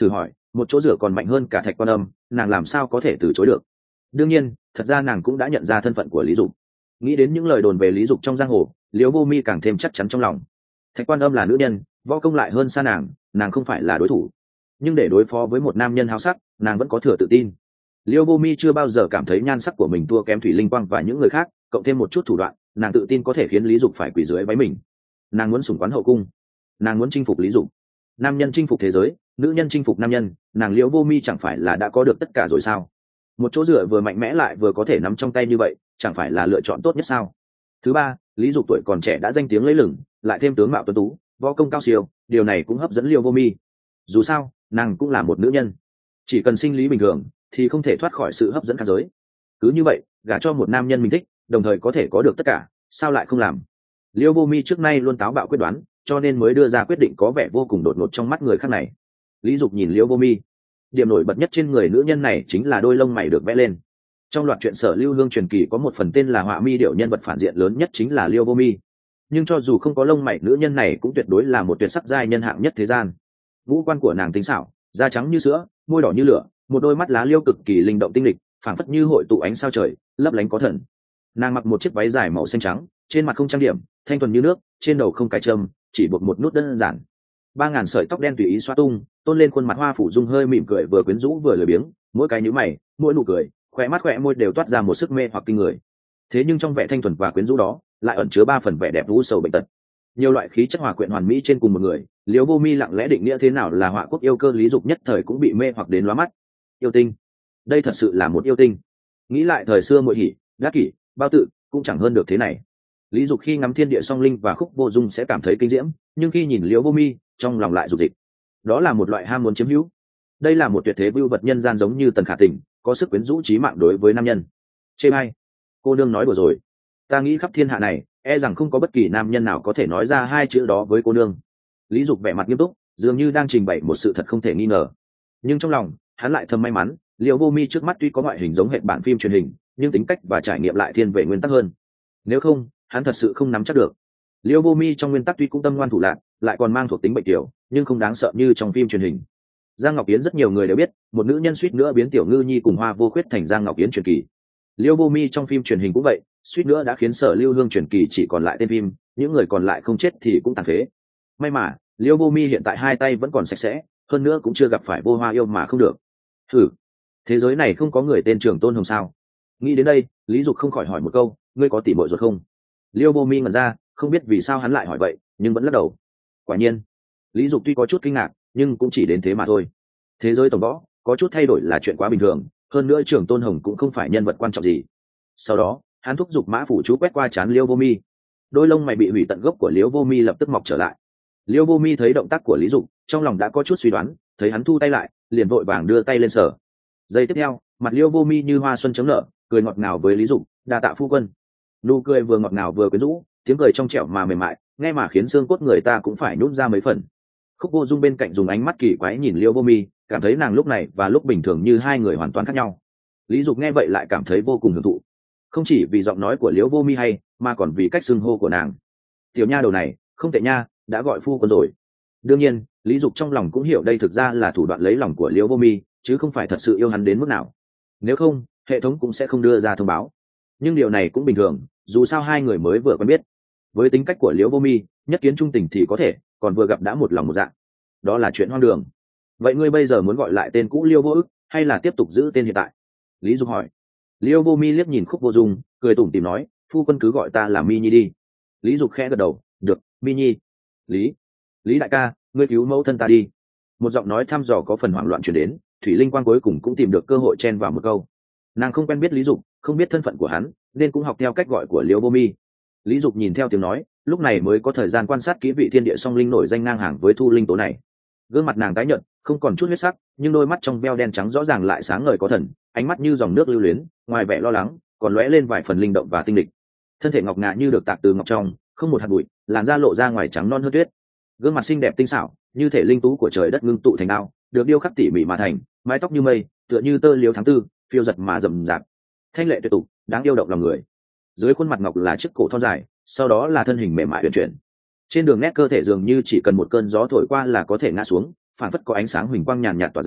một chỗ rửa còn mạnh hơn cả Thạch Quan Âm, nàng làm sao có thể từ chối được. Đương nhiên thật ra nàng cũng đã nhận ra thân phận của Lý Dục. Nghĩ đến những lời đồn về Lý Dục trong giang hồ, Liễu Vô Mi càng thêm chắc chắn trong lòng. Thạch Quan Âm là nữ nhân, võ công lại hơn xa nàng, nàng không phải là đối thủ. Nhưng để đối phó với một nam nhân háo sắc, nàng vẫn có thừa tự tin. Liễu Vô Mi chưa bao giờ cảm thấy nhan sắc của mình thua kém Thủy Linh Quang và những người khác, cộng thêm một chút thủ đoạn, nàng tự tin có thể khiến Lý Dục phải quỳ dưới váy mình. Nàng muốn sủng quán hậu cung, nàng muốn chinh phục Lý Dục. Nam nhân chinh phục thế giới, nữ nhân chinh phục nam nhân, nàng Liễu Vô Mi chẳng phải là đã có được tất cả rồi sao? Một chỗ dựa vừa mạnh mẽ lại vừa có thể nắm trong tay như vậy, chẳng phải là lựa chọn tốt nhất sao? Thứ ba, Lý Dục tuổi còn trẻ đã danh tiếng lấy lừng, lại thêm tướng mạo tuấn tú, võ công cao siêu, điều này cũng hấp dẫn Liễu Vô Mi. Dù sao, nàng cũng là một nữ nhân, chỉ cần sinh lý bình thường thì không thể thoát khỏi sự hấp dẫn khác giới. Cứ như vậy, gả cho một nam nhân mình thích, đồng thời có thể có được tất cả, sao lại không làm? Liễu Vô Mi trước nay luôn táo bạo quyết đoán, cho nên mới đưa ra quyết định có vẻ vô cùng đột ngột trong mắt người khác này. Lý Dục nhìn Liễu Vô Mi, điểm nổi bật nhất trên người nữ nhân này chính là đôi lông mày được vẽ lên. Trong loạt truyện Sở Lưu Hương truyền kỳ có một phần tên là Họa Mi Điểu, nhân vật phản diện lớn nhất chính là Liễu Vô Mi. Nhưng cho dù không có lông mày, nữ nhân này cũng tuyệt đối là một tuyệt sắc giai nhân hạng nhất thế gian. Ngũ quan của nàng tinh xảo, da trắng như sữa, môi đỏ như lửa, một đôi mắt lá liêu cực kỳ linh động tinh lịch, phảng phất như hội tụ ánh sao trời, lấp lánh có thần. Nàng mặc một chiếc váy dài màu xanh trắng, trên mặt không trang điểm, thanh thuần như nước, trên đầu không cài trâm, chỉ buộc một nút đơn giản. Ba ngàn sợi tóc đen tùy ý xoa tung, tôn lên khuôn mặt hoa phủ dung hơi mỉm cười, vừa quyến rũ vừa lười biếng, mỗi cái nhíu mày, mỗi nụ cười, khóe mắt khóe môi đều toát ra một sức mê hoặc kinh người. Thế nhưng trong vẻ thanh thuần và quyến rũ đó, lại ẩn chứa ba phần vẻ đẹp u sầu bệnh tật. Nhiều loại khí chất hòa quyện hoàn mỹ trên cùng một người, Liễu Vô Mi lặng lẽ định nghĩa thế nào là họa quốc yêu cơ, Lý Dục nhất thời cũng bị mê hoặc đến lóa mắt. Yêu tinh, đây thật sự là một yêu tinh. Nghĩ lại thời xưa Muội Hỉ, Gác Kỷ, Bao Tự cũng chẳng hơn được thế này. Lý Dục khi ngắm thiên địa song linh và Khúc Vô Dung sẽ cảm thấy kinh diễm, nhưng khi nhìn Liễu Vô Mi, trong lòng lại dục dịch. Đó là một loại ham muốn chiếm hữu. Đây là một tuyệt thế vưu vật nhân gian, giống như Tần Khả Tình, có sức quyến rũ trí mạng đối với nam nhân. Chê bai, cô nương nói đùa rồi. Ta nghĩ khắp thiên hạ này, e rằng không có bất kỳ nam nhân nào có thể nói ra hai chữ đó với cô nương. Lý Dục vẻ mặt nghiêm túc, dường như đang trình bày một sự thật không thể nghi ngờ. Nhưng trong lòng, hắn lại thầm may mắn, Liễu Vô Mi trước mắt tuy có ngoại hình giống hệt bản phim truyền hình, nhưng tính cách và trải nghiệm lại thiên về nguyên tắc hơn. Nếu không, hắn thật sự không nắm chắc được. Liễu Vô Mi trong nguyên tắc tuy cũng tâm ngoan thủ lạn, lại còn mang thuộc tính bệnh tiểu, nhưng không đáng sợ như trong phim truyền hình. Giang Ngọc Yến rất nhiều người đều biết, một nữ nhân suýt nữa biến Tiểu Ngư Nhi cùng Hoa Vô Khuyết thành Giang Ngọc Yến truyền kỳ. Liễu Vô Mi trong phim truyền hình cũng vậy, suýt nữa đã khiến Sở Lưu Hương truyền kỳ chỉ còn lại tên phim, những người còn lại không chết thì cũng tàn phế. May mà Liễu Vô Mi hiện tại hai tay vẫn còn sạch sẽ, hơn nữa cũng chưa gặp phải vô hoa yêu mà không được. Thử, thế giới này không có người tên Trường Tôn Hồng sao? Nghĩ đến đây, Lý Dục không khỏi hỏi một câu, ngươi có tỉ muội ruột không? Liễu Vô Mi ngẩn ra, không biết vì sao hắn lại hỏi vậy, nhưng vẫn lắc đầu. Quả nhiên, Lý Dục tuy có chút kinh ngạc, nhưng cũng chỉ đến thế mà thôi. Thế giới tổng võ có chút thay đổi là chuyện quá bình thường, hơn nữa Trường Tôn Hồng cũng không phải nhân vật quan trọng gì. Sau đó, hắn thúc giục mã phủ chú quét qua trán Liễu Vô Mi. Đôi lông mày bị hủy tận gốc của Liễu Vô Mi lập tức mọc trở lại. Liễu Vô Mi thấy động tác của Lý Dục, trong lòng đã có chút suy đoán, thấy hắn thu tay lại, liền vội vàng đưa tay lên sờ. Giây tiếp theo, mặt Liễu Vô Mi như hoa xuân chớm nở, cười ngọt ngào với Lý Dục, đa tạ phu quân. Nụ cười vừa ngọt ngào vừa quyến rũ, tiếng cười trong trẻo mà mềm mại, nghe mà khiến xương cốt người ta cũng phải nhún ra mấy phần. Khúc Vô Dung bên cạnh dùng ánh mắt kỳ quái nhìn Liễu Vô Mi, cảm thấy nàng lúc này và lúc bình thường như hai người hoàn toàn khác nhau. Lý Dục nghe vậy lại cảm thấy vô cùng hưởng thụ, không chỉ vì giọng nói của Liễu Vô Mi hay, mà còn vì cách xưng hô của nàng. Tiểu nha đầu này không tệ nha, đã gọi phu quân rồi. Đương nhiên, Lý Dục trong lòng cũng hiểu đây thực ra là thủ đoạn lấy lòng của Liễu Vô Mi, chứ không phải thật sự yêu hắn đến mức nào. Nếu không, hệ thống cũng sẽ không đưa ra thông báo. Nhưng điều này cũng bình thường, dù sao hai người mới vừa quen biết. Với tính cách của Liễu Vô Mi, nhất kiến trung tình thì có thể, còn vừa gặp đã một lòng một dạ, đó là chuyện hoang đường. Vậy ngươi bây giờ muốn gọi lại tên cũ Liễu Vô Ức, hay là tiếp tục giữ tên hiện tại? Lý Dục hỏi. Liễu Vô Mi liếc nhìn Khúc Vô Dung, cười tủm tỉm nói, phu quân cứ gọi ta là Mi Nhi đi. Lý Dục khẽ gật đầu, được, Mi Nhi. Lý, Lý đại ca, ngươi cứu mẫu thân ta đi. Một giọng nói thăm dò có phần hoảng loạn truyền đến, Thủy Linh Quang cuối cùng cũng tìm được cơ hội chen vào một câu. Nàng không quen biết Lý Dục, không biết thân phận của hắn, nên cũng học theo cách gọi của Liễu Vô Mi. Lý Dục nhìn theo tiếng nói, lúc này mới có thời gian quan sát kỹ vị thiên địa song linh nổi danh ngang hàng với Thu Linh tố này. Gương mặt nàng tái nhợt, không còn chút huyết sắc, nhưng đôi mắt trong veo đen trắng rõ ràng lại sáng ngời có thần, ánh mắt như dòng nước lưu luyến, ngoài vẻ lo lắng, còn lóe lên vài phần linh động và tinh lịch. Thân thể ngọc ngà như được tạc từ ngọc trong, không một hạt bụi, làn da lộ ra ngoài trắng non hơn tuyết. Gương mặt xinh đẹp tinh xảo, như thể linh tú của trời đất ngưng tụ thành đao, được điêu khắc tỉ mỉ mà thành, mái tóc như mây, tựa như tơ liễu tháng tư, phiêu giật mà rậm rạp. Thanh lệ tuyệt tục, đáng yêu động lòng người. Dưới khuôn mặt ngọc là chiếc cổ thon dài, sau đó là thân hình mềm mại uyển chuyển. Trên đường nét cơ thể dường như chỉ cần một cơn gió thổi qua là có thể ngã xuống, phản phất có ánh sáng huỳnh quang nhàn nhạt tỏa ra,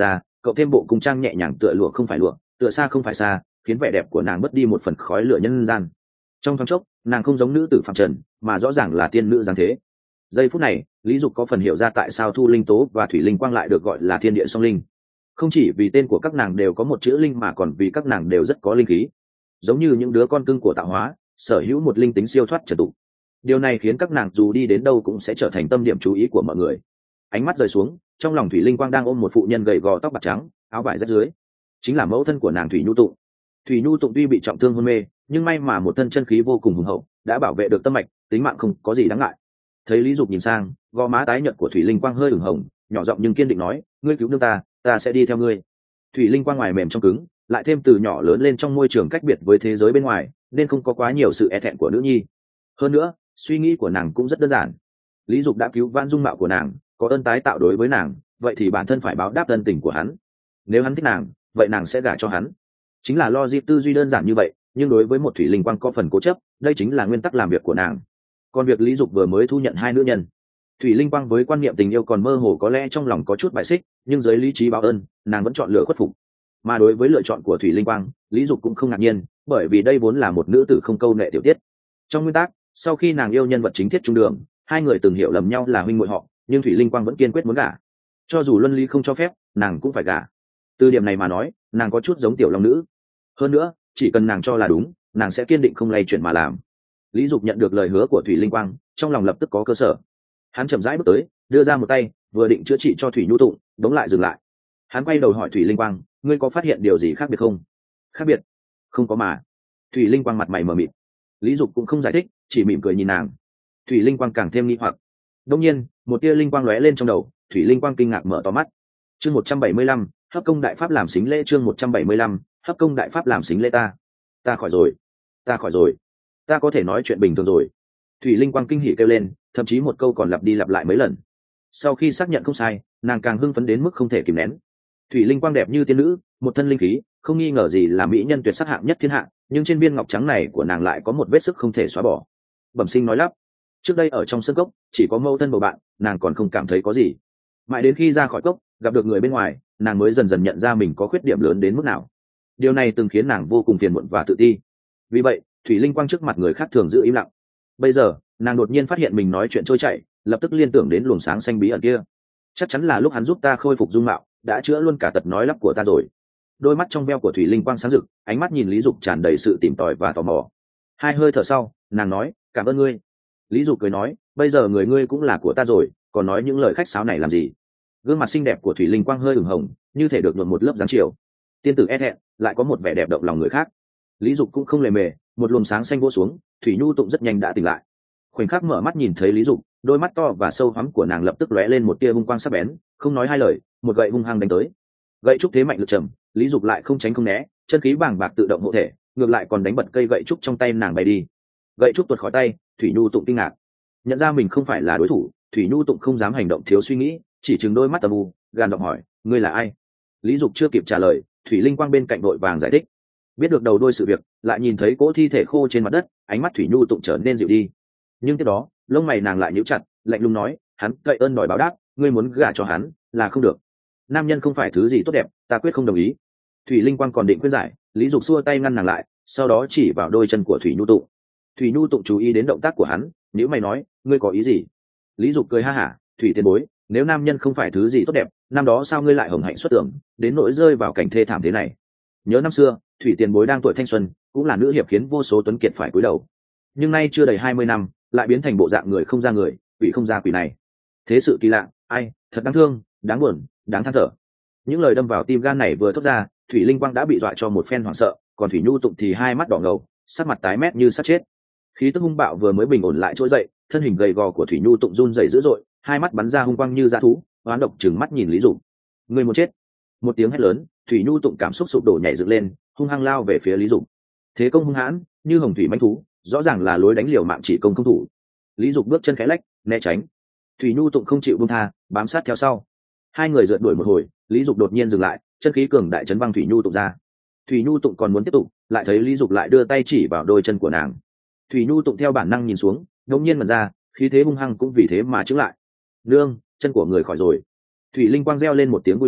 cậu thêm bộ cung trang nhẹ nhàng tựa lụa không phải lụa, tựa xa không phải xa, khiến vẻ đẹp của nàng mất đi một phần khói lửa nhân gian. Trong thoáng chốc, nàng không giống nữ tử phạm trần, mà rõ ràng là tiên nữ giáng thế. Giây phút này, Lý Dục có phần hiểu ra tại sao Thu Linh Tố và Thủy Linh Quang lại được gọi là thiên địa song linh. Không chỉ vì tên của các nàng đều có một chữ linh, mà còn vì các nàng đều rất có linh khí, giống như những đứa con cưng của tạo hóa, sở hữu một linh tính siêu thoát trần tục. Điều này khiến các nàng dù đi đến đâu cũng sẽ trở thành tâm điểm chú ý của mọi người. Ánh mắt rơi xuống, trong lòng Thủy Linh Quang đang ôm một phụ nhân gầy gò tóc bạc trắng, áo vải rách rưới, chính là mẫu thân của nàng Thủy Nhu Tụng. Thủy Nhu Tụng tuy bị trọng thương hôn mê, nhưng may mà một thân chân khí vô cùng hùng hậu, đã bảo vệ được tâm mạch, tính mạng không có gì đáng ngại. Thấy Lý Dục nhìn sang, gò má tái nhợt của Thủy Linh Quang hơi ửng hồng, nhỏ giọng nhưng kiên định nói, ngươi cứu nương ta, ta sẽ đi theo ngươi. Thủy Linh Quang ngoài mềm trong cứng, lại thêm từ nhỏ lớn lên trong môi trường cách biệt với thế giới bên ngoài, nên không có quá nhiều sự e thẹn của nữ nhi. Hơn nữa, suy nghĩ của nàng cũng rất đơn giản. Lý Dục đã cứu vãn dung mạo của nàng, có ơn tái tạo đối với nàng, vậy thì bản thân phải báo đáp ân tình của hắn. Nếu hắn thích nàng, vậy nàng sẽ gả cho hắn. Chính là logic tư duy đơn giản như vậy, nhưng đối với một Thủy Linh Quang có phần cố chấp, đây chính là nguyên tắc làm việc của nàng. Còn việc Lý Dục vừa mới thu nhận hai nữ nhân, Thủy Linh Quang với quan niệm tình yêu còn mơ hồ, có lẽ trong lòng có chút bài xích, nhưng dưới lý trí báo ơn, nàng vẫn chọn lựa khuất phục. Mà đối với lựa chọn của Thủy Linh Quang, Lý Dục cũng không ngạc nhiên, bởi vì đây vốn là một nữ tử không câu nệ tiểu tiết. Trong nguyên tắc, sau khi nàng yêu nhân vật chính Thiết Trung Đường, hai người từng hiểu lầm nhau là huynh muội họ, nhưng Thủy Linh Quang vẫn kiên quyết muốn gả. Cho dù luân lý không cho phép, nàng cũng phải gả. Từ điểm này mà nói, nàng có chút giống tiểu long nữ. Hơn nữa, chỉ cần nàng cho là đúng, nàng sẽ kiên định không lay chuyển mà làm. Lý Dục nhận được lời hứa của Thủy Linh Quang, trong lòng lập tức có cơ sở. Hắn chậm rãi bước tới, đưa ra một tay, vừa định chữa trị cho Thủy Nhu Tụng, đống lại dừng lại. Hắn quay đầu hỏi Thủy Linh Quang, ngươi có phát hiện điều gì khác biệt không? Khác biệt? Không có mà. Thủy Linh Quang mặt mày mờ mịt. Lý Dục cũng không giải thích, chỉ mỉm cười nhìn nàng. Thủy Linh Quang càng thêm nghi hoặc. Đột nhiên, một tia linh quang lóe lên trong đầu, Thủy Linh Quang kinh ngạc mở to mắt. Chương một trăm bảy mươi lăm, hấp công đại pháp làm xính lễ. Chương một trăm bảy mươi lăm, hấp công đại pháp làm xính lễ. Ta, ta khỏi rồi, ta khỏi rồi, ta có thể nói chuyện bình thường rồi. Thủy Linh Quang kinh hỉ kêu lên, thậm chí một câu còn lặp đi lặp lại mấy lần. Sau khi xác nhận không sai, nàng càng hưng phấn đến mức không thể kìm nén. Thủy Linh Quang đẹp như tiên nữ, một thân linh khí, không nghi ngờ gì là mỹ nhân tuyệt sắc hạng nhất thiên hạ, nhưng trên viên ngọc trắng này của nàng lại có một vết sức không thể xóa bỏ. Bẩm sinh nói lắp, trước đây ở trong sân cốc chỉ có mâu thân bầu bạn, nàng còn không cảm thấy có gì. Mãi đến khi ra khỏi cốc, gặp được người bên ngoài, nàng mới dần dần nhận ra mình có khuyết điểm lớn đến mức nào. Điều này từng khiến nàng vô cùng phiền muộn và tự ti. Vì vậy, Thủy Linh Quang trước mặt người khác thường giữ im lặng. Bây giờ, nàng đột nhiên phát hiện mình nói chuyện trôi chảy, lập tức liên tưởng đến luồng sáng xanh bí ẩn kia. Chắc chắn là lúc hắn giúp ta khôi phục dung mạo, đã chữa luôn cả tật nói lắp của ta rồi. Đôi mắt trong veo của Thủy Linh Quang sáng rực, ánh mắt nhìn Lý Dục tràn đầy sự tìm tòi và tò mò. Hai hơi thở sau, nàng nói, cảm ơn ngươi. Lý Dục cười nói, bây giờ người ngươi cũng là của ta rồi, còn nói những lời khách sáo này làm gì? Gương mặt xinh đẹp của Thủy Linh Quang hơi ửng hồng, như thể được nhuộm một lớp dáng chiều. Tiên tử e thẹn, lại có một vẻ đẹp động lòng người khác. Lý Dục cũng không lề mề, một luồng sáng xanh vỗ xuống, Thủy Nhu Tụng rất nhanh đã tỉnh lại. Khoảnh khắc mở mắt nhìn thấy Lý Dục, đôi mắt to và sâu hoắm của nàng lập tức lóe lên một tia hung quang sắc bén, không nói hai lời, một gậy hung hăng đánh tới. Gậy trúc thế mạnh lực trầm, Lý Dục lại không tránh không né, chân khí bàng bạc tự động hộ thể, ngược lại còn đánh bật cây gậy trúc trong tay nàng bay đi. Gậy trúc tuột khỏi tay, Thủy Nhu Tụng kinh ngạc, nhận ra mình không phải là đối thủ. Thủy Nhu Tụng không dám hành động thiếu suy nghĩ, chỉ trừng đôi mắt âm u, gàn giọng hỏi, ngươi là ai? Lý Dục chưa kịp trả lời, Thủy Linh Quang bên cạnh đội vàng giải thích. Biết được đầu đuôi sự việc, lại nhìn thấy cỗ thi thể khô trên mặt đất, ánh mắt Thủy Nhu Tụng trở nên dịu đi. Nhưng tiếp đó, lông mày nàng lại nhíu chặt, lạnh lùng nói, hắn cậy ơn đòi báo đáp, ngươi muốn gả cho hắn là không được. Nam nhân không phải thứ gì tốt đẹp, ta quyết không đồng ý. Thủy Linh Quang còn định khuyên giải, Lý Dục xua tay ngăn nàng lại, sau đó chỉ vào đôi chân của Thủy Nhu Tụng. Thủy Nhu Tụng chú ý đến động tác của hắn, nhíu mày nói, ngươi có ý gì? Lý Dục cười ha hả, Thủy tiền bối, nếu nam nhân không phải thứ gì tốt đẹp, năm đó sao ngươi lại hồng hạnh xuất tưởng, đến nỗi rơi vào cảnh thê thảm thế này? Nhớ năm xưa, Thủy tiền bối đang tuổi thanh xuân, cũng là nữ hiệp khiến vô số tuấn kiệt phải cúi đầu. Nhưng nay chưa đầy hai mươi năm, lại biến thành bộ dạng người không ra người, quỷ không ra quỷ này. Thế sự kỳ lạ, ai, thật đáng thương, đáng buồn, đáng than thở. Những lời đâm vào tim gan này vừa thốt ra, Thủy Linh Quang đã bị dọa cho một phen hoảng sợ, còn Thủy Nhu Tụng thì hai mắt đỏ ngầu, sắc mặt tái mét như sắp chết. Khí tức hung bạo vừa mới bình ổn lại trỗi dậy, thân hình gầy gò của Thủy Nhu Tụng run rẩy dữ dội, hai mắt bắn ra hung quang như dã thú, oán độc trừng mắt nhìn Lý Dục. Người muốn chết! Một tiếng hét lớn, Thủy Nhu Tụng cảm xúc sụp đổ nhảy dựng lên, hung hăng lao về phía Lý Dục. Thế công hung hãn, như hồng thủy mãnh thú, rõ ràng là lối đánh liều mạng chỉ công không thủ. Lý Dục bước chân khẽ lách, né tránh. Thủy Nhu Tụng không chịu buông tha, bám sát theo sau. Hai người rượt đuổi một hồi, Lý Dục đột nhiên dừng lại, chân khí cường đại chấn văng Thủy Nhu Tụng ra. Thủy Nhu Tụng còn muốn tiếp tục, lại thấy Lý Dục lại đưa tay chỉ vào đôi chân của nàng. Thủy Nhu Tụng theo bản năng nhìn xuống, đột nhiên mở ra, khí thế hung hăng cũng vì thế mà chững lại. Nương, chân của người khỏi rồi. Thủy Linh Quang reo lên một tiếng vui mừng,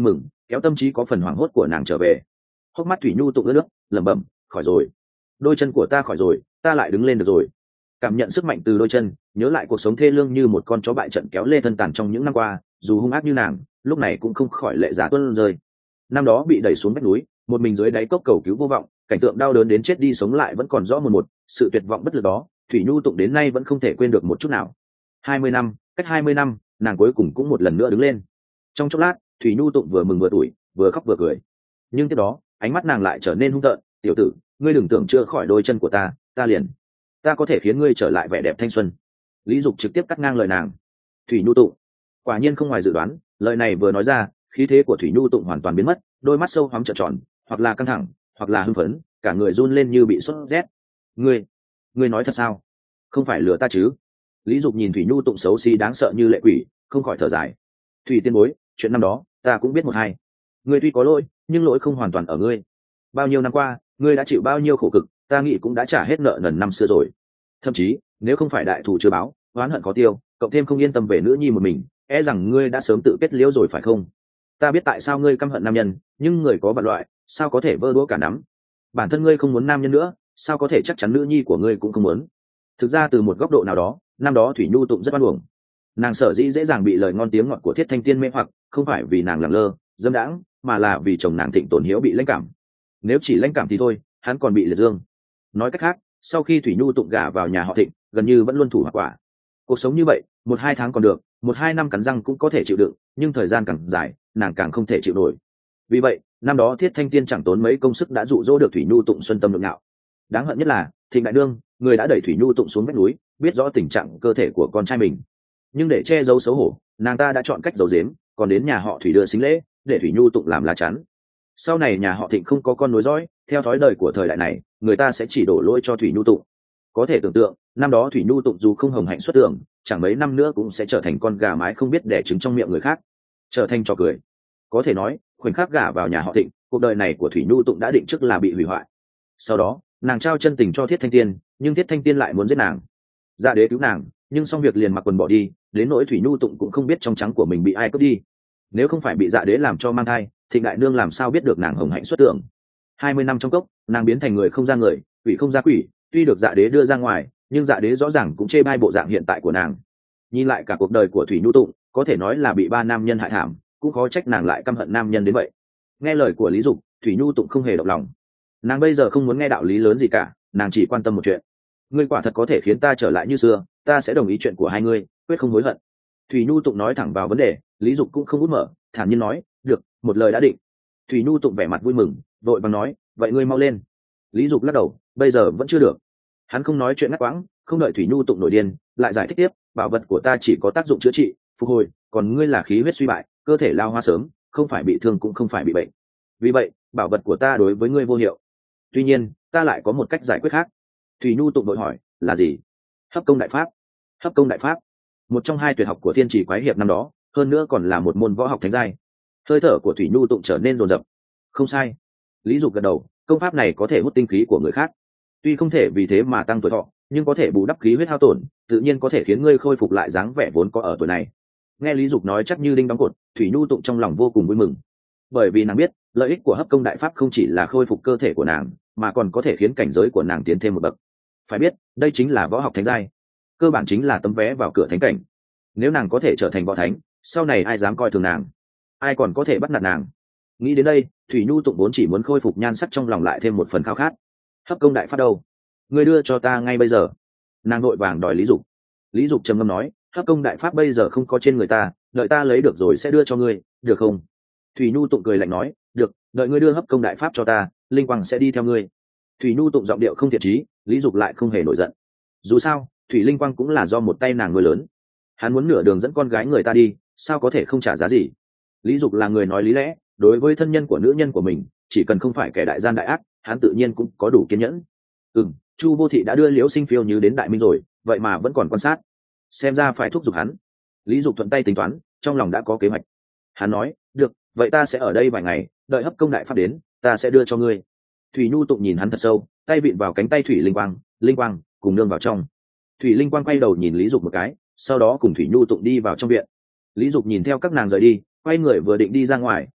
kéo tâm trí có phần hoảng hốt của nàng trở về. Hốc mắt thủy nhu tụng ướt nước, lẩm bẩm, khỏi rồi, đôi chân của ta khỏi rồi, ta lại đứng lên được rồi. Cảm nhận sức mạnh từ đôi chân, nhớ lại cuộc sống thê lương như một con chó bại trận kéo lê thân tàn trong những năm qua, dù hung ác như nàng, lúc này cũng không khỏi lệ giá tuôn rơi. Năm đó bị đẩy xuống vách núi, một mình dưới đáy cốc cầu cứu vô vọng, cảnh tượng đau đớn đến chết đi sống lại vẫn còn rõ một một, sự tuyệt vọng bất lực đó, thủy nhu tụng đến nay vẫn không thể quên được một chút nào. Hai mươi năm, cách hai mươi năm, nàng cuối cùng cũng một lần nữa đứng lên. Trong chốc lát, thủy nhu tụng vừa mừng vừa tủi, vừa khóc vừa cười. Nhưng tiếp đó, ánh mắt nàng lại trở nên hung tợn. Tiểu tử, ngươi đừng tưởng chưa khỏi đôi chân của ta, ta liền, ta có thể khiến ngươi trở lại vẻ đẹp thanh xuân. Lý Dục trực tiếp cắt ngang lời nàng. Thủy nhu tụng, quả nhiên không ngoài dự đoán, lời này vừa nói ra, khí thế của thủy nhu tụng hoàn toàn biến mất, đôi mắt sâu hoắm trợn tròn, hoặc là căng thẳng, hoặc là hưng phấn, cả người run lên như bị sốt rét. Ngươi, ngươi nói thật sao? Không phải lừa ta chứ? Lý Dục nhìn thủy nhu tụng xấu xí đáng sợ như lệ quỷ, không khỏi thở dài. Thủy tiên bối, chuyện năm đó ta cũng biết một hai. Ngươi tuy có lỗi, nhưng lỗi không hoàn toàn ở ngươi. Bao nhiêu năm qua, ngươi đã chịu bao nhiêu khổ cực, ta nghĩ cũng đã trả hết nợ nần năm xưa rồi. Thậm chí, nếu không phải đại thù chưa báo, oán hận có tiêu, cộng thêm không yên tâm về nữ nhi một mình, e rằng ngươi đã sớm tự kết liễu rồi phải không? Ta biết tại sao ngươi căm hận nam nhân, nhưng người có bạn loại, sao có thể vơ đũa cả nắm? Bản thân ngươi không muốn nam nhân nữa, sao có thể chắc chắn nữ nhi của ngươi cũng không muốn? Thực ra từ một góc độ nào đó, năm đó thủy nhu tụng rất oan uổng. Nàng sở dĩ dễ dàng bị lời ngon tiếng ngọt của Thiết Thanh Tiên mê hoặc, không phải vì nàng làm lơ, dâm đãng, mà là vì chồng nàng Thịnh Tổn Hiếu bị lãnh cảm. Nếu chỉ lãnh cảm thì thôi, hắn còn bị liệt dương. Nói cách khác, sau khi thủy nhu tụng gả vào nhà họ Thịnh, gần như vẫn luôn thủ hoặc quả. Cuộc sống như vậy, một hai tháng còn được, một hai năm cắn răng cũng có thể chịu đựng, nhưng thời gian càng dài, nàng càng không thể chịu nổi. Vì vậy, năm đó Thiết Thanh Tiên chẳng tốn mấy công sức đã dụ dỗ được thủy nhu tụng xuân tâm nhộn nhạo. Đáng hận nhất là Thịnh đại nương, người đã đẩy thủy nhu tụng xuống vách núi, biết rõ tình trạng cơ thể của con trai mình, nhưng để che giấu xấu hổ, nàng ta đã chọn cách giấu giếm, còn đến nhà họ thủy đưa xính lễ, để thủy nhu tụng làm lá chắn. Sau này nhà họ Thịnh không có con nối dõi, theo thói đời của thời đại này, người ta sẽ chỉ đổ lỗi cho thủy nhu tụng. Có thể tưởng tượng, năm đó thủy nhu tụng dù không hồng hạnh xuất tưởng, chẳng mấy năm nữa cũng sẽ trở thành con gà mái không biết đẻ trứng trong miệng người khác, trở thành trò cười. Có thể nói, khoảnh khắc gả vào nhà họ Thịnh, cuộc đời này của thủy nhu tụng đã định trước là bị hủy hoại. Sau đó, nàng trao chân tình cho Thiết Thanh Tiên, nhưng Thiết Thanh Tiên lại muốn giết nàng. Dạ đế cứu nàng, nhưng xong việc liền mặc quần bỏ đi, đến nỗi thủy nhu tụng cũng không biết trong trắng của mình bị ai cướp đi. Nếu không phải bị dạ đế làm cho mang thai, Thịnh đại nương làm sao biết được nàng hồng hạnh xuất tưởng. Hai mươi năm trong cốc, nàng biến thành người không ra người, quỷ không ra quỷ, tuy được dạ đế đưa ra ngoài, nhưng dạ đế rõ ràng cũng chê bai bộ dạng hiện tại của nàng. Nhìn lại cả cuộc đời của thủy nhu tụng, có thể nói là bị ba nam nhân hại thảm, cũng khó trách nàng lại căm hận nam nhân đến vậy. Nghe lời của Lý Dục, thủy nhu tụng không hề động lòng. Nàng bây giờ không muốn nghe đạo lý lớn gì cả, nàng chỉ quan tâm một chuyện. Ngươi quả thật có thể khiến ta trở lại như xưa, ta sẽ đồng ý chuyện của hai ngươi, quyết không hối hận. Thủy nhu tụng nói thẳng vào vấn đề, Lý Dục cũng không út mở, thản nhiên nói, được, một lời đã định. Thủy nhu tụng vẻ mặt vui mừng, vội vàng nói, vậy ngươi mau lên. Lý Dục lắc đầu, bây giờ vẫn chưa được. Hắn không nói chuyện ngắt quãng, không đợi thủy nhu tụng nổi điên, lại giải thích tiếp, bảo vật của ta chỉ có tác dụng chữa trị, phục hồi, còn ngươi là khí huyết suy bại, cơ thể lao hoa sớm, không phải bị thương cũng không phải bị bệnh. Vì vậy, bảo vật của ta đối với ngươi vô hiệu. Tuy nhiên, ta lại có một cách giải quyết khác. Thủy nhu tụng đội hỏi, là gì? Hấp công đại pháp. Hấp công đại pháp, một trong hai tuyệt học của thiên trì quái hiệp năm đó, hơn nữa còn là một môn võ học thánh giai. Hơi thở của thủy nhu tụng trở nên rồn rập. Không sai. Lý Dục gật đầu, công pháp này có thể hút tinh khí của người khác, tuy không thể vì thế mà tăng tuổi thọ, nhưng có thể bù đắp khí huyết hao tổn, tự nhiên có thể khiến ngươi khôi phục lại dáng vẻ vốn có ở tuổi này. Nghe Lý Dục nói chắc như đinh đóng cột, thủy nhu tụng trong lòng vô cùng vui mừng, bởi vì nàng biết lợi ích của hấp công đại pháp không chỉ là khôi phục cơ thể của nàng, mà còn có thể khiến cảnh giới của nàng tiến thêm một bậc. Phải biết, đây chính là võ học thánh giai, cơ bản chính là tấm vé vào cửa thánh cảnh. Nếu nàng có thể trở thành võ thánh, sau này ai dám coi thường nàng, ai còn có thể bắt nạt nàng. Nghĩ đến đây, thủy nhu tụng vốn chỉ muốn khôi phục nhan sắc trong lòng lại thêm một phần khao khát. Hấp công đại pháp đâu? Ngươi đưa cho ta ngay bây giờ. Nàng vội vàng đòi Lý Dục. Lý Dục trầm ngâm nói, hấp công đại pháp bây giờ không có trên người ta, đợi ta lấy được rồi sẽ đưa cho ngươi, được không? Thủy nhu tụng cười lạnh nói, được, đợi ngươi đưa hấp công đại pháp cho ta, linh quang sẽ đi theo ngươi. Thủy nhu tụng giọng điệu không thiện chí, Lý Dục lại không hề nổi giận. Dù sao, thủy linh quang cũng là do một tay nàng nuôi lớn, hắn muốn nửa đường dẫn con gái người ta đi, sao có thể không trả giá gì. Lý Dục là người nói lý lẽ, đối với thân nhân của nữ nhân của mình, chỉ cần không phải kẻ đại gian đại ác, hắn tự nhiên cũng có đủ kiên nhẫn. Ừm, Chu Vô Thị đã đưa Liễu Sinh Phiêu như đến Đại Minh rồi, vậy mà vẫn còn quan sát, xem ra phải thúc giục hắn. Lý Dục thuận tay tính toán, trong lòng đã có kế hoạch. Hắn nói, được, vậy ta sẽ ở đây vài ngày, đợi hấp công đại pháp đến, ta sẽ đưa cho ngươi. Thủy nhu tụng nhìn hắn thật sâu, tay vịn vào cánh tay thủy linh quang, linh quang cùng nương vào trong. Thủy linh quang quay đầu nhìn Lý Dục một cái, sau đó cùng thủy nhu tụng đi vào trong viện. Lý Dục nhìn theo các nàng rời đi, quay người vừa định đi ra ngoài,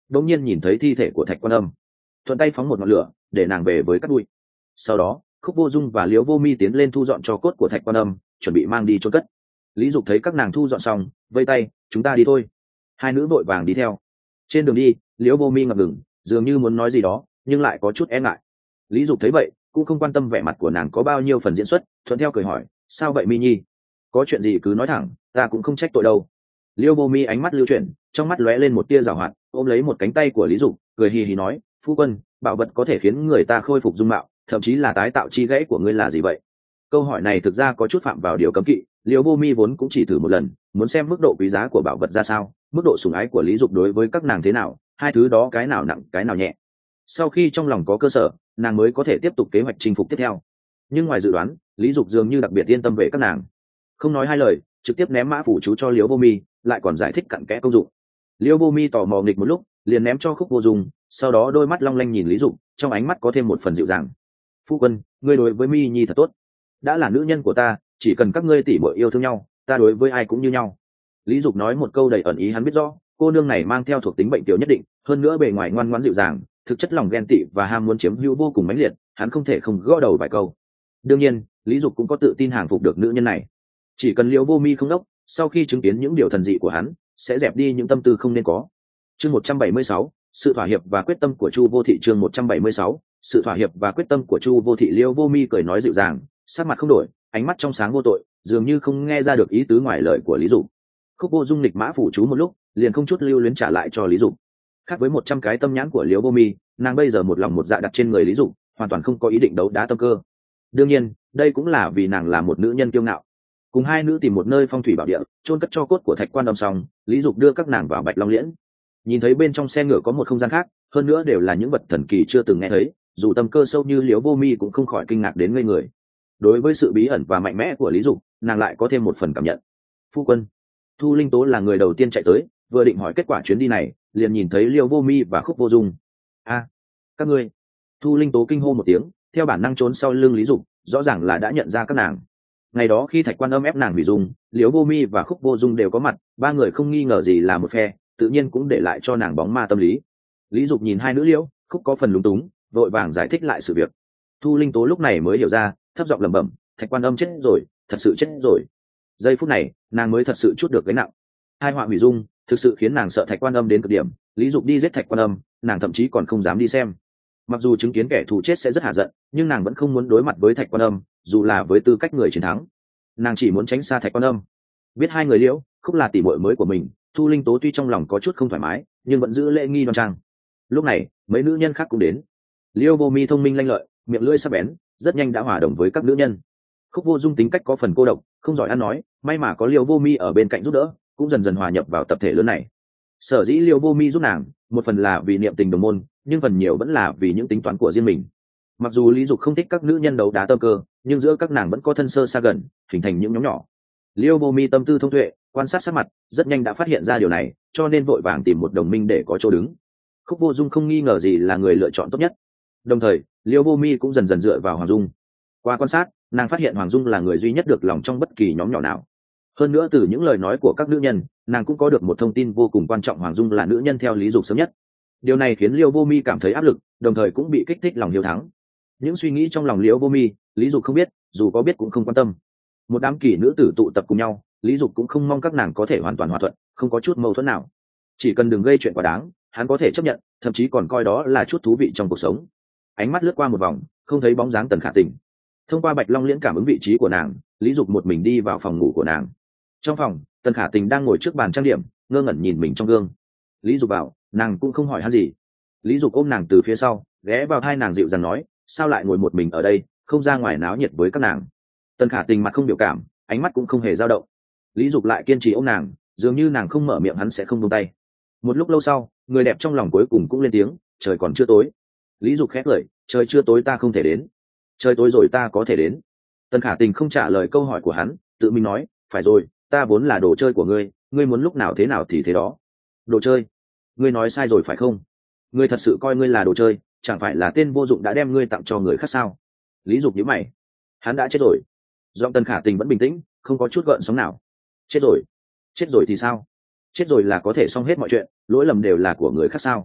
đống nhiên nhìn thấy thi thể của Thạch Quan Âm, thuận tay phóng một ngọn lửa để nàng về với cát bụi. Sau đó Khúc Vô Dung và Liễu Vô Mi tiến lên thu dọn tro cốt của Thạch Quan Âm, chuẩn bị mang đi chôn cất. Lý Dục thấy các nàng thu dọn xong, vây tay, chúng ta đi thôi. Hai nữ vội vàng đi theo. Trên đường đi, Liễu Vô Mi ngập ngừng, dường như muốn nói gì đó nhưng lại có chút e ngại. Lý Dục thấy vậy cũng không quan tâm vẻ mặt của nàng có bao nhiêu phần diễn xuất, thuận theo cười hỏi, sao vậy Mi Nhi, có chuyện gì cứ nói thẳng, ta cũng không trách tội đâu. Liễu Vô Mi ánh mắt lưu chuyển, trong mắt lóe lên một tia giảo hoạt, ôm lấy một cánh tay của Lý Dục, cười hì hì nói, phu quân, bảo vật có thể khiến người ta khôi phục dung mạo, thậm chí là tái tạo chi gãy của ngươi là gì vậy? Câu hỏi này thực ra có chút phạm vào điều cấm kỵ. Liễu Vô Mi vốn cũng chỉ thử một lần, muốn xem mức độ quý giá của bảo vật ra sao, mức độ sủng ái của Lý Dục đối với các nàng thế nào, hai thứ đó cái nào nặng cái nào nhẹ. Sau khi trong lòng có cơ sở, nàng mới có thể tiếp tục kế hoạch chinh phục tiếp theo. Nhưng ngoài dự đoán, Lý Dục dường như đặc biệt yên tâm về các nàng, không nói hai lời, trực tiếp ném mã phủ chú cho Liễu Vô Mi, lại còn giải thích cặn kẽ công dụng. Liễu Vô Mi tò mò nghịch một lúc, liền ném cho Khúc Vô Dung, sau đó đôi mắt long lanh nhìn Lý Dục, trong ánh mắt có thêm một phần dịu dàng. Phu quân, ngươi đối với Mi Nhi thật tốt, đã là nữ nhân của ta, chỉ cần các ngươi tỉ muội yêu thương nhau, ta đối với ai cũng như nhau. Lý Dục nói một câu đầy ẩn ý, hắn biết rõ cô nương này mang theo thuộc tính bệnh tiểu nhất định, hơn nữa bề ngoài ngoan ngoãn dịu dàng, thực chất lòng ghen tị và ham muốn chiếm hữu vô cùng mãnh liệt, hắn không thể không gõ đầu vài câu. Đương nhiên, Lý Dục cũng có tự tin hàng phục được nữ nhân này. Chỉ cần Liễu Vô Mi không đốc, sau khi chứng kiến những điều thần dị của hắn, sẽ dẹp đi những tâm tư không nên có. Chương một trăm bảy mươi sáu, sự thỏa hiệp và quyết tâm của Chu Vô Thị. Chương một trăm bảy mươi sáu, sự thỏa hiệp và quyết tâm của Chu Vô Thị. Liễu Vô Mi cười nói dịu dàng, sắc mặt không đổi, ánh mắt trong sáng vô tội, dường như không nghe ra được ý tứ ngoài lời của Lý Dục. Khúc Vô Dung lịch mã phủ chú một lúc, liền không chút lưu luyến trả lại cho Lý Dục. Khác với một trăm cái tâm nhãn của Liễu Vô Mi, nàng bây giờ một lòng một dạ đặt trên người Lý Dục, hoàn toàn không có ý định đấu đá tâm cơ. Đương nhiên, đây cũng là vì nàng là một nữ nhân kiêu ngạo. Cùng hai nữ tìm một nơi phong thủy bảo địa, chôn cất tro cốt của Thạch Quan Âm xong, Lý Dục đưa các nàng vào Bạch Long Liễn. Nhìn thấy bên trong xe ngựa có một không gian khác, hơn nữa đều là những vật thần kỳ chưa từng nghe thấy, dù tâm cơ sâu như Liễu Vô Mi cũng không khỏi kinh ngạc đến ngây người. Đối với sự bí ẩn và mạnh mẽ của Lý Dục, nàng lại có thêm một phần cảm nhận. Phu quân, Thu Linh Tố là người đầu tiên chạy tới, vừa định hỏi kết quả chuyến đi này, liền nhìn thấy Liễu Vô Mi và Khúc Vô Dung. A, các ngươi! Thu Linh Tố kinh hô một tiếng, theo bản năng trốn sau lưng Lý Dục, rõ ràng là đã nhận ra các nàng. Ngày đó khi Thạch Quan Âm ép nàng hủy dung, Liễu Vô Mi và Khúc Vô Dung đều có mặt, ba người không nghi ngờ gì là một phe, tự nhiên cũng để lại cho nàng bóng ma tâm lý. Lý Dục nhìn hai nữ Liễu, Khúc có phần lúng túng, vội vàng giải thích lại sự việc. Thu Linh Tố lúc này mới hiểu ra, thấp giọng lẩm bẩm, Thạch Quan Âm chết rồi, thật sự chết rồi. Giây phút này, nàng mới thật sự chút được gánh nặng. Hai họa hủy dung, thực sự khiến nàng sợ Thạch Quan Âm đến cực điểm. Lý Dục đi giết Thạch Quan Âm, nàng thậm chí còn không dám đi xem. Mặc dù chứng kiến kẻ thù chết sẽ rất hạ giận, nhưng nàng vẫn không muốn đối mặt với Thạch Quan Âm, dù là với tư cách người chiến thắng. Nàng chỉ muốn tránh xa Thạch Quan Âm. Biết hai người Liễu, Khúc là tỷ muội mới của mình, Thu Linh Tố tuy trong lòng có chút không thoải mái, nhưng vẫn giữ lễ nghi đoan trang. Lúc này, mấy nữ nhân khác cũng đến. Liễu Vô Mi thông minh lanh lợi, miệng lưỡi sắc bén, rất nhanh đã hòa đồng với các nữ nhân. Khúc Vô Dung tính cách có phần cô độc, không giỏi ăn nói, may mà có Liễu Vô Mi ở bên cạnh giúp đỡ, cũng dần dần hòa nhập vào tập thể lớn này. Sở dĩ Liễu Vô Mi giúp nàng, một phần là vì niệm tình đồng môn, nhưng phần nhiều vẫn là vì những tính toán của riêng mình. Mặc dù Lý Dục không thích các nữ nhân đấu đá tâm cơ, nhưng giữa các nàng vẫn có thân sơ xa gần, hình thành những nhóm nhỏ. Liễu Vô Mi tâm tư thông tuệ, quan sát sát mặt, rất nhanh đã phát hiện ra điều này, cho nên vội vàng tìm một đồng minh để có chỗ đứng. Khúc Vô Dung không nghi ngờ gì là người lựa chọn tốt nhất. Đồng thời, Liễu Vô Mi cũng dần dần dựa vào Hoàng Dung. Qua quan sát, nàng phát hiện Hoàng Dung là người duy nhất được lòng trong bất kỳ nhóm nhỏ nào. Hơn nữa từ những lời nói của các nữ nhân, nàng cũng có được một thông tin vô cùng quan trọng, Hoàng Dung là nữ nhân theo Lý Dục sớm nhất. Điều này khiến Liễu Vô Mi cảm thấy áp lực, đồng thời cũng bị kích thích lòng hiếu thắng. Những suy nghĩ trong lòng Liễu Vô Mi, Lý Dục không biết, dù có biết cũng không quan tâm. Một đám kỳ nữ tử tụ tập cùng nhau, Lý Dục cũng không mong các nàng có thể hoàn toàn hòa thuận, không có chút mâu thuẫn nào. Chỉ cần đừng gây chuyện quá đáng, hắn có thể chấp nhận, thậm chí còn coi đó là chút thú vị trong cuộc sống. Ánh mắt lướt qua một vòng, không thấy bóng dáng Tần Khả Tình. Thông qua Bạch Long Liễn cảm ứng vị trí của nàng, Lý Dục một mình đi vào phòng ngủ của nàng. Trong phòng, Tần Khả Tình đang ngồi trước bàn trang điểm, ngơ ngẩn nhìn mình trong gương. Lý Dục bảo, nàng cũng không hỏi hắn gì. Lý Dục ôm nàng từ phía sau, ghé vào hai nàng dịu dàng nói, sao lại ngồi một mình ở đây, không ra ngoài náo nhiệt với các nàng. Tần Khả Tình mặt không biểu cảm, ánh mắt cũng không hề dao động. Lý Dục lại kiên trì ôm nàng, dường như nàng không mở miệng hắn sẽ không buông tay. Một lúc lâu sau, người đẹp trong lòng cuối cùng cũng lên tiếng, trời còn chưa tối. Lý Dục khẽ cười, trời chưa tối ta không thể đến, trời tối rồi ta có thể đến. Tần Khả Tình không trả lời câu hỏi của hắn, tự mình nói, phải rồi, ta vốn là đồ chơi của ngươi, ngươi muốn lúc nào thế nào thì thế đó. Đồ chơi? Ngươi nói sai rồi phải không? Ngươi thật sự coi ngươi là đồ chơi, chẳng phải là tên vô dụng đã đem ngươi tặng cho người khác sao? Lý Dục nhíu mày, hắn đã chết rồi. Giọng Tần Khả Tình vẫn bình tĩnh, không có chút gợn sóng nào. Chết rồi? Chết rồi thì sao? Chết rồi là có thể xong hết mọi chuyện, lỗi lầm đều là của người khác sao?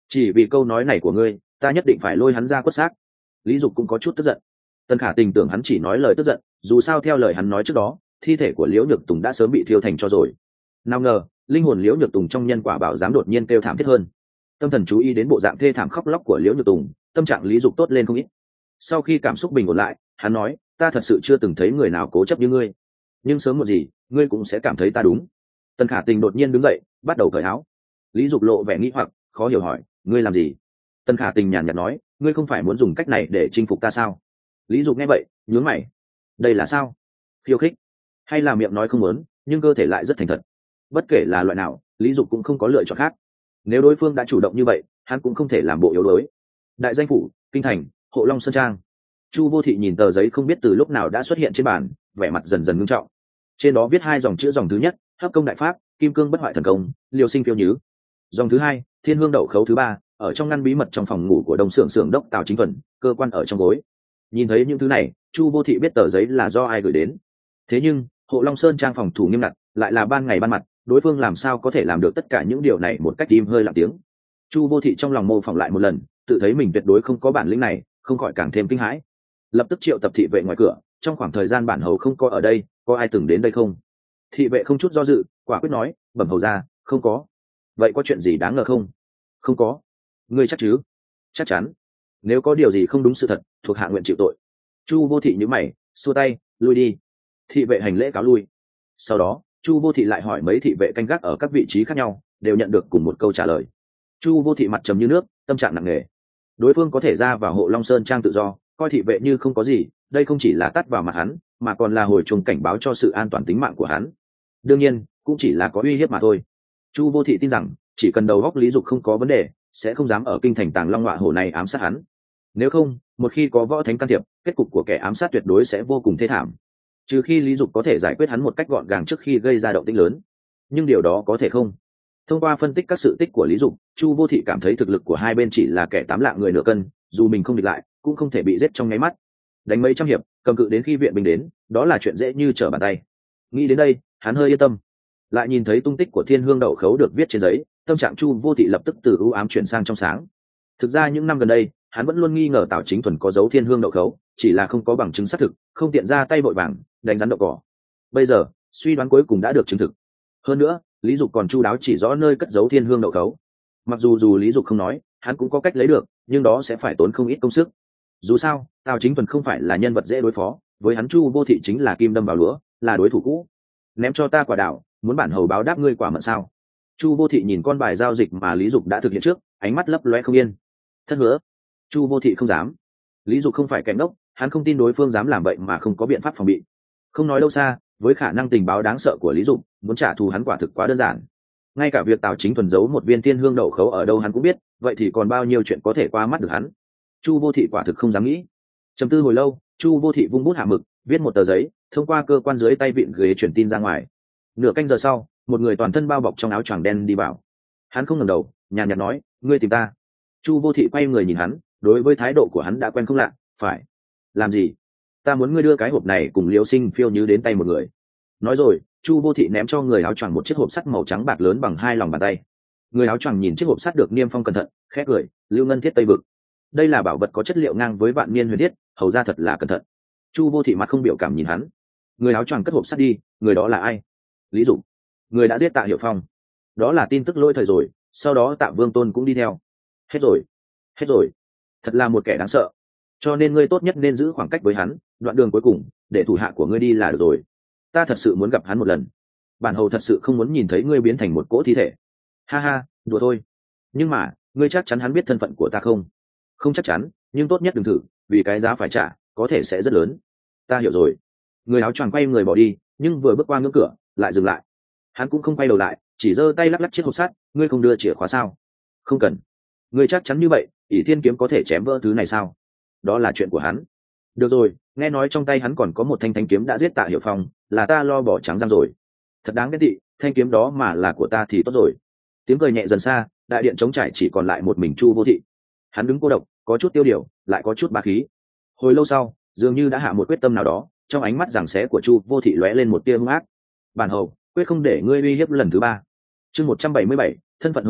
chỉ vì câu nói này của ngươi ta nhất định phải lôi hắn ra quất xác. Lý Dục cũng có chút tức giận. Tân Khả Tình tưởng hắn chỉ nói lời tức giận, dù sao theo lời hắn nói trước đó thi thể của Liễu Nhược Tùng đã sớm bị thiêu thành cho rồi. Nào ngờ linh hồn Liễu Nhược Tùng trong nhân quả bảo giám đột nhiên kêu thảm thiết hơn. Tâm thần chú ý đến bộ dạng thê thảm khóc lóc của Liễu Nhược Tùng, tâm trạng Lý Dục tốt lên không ít. Sau khi cảm xúc bình ổn lại, hắn nói, ta thật sự chưa từng thấy người nào cố chấp như ngươi, nhưng sớm muộn gì ngươi cũng sẽ cảm thấy ta đúng. Tân Khả Tình đột nhiên đứng dậy, bắt đầu cởi áo. Lý Dục lộ vẻ nghi hoặc, khó hiểu hỏi, ngươi làm gì? Tân Khả Tình nhàn nhạt nói, ngươi không phải muốn dùng cách này để chinh phục ta sao? Lý Dục nghe vậy, nhướng mày. Đây là sao? Khiêu khích? Hay là miệng nói không muốn, nhưng cơ thể lại rất thành thật? Bất kể là loại nào, Lý Dục cũng không có lựa chọn khác. Nếu đối phương đã chủ động như vậy, hắn cũng không thể làm bộ yếu đuối. Đại danh phủ, kinh thành, Hộ Long Sơn Trang. Chu Vô Thị nhìn tờ giấy không biết từ lúc nào đã xuất hiện trên bàn, vẻ mặt dần dần ngưng trọng. Trên đó viết hai dòng chữ, dòng thứ nhất, Hấp Công Đại Pháp, Kim Cương Bất Hoại Thần Công, Liều Sinh Phiêu Nhứ. Dòng thứ hai, Thiên Hương Đậu Khấu thứ ba, ở trong ngăn bí mật trong phòng ngủ của Đông Sưởng Sưởng đốc Tào Chính Thuần, cơ quan ở trong gối. Nhìn thấy những thứ này, Chu Vô Thị biết tờ giấy là do ai gửi đến. Thế nhưng Hộ Long Sơn Trang phòng thủ nghiêm ngặt, lại là ban ngày ban mặt, đối phương làm sao có thể làm được tất cả những điều này một cách im hơi lặng tiếng. Chu Vô Thị trong lòng mô phỏng lại một lần, tự thấy mình tuyệt đối không có bản lĩnh này, không khỏi càng thêm kinh hãi. Lập tức triệu tập thị vệ ngoài cửa, trong khoảng thời gian bản hầu không có ở đây, có ai từng đến đây không? Thị vệ không chút do dự, quả quyết nói, bẩm hầu ra, không có. Vậy có chuyện gì đáng ngờ không? Không có. Ngươi chắc chứ? Chắc chắn. Nếu có điều gì không đúng sự thật, thuộc hạ nguyện chịu tội. Chu Vô Thị nhíu mày, xua tay, lui đi. Thị vệ hành lễ cáo lui. Sau đó Chu Vô Thị lại hỏi mấy thị vệ canh gác ở các vị trí khác nhau, đều nhận được cùng một câu trả lời. Chu Vô Thị mặt trầm như nước, tâm trạng nặng nề. Đối phương có thể ra vào Hộ Long Sơn Trang tự do, coi thị vệ như không có gì, đây không chỉ là tát vào mặt hắn, mà còn là hồi chuông cảnh báo cho sự an toàn tính mạng của hắn. Đương nhiên cũng chỉ là có uy hiếp mà thôi. Chu Vô Thị tin rằng chỉ cần đầu óc Lý Dục không có vấn đề, sẽ không dám ở kinh thành Tàng Long Ngọa Hổ này ám sát hắn. Nếu không, một khi có võ thánh can thiệp, kết cục của kẻ ám sát tuyệt đối sẽ vô cùng thê thảm. Trừ khi Lý Dục có thể giải quyết hắn một cách gọn gàng trước khi gây ra động tĩnh lớn, nhưng điều đó có thể không. Thông qua phân tích các sự tích của Lý Dục, Chu Vô Thị cảm thấy thực lực của hai bên chỉ là kẻ tám lạng người nửa cân, dù mình không địch lại, cũng không thể bị giết trong nháy mắt. Đánh mấy trăm hiệp, cầm cự đến khi viện binh đến, đó là chuyện dễ như trở bàn tay. Nghĩ đến đây, hắn hơi yên tâm. Lại nhìn thấy tung tích của Thiên Hương Đậu Khấu được viết trên giấy, tâm trạng Chu Vô Thị lập tức từ u ám chuyển sang trong sáng. Thực ra những năm gần đây, hắn vẫn luôn nghi ngờ Tào Chính Thuần có dấu Thiên Hương Đậu Khấu, chỉ là không có bằng chứng xác thực, không tiện ra tay vội vàng đánh rắn đậu cỏ. Bây giờ suy đoán cuối cùng đã được chứng thực. Hơn nữa Lý Dục còn chu đáo chỉ rõ nơi cất giấu Thiên Hương Đậu Khấu. Mặc dù dù Lý Dục không nói, hắn cũng có cách lấy được, nhưng đó sẽ phải tốn không ít công sức. Dù sao Tào Chính Thuần không phải là nhân vật dễ đối phó, với hắn Chu Vô Thị chính là kim đâm vào lúa, là đối thủ cũ. Ném cho ta quả đào, muốn bản hầu báo đáp ngươi quả mận sao? Chu Vô Thị nhìn con bài giao dịch mà Lý Dục đã thực hiện trước, ánh mắt lấp loe không yên. Thất hứa. Chu Vô Thị không dám. Lý Dục không phải kẻ ngốc, hắn không tin đối phương dám làm vậy mà không có biện pháp phòng bị. Không nói đâu xa, với khả năng tình báo đáng sợ của Lý Dục, muốn trả thù hắn quả thực quá đơn giản. Ngay cả việc Tào Chính Thuần giấu một viên Thiên Hương Đậu Khấu ở đâu hắn cũng biết, vậy thì còn bao nhiêu chuyện có thể qua mắt được hắn. Chu Vô Thị quả thực không dám nghĩ. Trầm tư hồi lâu, Chu Vô Thị vung bút hạ mực, viết một tờ giấy, thông qua cơ quan dưới tay vịn ghế truyền tin ra ngoài. Nửa canh giờ sau, một người toàn thân bao bọc trong áo choàng đen đi vào. Hắn không ngẩng đầu, nhàn nhạt nói, ngươi tìm ta. Chu Vô Thị quay người nhìn hắn, đối với thái độ của hắn đã quen không lạ. Phải. Làm gì? Ta muốn ngươi đưa cái hộp này cùng Liễu Sinh Phiêu Nhứ đến tay một người. Nói rồi, Chu Vô Thị ném cho người áo choàng một chiếc hộp sắt màu trắng bạc lớn bằng hai lòng bàn tay. Người áo choàng nhìn chiếc hộp sắt được niêm phong cẩn thận, khẽ cười, Lưu Ngân Thiết Tây Vực. Đây là bảo vật có chất liệu ngang với vạn niên huyền thiết, hầu ra thật là cẩn thận. Chu Vô Thị mặt không biểu cảm nhìn hắn. Người áo choàng cất hộp sắt đi, người đó là ai? Lý Dục. Người đã giết Tạ Hiểu Phong. Đó là tin tức lỗi thời rồi, sau đó Tạ Vương Tôn cũng đi theo. Hết rồi. Hết rồi. Thật là một kẻ đáng sợ. Cho nên ngươi tốt nhất nên giữ khoảng cách với hắn, đoạn đường cuối cùng, để thủ hạ của ngươi đi là được rồi. Ta thật sự muốn gặp hắn một lần. Bản hầu thật sự không muốn nhìn thấy ngươi biến thành một cỗ thi thể. Ha ha, đùa thôi. Nhưng mà, ngươi chắc chắn hắn biết thân phận của ta không? Không chắc chắn, nhưng tốt nhất đừng thử, vì cái giá phải trả có thể sẽ rất lớn. Ta hiểu rồi. Người áo choàng quay người bỏ đi, nhưng vừa bước qua ngưỡng cửa, lại dừng lại. Hắn cũng không quay đầu lại, chỉ giơ tay lắc lắc chiếc hộp sắt. Ngươi không đưa chìa khóa sao? Không cần. Ngươi chắc chắn như vậy, ỷ thiên kiếm có thể chém vỡ thứ này sao? Đó là chuyện của hắn. Được rồi, nghe nói trong tay hắn còn có một thanh thanh kiếm đã giết Tạ Hiểu Phong, là ta lo bỏ trắng răng rồi. Thật đáng ghét tị, thanh kiếm đó mà là của ta thì tốt rồi. Tiếng cười nhẹ dần xa, đại điện trống trải chỉ còn lại một mình Chu Vô Thị. Hắn đứng cô độc, có chút tiêu điều, lại có chút bá khí. Hồi lâu sau, dường như đã hạ một quyết tâm nào đó, trong ánh mắt giằng xé của Chu Vô Thị lóe lên một tia hung ác. Bản hầu quyết không để ngươi uy hiếp lần thứ ba. Chương một trăm bảy mươi bảy, thân phận hùng vệ,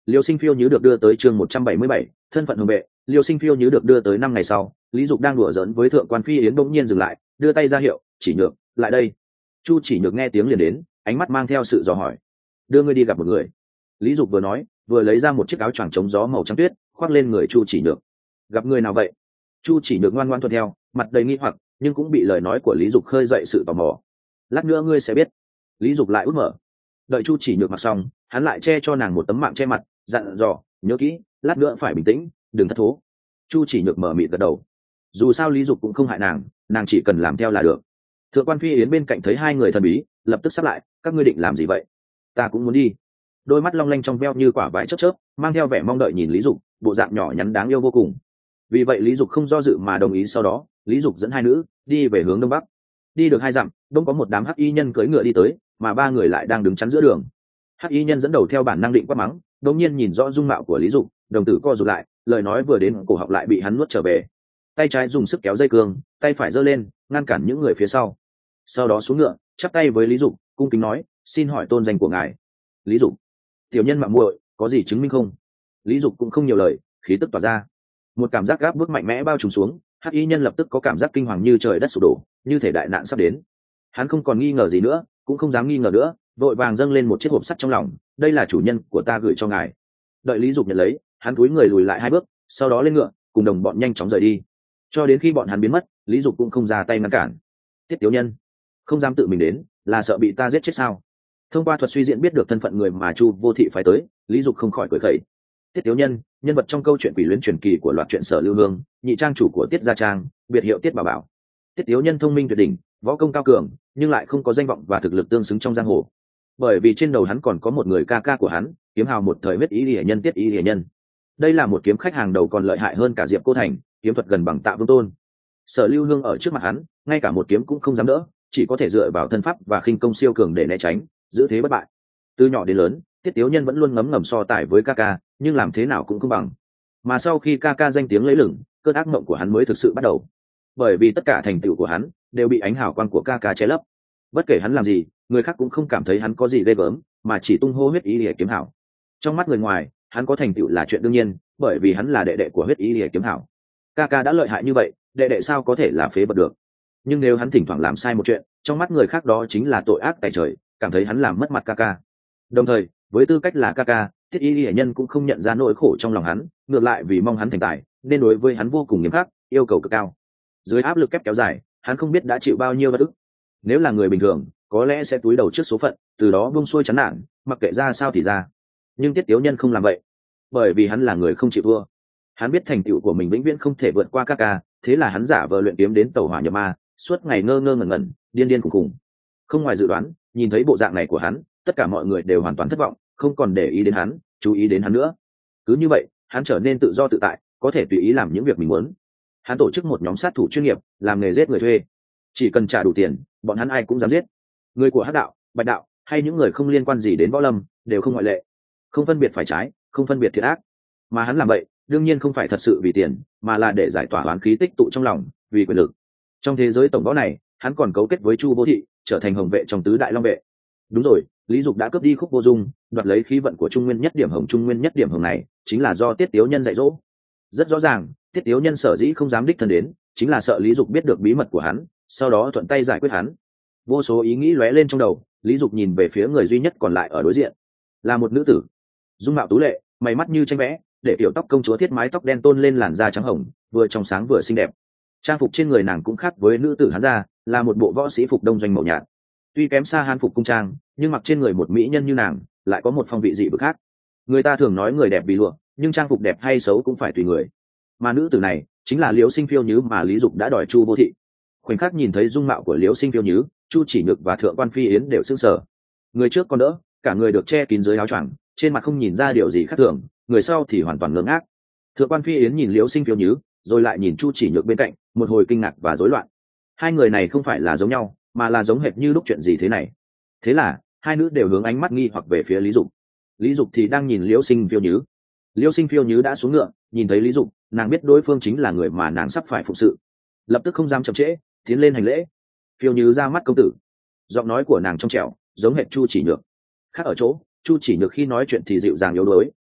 Liêu Sinh Phiêu Nhứ được đưa tới chương một trăm bảy mươi bảy, thân phận hồng vệ. Liêu Sinh Phiêu Nhứ được đưa tới năm ngày sau, Lý Dục đang đùa giỡn với thượng quan Phi Yến bỗng nhiên dừng lại, đưa tay ra hiệu, "Chỉ Nhược, lại đây." Chu Chỉ Nhược nghe tiếng liền đến, ánh mắt mang theo sự dò hỏi, "Đưa ngươi đi gặp một người." Lý Dục vừa nói, vừa lấy ra một chiếc áo choàng chống gió màu trắng tuyết, khoác lên người Chu Chỉ Nhược. "Gặp người nào vậy?" Chu Chỉ Nhược ngoan ngoãn thuận theo, mặt đầy nghi hoặc, nhưng cũng bị lời nói của Lý Dục khơi dậy sự tò mò. "Lát nữa ngươi sẽ biết." Lý Dục lại út mở. Đợi Chu Chỉ Nhược mặc xong, hắn lại che cho nàng một tấm mạng che mặt, dặn dò, "Nhớ kỹ, lát nữa phải bình tĩnh, đừng thất thố." Chu Chỉ Nhược mở mịt gật đầu. Dù sao Lý Dục cũng không hại nàng, nàng chỉ cần làm theo là được. Thượng quan Phi Yến bên cạnh thấy hai người thần bí, lập tức sắp lại, "Các ngươi định làm gì vậy?" "Ta cũng muốn đi." Đôi mắt long lanh trong veo như quả vải chớp chớp, mang theo vẻ mong đợi nhìn Lý Dục, bộ dạng nhỏ nhắn đáng yêu vô cùng. Vì vậy Lý Dục không do dự mà đồng ý. Sau đó Lý Dục dẫn hai nữ đi về hướng đông bắc. Đi được hai dặm, đông có một đám hắc y nhân cưỡi ngựa đi tới, mà ba người lại đang đứng chắn giữa đường. Hắc y nhân dẫn đầu theo bản năng định quát mắng, đột nhiên nhìn rõ dung mạo của Lý Dục, đồng tử co rụt lại, lời nói vừa đến cổ họng lại bị hắn nuốt trở về. Tay trái dùng sức kéo dây cương, tay phải giơ lên ngăn cản những người phía sau. Sau đó xuống ngựa, chắp tay với Lý Dục, cung kính nói, "Xin hỏi tôn danh của ngài?" "Lý Dục." "Tiểu nhân mạo muội, có gì chứng minh không?" Lý Dục cũng không nhiều lời, khí tức tỏa ra, một cảm giác gáp bức mạnh mẽ bao trùm xuống. Hắc y nhân lập tức có cảm giác kinh hoàng như trời đất sụp đổ, như thể đại nạn sắp đến. Hắn không còn nghi ngờ gì nữa, cũng không dám nghi ngờ nữa, vội vàng dâng lên một chiếc hộp sắt trong lòng, "Đây là chủ nhân của ta gửi cho ngài." Đợi Lý Dục nhận lấy, hắn cúi người lùi lại hai bước, sau đó lên ngựa cùng đồng bọn nhanh chóng rời đi. Cho đến khi bọn hắn biến mất, Lý Dục cũng không ra tay ngăn cản. "Tiết tiểu nhân, không dám tự mình đến, là sợ bị ta giết chết sao?" Thông qua thuật suy diễn biết được thân phận người mà Chu Vô Thị phái tới, Lý Dục không khỏi cười khẩy. Tiết tiểu nhân, nhân vật trong câu chuyện Quỷ Luyến truyền kỳ của loạt truyện Sở Lưu Hương, nhị trang chủ của Tiết gia trang, biệt hiệu Tiết Bảo Bảo. Tiết tiểu nhân thông minh tuyệt đỉnh, võ công cao cường, nhưng lại không có danh vọng và thực lực tương xứng trong giang hồ. Bởi vì trên đầu hắn còn có một người ca ca của hắn, kiếm hào một thời huyết ý liễu nhân Tiết ý liễu nhân. Đây là một kiếm khách hàng đầu còn lợi hại hơn cả Diệp Cô Thành, kiếm thuật gần bằng Tạ Vương Tôn. Sở Lưu Hương ở trước mặt hắn, ngay cả một kiếm cũng không dám đỡ, chỉ có thể dựa vào thân pháp và khinh công siêu cường để né tránh, giữ thế bất bại. Từ nhỏ đến lớn, Tiết tiểu nhân vẫn luôn ngấm ngầm so tài với ca ca, nhưng làm thế nào cũng không bằng. Mà sau khi ca ca danh tiếng lấy lửng, cơn ác mộng của hắn mới thực sự bắt đầu. Bởi vì tất cả thành tựu của hắn đều bị ánh hào quang của ca ca che lấp. Bất kể hắn làm gì, người khác cũng không cảm thấy hắn có gì ghê gớm, mà chỉ tung hô huyết ý liễu kiếm hảo. Trong mắt người ngoài, hắn có thành tựu là chuyện đương nhiên, bởi vì hắn là đệ đệ của huyết ý liễu kiếm hảo. Ca ca đã lợi hại như vậy, đệ đệ sao có thể là phế vật được? Nhưng nếu hắn thỉnh thoảng làm sai một chuyện, trong mắt người khác đó chính là tội ác tày trời, cảm thấy hắn làm mất mặt ca ca. Đồng thời, với tư cách là ca ca, Tiết y liễu nhân cũng không nhận ra nỗi khổ trong lòng hắn, ngược lại vì mong hắn thành tài, nên đối với hắn vô cùng nghiêm khắc, yêu cầu cực cao. Dưới áp lực kép kéo dài, hắn không biết đã chịu bao nhiêu bất ức. Nếu là người bình thường, có lẽ sẽ túi đầu trước số phận, từ đó buông xuôi chán nản, mặc kệ ra sao thì ra. Nhưng Tiết tiểu nhân không làm vậy, bởi vì hắn là người không chịu thua. Hắn biết thành tựu của mình vĩnh viễn không thể vượt qua ca ca, thế là hắn giả vờ luyện kiếm đến tẩu hỏa nhập ma, suốt ngày ngơ ngơ ngẩn ngẩn, điên điên khùng khùng. Không ngoài dự đoán, nhìn thấy bộ dạng này của hắn, tất cả mọi người đều hoàn toàn thất vọng, không còn để ý đến hắn, chú ý đến hắn nữa. Cứ như vậy, hắn trở nên tự do tự tại, có thể tùy ý làm những việc mình muốn. Hắn tổ chức một nhóm sát thủ chuyên nghiệp, làm nghề giết người thuê. Chỉ cần trả đủ tiền, bọn hắn ai cũng dám giết. Người của hắc đạo, bạch đạo, hay những người không liên quan gì đến võ lâm, đều không ngoại lệ. Không phân biệt phải trái, không phân biệt thiện ác. Mà hắn làm vậy, đương nhiên không phải thật sự vì tiền, mà là để giải tỏa oán khí tích tụ trong lòng, vì quyền lực. Trong thế giới tổng võ này, hắn còn cấu kết với Chu Vô Thị, trở thành hồng vệ trong tứ đại long vệ. Đúng rồi, Lý Dục đã cướp đi Khúc Vô Dung, đoạt lấy khí vận của Trung Nguyên Nhất Điểm Hồng. Trung Nguyên Nhất Điểm Hồng này chính là do Tiết tiểu nhân dạy dỗ. Rất rõ ràng, Tiết tiểu nhân sở dĩ không dám đích thân đến, chính là sợ Lý Dục biết được bí mật của hắn, sau đó thuận tay giải quyết hắn. Vô số ý nghĩ lóe lên trong đầu, Lý Dục nhìn về phía người duy nhất còn lại ở đối diện, là một nữ tử, dung mạo tú lệ, mày mắt như tranh vẽ, để kiểu tóc công chúa thiết mái tóc đen tôn lên làn da trắng hồng, vừa trong sáng vừa xinh đẹp. Trang phục trên người nàng cũng khác với nữ tử Hán gia, là một bộ võ sĩ phục đông doanh màu nhạt. Tuy kém xa Hán phục cung trang, nhưng mặc trên người một mỹ nhân như nàng, lại có một phong vị dị vực khác. Người ta thường nói người đẹp vì lụa, nhưng trang phục đẹp hay xấu cũng phải tùy người. Mà nữ tử này chính là Liễu Sinh Phiêu Nhứ mà Lý Dục đã đòi Chu Vô Thị. Khoảnh khắc nhìn thấy dung mạo của Liễu Sinh Phiêu Nhứ, Chu Chỉ Nhược và Thượng quan Phi Yến đều sững sờ. Người trước còn đỡ, cả người được che kín dưới áo choàng, trên mặt không nhìn ra điều gì khác thường, người sau thì hoàn toàn ngơ ngác. Thượng quan Phi Yến nhìn Liễu Sinh Phiêu Nhứ, rồi lại nhìn Chu Chỉ Nhược bên cạnh, một hồi kinh ngạc và rối loạn. Hai người này không phải là giống nhau, mà là giống hệt như lúc chuyện gì thế này. Thế là hai nữ đều hướng ánh mắt nghi hoặc về phía Lý Dục. Lý Dục thì đang nhìn Liễu Sinh Phiêu Nhứ. Liễu Sinh Phiêu Nhứ đã xuống ngựa, nhìn thấy Lý Dục, nàng biết đối phương chính là người mà nàng sắp phải phụng sự, lập tức không dám chậm trễ, tiến lên hành lễ. Phiêu Nhứ ra mắt công tử. Giọng nói của nàng trong trẻo, giống hệt Chu Chỉ Nhược. Khác ở chỗ, Chu Chỉ Nhược khi nói chuyện thì dịu dàng yếu đuối,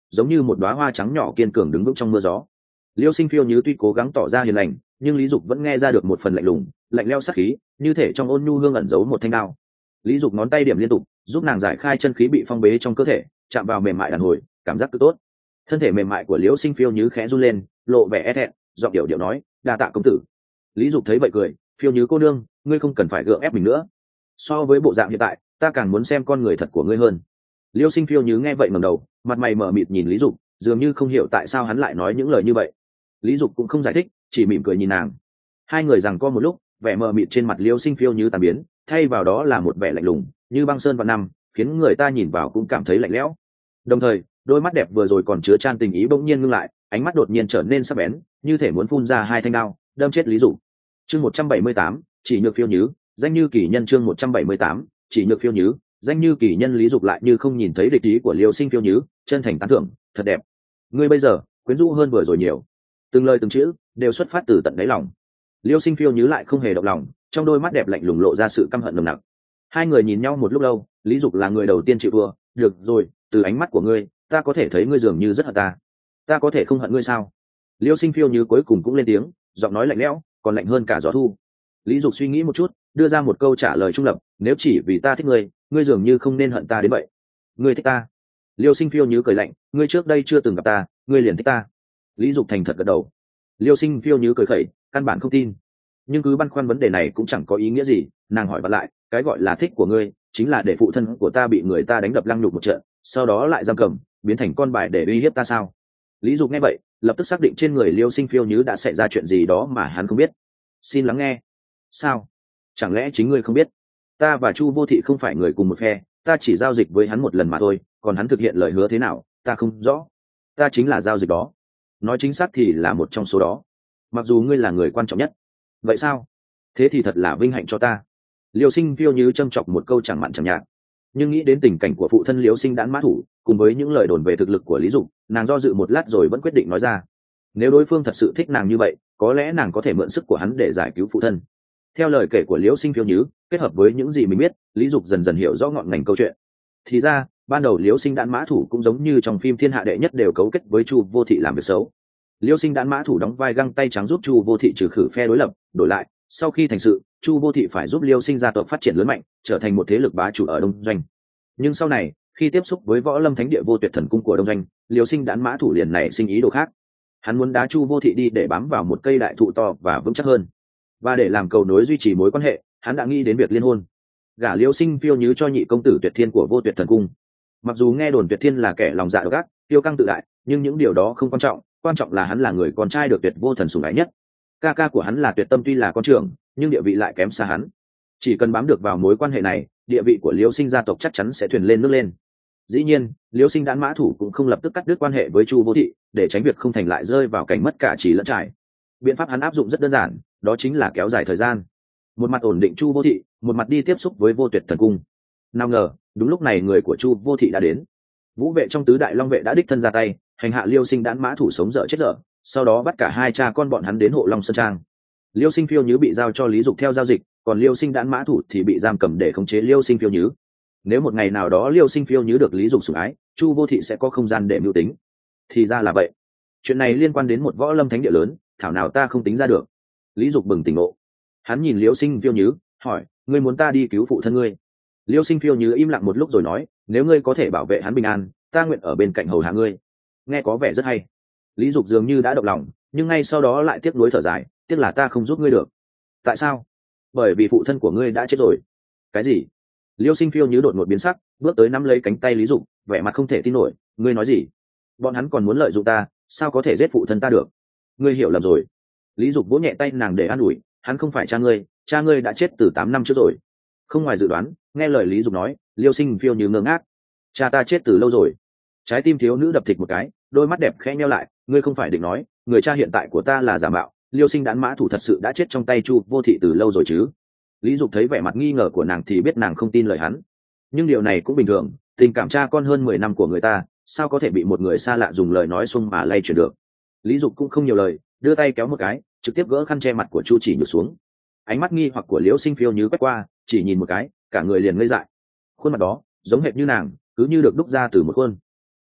giống như một đóa hoa trắng nhỏ kiên cường đứng vững trong mưa gió. Liêu Sinh Phiêu Như tuy cố gắng tỏ ra hiền lành, nhưng Lý Dục vẫn nghe ra được một phần lạnh lùng, lạnh lẽo sắc khí, như thể trong ôn nhu hương ẩn giấu một thanh đao. Lý Dục ngón tay điểm liên tục, giúp nàng giải khai chân khí bị phong bế trong cơ thể, chạm vào mềm mại đàn hồi, cảm giác cực tốt. Thân thể mềm mại của Liễu Sinh Phiêu Như khẽ run lên, lộ vẻ e thẹn, giọng điệu điệu nói, đa tạ công tử. Lý Dục thấy vậy cười, Phiêu Như cô nương, ngươi không cần phải gượng ép mình nữa. So với bộ dạng hiện tại, ta càng muốn xem con người thật của ngươi hơn. Liêu Sinh Phiêu Như nghe vậy ngẩng đầu, mặt mày mở mịt nhìn Lý Dục, dường như không hiểu tại sao hắn lại nói những lời như vậy. Lý Dục cũng không giải thích, chỉ mỉm cười nhìn nàng. Hai người giằng co một lúc, vẻ mờ mịt trên mặt Liêu Sinh Phiêu Như tan biến, thay vào đó là một vẻ lạnh lùng, như băng sơn vạn năm, khiến người ta nhìn vào cũng cảm thấy lạnh lẽo. Đồng thời, đôi mắt đẹp vừa rồi còn chứa chan tình ý bỗng nhiên ngưng lại, ánh mắt đột nhiên trở nên sắc bén, như thể muốn phun ra hai thanh đao, đâm chết Lý Dục. Chương một trăm bảy mươi tám, chỉ nhược Phiêu Như, danh như kỳ nhân. Chương một trăm bảy mươi tám, chỉ nhược Phiêu Như, danh như kỳ nhân. Lý Dục lại như không nhìn thấy địch ý của Liêu Sinh Phiêu Như, chân thành tán thưởng, thật đẹp. Ngươi bây giờ quyến rũ hơn vừa rồi nhiều. Từng lời từng chữ đều xuất phát từ tận đáy lòng. Liêu Sinh Phiêu Như lại không hề động lòng, trong đôi mắt đẹp lạnh lùng lộ ra sự căm hận nồng nặc. Hai người nhìn nhau một lúc lâu, Lý Dục là người đầu tiên chịu thua. Được rồi, từ ánh mắt của ngươi, ta có thể thấy ngươi dường như rất hận ta. Ta có thể không hận ngươi sao? Liêu Sinh Phiêu Như cuối cùng cũng lên tiếng, giọng nói lạnh lẽo, còn lạnh hơn cả gió thu. Lý Dục suy nghĩ một chút, đưa ra một câu trả lời trung lập, nếu chỉ vì ta thích ngươi, ngươi dường như không nên hận ta đến vậy. Ngươi thích ta? Liêu Sinh Phiêu Như cười lạnh, ngươi trước đây chưa từng gặp ta, ngươi liền thích ta? Lý Dục thành thật gật đầu. Liêu Sinh Phiêu Như cười khẩy, căn bản không tin. Nhưng cứ băn khoăn vấn đề này cũng chẳng có ý nghĩa gì, nàng hỏi vặn lại, cái gọi là thích của ngươi, chính là để phụ thân của ta bị người ta đánh đập lăng nhục một trận, sau đó lại giam cầm, biến thành con bài để uy hiếp ta sao? Lý Dục nghe vậy, lập tức xác định trên người Liêu Sinh Phiêu Như đã xảy ra chuyện gì đó mà hắn không biết. Xin lắng nghe. Sao? Chẳng lẽ chính ngươi không biết? Ta và Chu Vô Thị không phải người cùng một phe, ta chỉ giao dịch với hắn một lần mà thôi, còn hắn thực hiện lời hứa thế nào, ta không rõ. Ta chính là giao dịch đó. Nói chính xác thì là một trong số đó. Mặc dù ngươi là người quan trọng nhất. Vậy sao? Thế thì thật là vinh hạnh cho ta. Liêu Sinh Phiêu Như châm chọc một câu chẳng mặn chẳng nhạt. Nhưng nghĩ đến tình cảnh của phụ thân Liêu Sinh Đãn Mã Thủ, cùng với những lời đồn về thực lực của Lý Dục, nàng do dự một lát rồi vẫn quyết định nói ra. Nếu đối phương thật sự thích nàng như vậy, có lẽ nàng có thể mượn sức của hắn để giải cứu phụ thân. Theo lời kể của Liêu Sinh Phiêu Như, kết hợp với những gì mình biết, Lý Dục dần dần hiểu rõ ngọn ngành câu chuyện. Thì ra, ban đầu Liêu Sinh Đãn Mã Thủ cũng giống như trong phim Thiên Hạ Đệ Nhất đều cấu kết với Chu Vô Thị làm việc xấu. Liêu Sinh Đãn Mã Thủ đóng vai găng tay trắng giúp Chu Vô Thị trừ khử phe đối lập, đổi lại, sau khi thành sự, Chu Vô Thị phải giúp Liêu Sinh gia tộc phát triển lớn mạnh, trở thành một thế lực bá chủ ở Đông Doanh. Nhưng sau này, khi tiếp xúc với Võ Lâm Thánh Địa Vô Tuyệt Thần Cung của Đông Doanh, Liêu Sinh Đãn Mã Thủ liền nảy sinh ý đồ khác. Hắn muốn đá Chu Vô Thị đi để bám vào một cây đại thụ to và vững chắc hơn. Và để làm cầu nối duy trì mối quan hệ, hắn đã nghĩ đến việc liên hôn. Gả Liêu Sinh Phiêu Như cho nhị công tử Tuyệt Thiên của Vô Tuyệt Thần Cung. Mặc dù nghe đồn Tuyệt Thiên là kẻ lòng dạ độc ác, tiêu căng tự đại, nhưng những điều đó không quan trọng, quan trọng là hắn là người con trai được Tuyệt Vô Thần sủng ái nhất. Ca ca của hắn là Tuyệt Tâm tuy là con trưởng, nhưng địa vị lại kém xa hắn. Chỉ cần bám được vào mối quan hệ này, địa vị của Liêu Sinh gia tộc chắc chắn sẽ thuyền lên nước lên. Dĩ nhiên, Liêu Sinh Đãn Mã Thủ cũng không lập tức cắt đứt quan hệ với Chu Vô Thị, để tránh việc không thành lại rơi vào cảnh mất cả chỉ lẫn trải. Biện pháp hắn áp dụng rất đơn giản, đó chính là kéo dài thời gian. Một mặt ổn định Chu Vô Thị, một mặt đi tiếp xúc với Vô Tuyệt Thần Cung. Nào ngờ, đúng lúc này người của Chu Vô Thị đã đến. Vũ vệ trong tứ đại long vệ đã đích thân ra tay, hành hạ Liêu Sinh Đãn Mã Thủ sống dở chết dở, sau đó bắt cả hai cha con bọn hắn đến Hộ Long Sơn Trang. Liêu Sinh Phiêu Như bị giao cho Lý Dục theo giao dịch, còn Liêu Sinh Đãn Mã Thủ thì bị giam cầm để khống chế Liêu Sinh Phiêu Như. Nếu một ngày nào đó Liêu Sinh Phiêu Như được Lý Dục sủng ái, Chu Vô Thị sẽ có không gian để mưu tính. Thì ra là vậy. Chuyện này liên quan đến một võ lâm thánh địa lớn, thảo nào ta không tính ra được. Lý Dục bừng tỉnh ngộ. Hắn nhìn Liêu Sinh Phiêu Như, hỏi, ngươi muốn ta đi cứu phụ thân ngươi? Liêu Sinh Phiêu Như im lặng một lúc rồi nói, nếu ngươi có thể bảo vệ hắn bình an, ta nguyện ở bên cạnh hầu hạ ngươi. Nghe có vẻ rất hay. Lý Dục dường như đã động lòng, nhưng ngay sau đó lại tiếc nuối thở dài, tiếc là ta không giúp ngươi được. Tại sao? Bởi vì phụ thân của ngươi đã chết rồi. Cái gì? Liêu Sinh Phiêu Như đột ngột biến sắc, bước tới nắm lấy cánh tay Lý Dục, vẻ mặt không thể tin nổi, ngươi nói gì? Bọn hắn còn muốn lợi dụng ta, sao có thể giết phụ thân ta được? Ngươi hiểu lầm rồi. Lý Dục vỗ nhẹ tay nàng để an ủi, hắn không phải cha ngươi, cha ngươi đã chết từ tám năm trước rồi. Không ngoài dự đoán, nghe lời Lý Dục nói, Liêu Sinh Phiêu Như ngơ ngác. Cha ta chết từ lâu rồi. Trái tim thiếu nữ đập thịt một cái, đôi mắt đẹp khẽ nheo lại, ngươi không phải định nói, người cha hiện tại của ta là giả mạo, Liêu Sinh Đãn Mã Thủ thật sự đã chết trong tay Chu Vô Thị từ lâu rồi chứ? Lý Dục thấy vẻ mặt nghi ngờ của nàng thì biết nàng không tin lời hắn. Nhưng điều này cũng bình thường, tình cảm cha con hơn mười năm của người ta, sao có thể bị một người xa lạ dùng lời nói xuông mà lay chuyển được? Lý Dục cũng không nhiều lời, đưa tay kéo một cái, trực tiếp gỡ khăn che mặt của Chu Chỉ Nhược xuống. Ánh mắt nghi hoặc của Liễu Sinh Phiêu Như quét qua, chỉ nhìn một cái, cả người liền ngây dại. Khuôn mặt đó, giống hệt như nàng, cứ như được đúc ra từ một khuôn.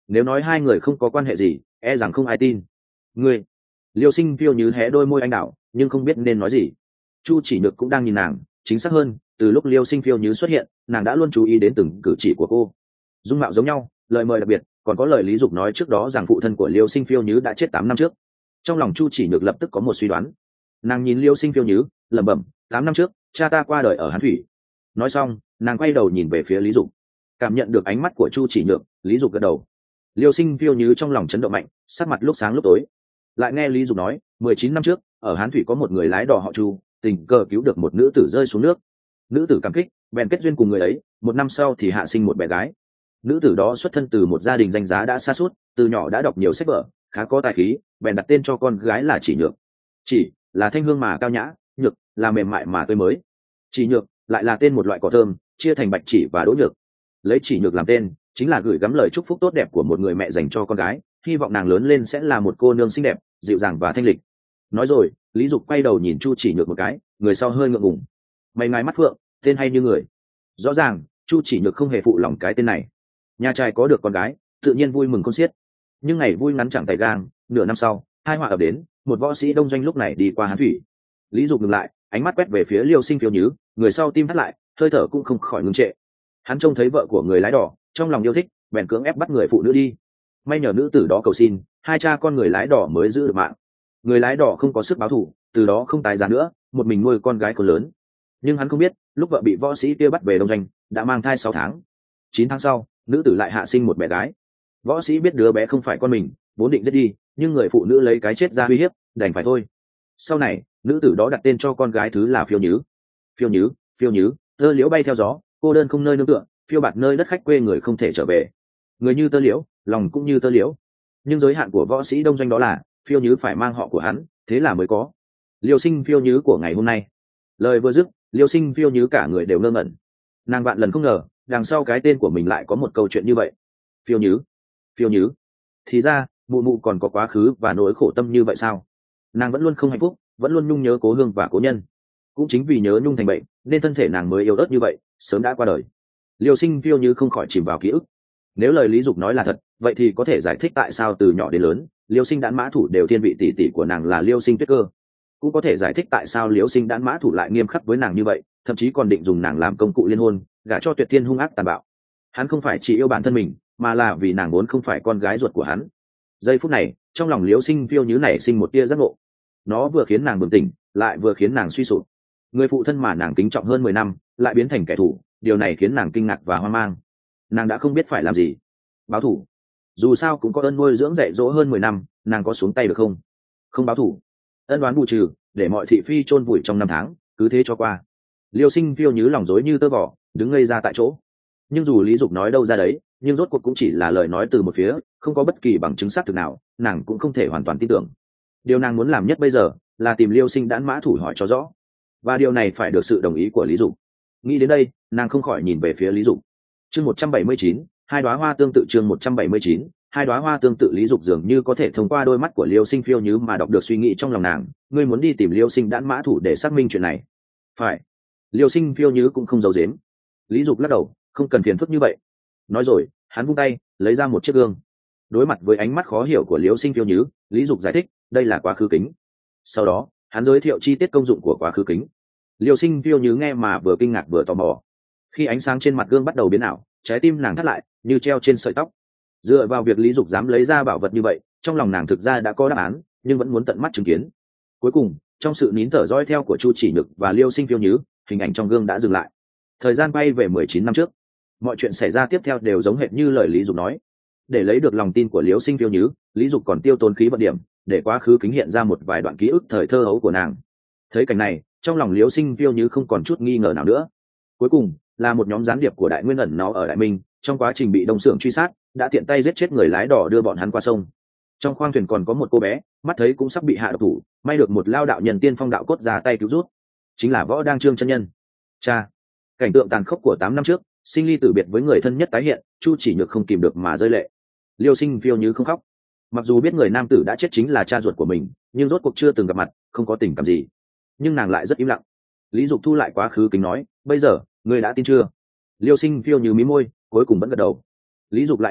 nếu nói hai người không có quan hệ gì e rằng không ai tin. Ngươi. Liêu Sinh Phiêu Như hé đôi môi anh đảo nhưng không biết nên nói gì. Chu Chỉ Nhược cũng đang nhìn nàng, chính xác hơn từ lúc Liêu Sinh Phiêu Như xuất hiện nàng đã luôn chú ý đến từng cử chỉ của cô. Dung mạo giống nhau, lời mời đặc biệt, còn có lời lý dục nói trước đó rằng phụ thân của Liêu Sinh Phiêu Như đã chết tám năm trước. Trong lòng Chu Chỉ Nhược lập tức có một suy đoán. Nàng nhìn Liêu Sinh Phiêu Như lẩm bẩm, tám năm trước cha ta qua đời ở Hán Thủy. Nói xong nàng quay đầu nhìn về phía lý dục, cảm nhận được ánh mắt của Chu Chỉ Nhược, lý dục gật đầu. Liêu Sinh Phiêu Như trong lòng chấn động mạnh, sắc mặt lúc sáng lúc tối. Lại nghe lý dục nói mười chín năm trước ở Hán Thủy có một người lái đò họ Chu tình cờ cứu được một nữ tử rơi xuống nước. Nữ tử cảm kích bèn kết duyên cùng người ấy, một năm sau thì hạ sinh một bé gái. Nữ tử đó xuất thân từ một gia đình danh giá đã xa suốt, từ nhỏ đã đọc nhiều sách vở, khá có tài khí, bèn đặt tên cho con gái là Chỉ Nhược. Chỉ là thanh hương mà cao nhã, nhược là mềm mại mà tươi mới. Chỉ Nhược lại là tên một loại cỏ thơm, chia thành bạch chỉ và đỗ nhược. Lấy Chỉ Nhược làm tên chính là gửi gắm lời chúc phúc tốt đẹp của một người mẹ dành cho con gái, hy vọng nàng lớn lên sẽ là một cô nương xinh đẹp, dịu dàng và thanh lịch. Nói rồi lý dục quay đầu nhìn Chu Chỉ Nhược một cái, người sau hơi ngượng ngùng. Mày ngài mắt phượng, tên hay như người. Rõ ràng Chu Chỉ Nhược không hề phụ lòng cái tên này. Nhà trai có được con gái tự nhiên vui mừng khôn xiết, nhưng ngày vui ngắn chẳng tay gang. Nửa năm sau hai họa ập đến, một võ sĩ đông doanh lúc này đi qua Hán Thủy. Lý dục ngừng lại, ánh mắt quét về phía Liêu Sinh Phiêu Như, người sau tim thắt lại, hơi thở cũng không khỏi ngưng trệ. Hắn trông thấy vợ của người lái đò, trong lòng yêu thích bèn cưỡng ép bắt người phụ nữ đi. May nhờ nữ tử đó cầu xin, hai cha con người lái đò mới giữ được mạng. Người lái đò không có sức báo thù, từ đó không tái giá nữa, một mình nuôi con gái con lớn. Nhưng hắn không biết lúc vợ bị võ sĩ kia bắt về đông doanh đã mang thai sáu tháng. Chín tháng sau nữ tử lại hạ sinh một bé gái. Võ sĩ biết đứa bé không phải con mình, vốn định giết đi, nhưng người phụ nữ lấy cái chết ra uy hiếp, đành phải thôi. Sau này nữ tử đó đặt tên cho con gái thứ là Phiêu Như. Phiêu Như, Phiêu Như, tơ liễu bay theo gió, cô đơn không nơi nương tựa, phiêu bạt nơi đất khách quê người không thể trở về. Người như tơ liễu, lòng cũng như tơ liễu. Nhưng giới hạn của võ sĩ đông doanh đó là Phiêu Như phải mang họ của hắn, thế là mới có Liêu Sinh Phiêu Như của ngày hôm nay. Lời vừa dứt, Liêu Sinh Phiêu Như cả người đều ngơ ngẩn. Nàng vạn lần không ngờ đằng sau cái tên của mình lại có một câu chuyện như vậy. Phiêu Như, Phiêu Như, thì ra mụ mụ còn có quá khứ và nỗi khổ tâm như vậy sao? Nàng vẫn luôn không hạnh phúc, vẫn luôn nhung nhớ cố hương và cố nhân. Cũng chính vì nhớ nhung thành bệnh nên thân thể nàng mới yếu ớt như vậy, sớm đã qua đời. Liêu Sinh Phiêu Như không khỏi chìm vào ký ức. Nếu lời lý dục nói là thật, vậy thì có thể giải thích tại sao từ nhỏ đến lớn Liêu Sinh Đãn Mã Thủ đều thiên vị tỷ tỷ của nàng là Liêu Sinh Tuyết Cơ. Cũng có thể giải thích tại sao Liêu Sinh Đãn Mã Thủ lại nghiêm khắc với nàng như vậy, thậm chí còn định dùng nàng làm công cụ liên hôn, gả cho Tuyệt Thiên hung ác tàn bạo. Hắn không phải chỉ yêu bản thân mình, mà là vì nàng vốn không phải con gái ruột của hắn. Giây phút này trong lòng Liêu Sinh Phiêu Như này sinh một tia giác ngộ. Nó vừa khiến nàng bừng tỉnh, lại vừa khiến nàng suy sụp. Người phụ thân mà nàng kính trọng hơn mười năm lại biến thành kẻ thù, điều này khiến nàng kinh ngạc và hoang mang. Nàng đã không biết phải làm gì. Báo thù? Dù sao cũng có ơn nuôi dưỡng dạy dỗ hơn mười năm, nàng có xuống tay được không? Không báo thù, ân đoán bù trừ, để mọi thị phi chôn vùi trong năm tháng, cứ thế cho qua. Liêu Sinh Phiêu Như lòng rối như tơ vò, đứng ngây ra tại chỗ. Nhưng dù lý dục nói đâu ra đấy, nhưng rốt cuộc cũng chỉ là lời nói từ một phía, không có bất kỳ bằng chứng xác thực nào, nàng cũng không thể hoàn toàn tin tưởng. Điều nàng muốn làm nhất bây giờ là tìm Liêu Sinh Đãn Mã Thủ hỏi cho rõ, và điều này phải được sự đồng ý của lý dục. Nghĩ đến đây nàng không khỏi nhìn về phía lý dục. Chương một trăm bảy mươi chín, hai đóa hoa tương tự. Chương một trăm bảy mươi chín, hai đóa hoa tương tự. Lý dục dường như có thể thông qua đôi mắt của Liêu Sinh Phiêu Như mà đọc được suy nghĩ trong lòng nàng. Ngươi muốn đi tìm Liêu Sinh Đãn Mã Thủ để xác minh chuyện này? Phải. Liêu Sinh Phiêu Như cũng không giấu giếm. Lý dục lắc đầu, không cần phiền phức như vậy. Nói rồi hắn vung tay lấy ra một chiếc gương. Đối mặt với ánh mắt khó hiểu của Liêu Sinh Phiêu Như, lý dục giải thích đây là quá khứ kính. Sau đó hắn giới thiệu chi tiết công dụng của quá khứ kính. Liêu Sinh Phiêu Như nghe mà vừa kinh ngạc vừa tò mò. Khi ánh sáng trên mặt gương bắt đầu biến ảo, trái tim nàng thắt lại như treo trên sợi tóc. Dựa vào việc lý dục dám lấy ra bảo vật như vậy, trong lòng nàng thực ra đã có đáp án, nhưng vẫn muốn tận mắt chứng kiến. Cuối cùng trong sự nín thở dõi theo của Chu Chỉ Nhược và Liêu Sinh Phiêu Như, hình ảnh trong gương đã dừng lại. Thời gian bay về mười chín năm trước. Mọi chuyện xảy ra tiếp theo đều giống hệt như lời lý dục nói. Để lấy được lòng tin của Liêu Sinh Phiêu Như, lý dục còn tiêu tốn khí vận điểm để quá khứ kính hiện ra một vài đoạn ký ức thời thơ ấu của nàng. Thấy cảnh này trong lòng Liêu Sinh Phiêu Như không còn chút nghi ngờ nào nữa. Cuối cùng là một nhóm gián điệp của Đại Nguyên ẩn nó ở Đại Minh, trong quá trình bị Đông Xưởng truy sát đã tiện tay giết chết người lái đò đưa bọn hắn qua sông. Trong khoang thuyền còn có một cô bé, mắt thấy cũng sắp bị hạ độc thủ, may được một lao đạo nhân tiên phong đạo cốt ra tay cứu rút, chính là Võ Đang Trương chân nhân. Cha, cảnh tượng tàn khốc của tám năm trước, sinh ly tử biệt với người thân nhất tái hiện, Chu Chỉ Nhược không kìm được mà rơi lệ. Liêu Sinh Phiêu Như không khóc. Mặc dù biết người nam tử đã chết chính là cha ruột của mình, nhưng rốt cuộc chưa từng gặp mặt, không có tình cảm gì. Nhưng nàng lại rất im lặng. Lý dục thu lại quá khứ kính nói, bây giờ ngươi đã tin chưa? Liêu Sinh Phiêu Như mí môi, cuối cùng vẫn gật đầu. Lý dục lại hỏi,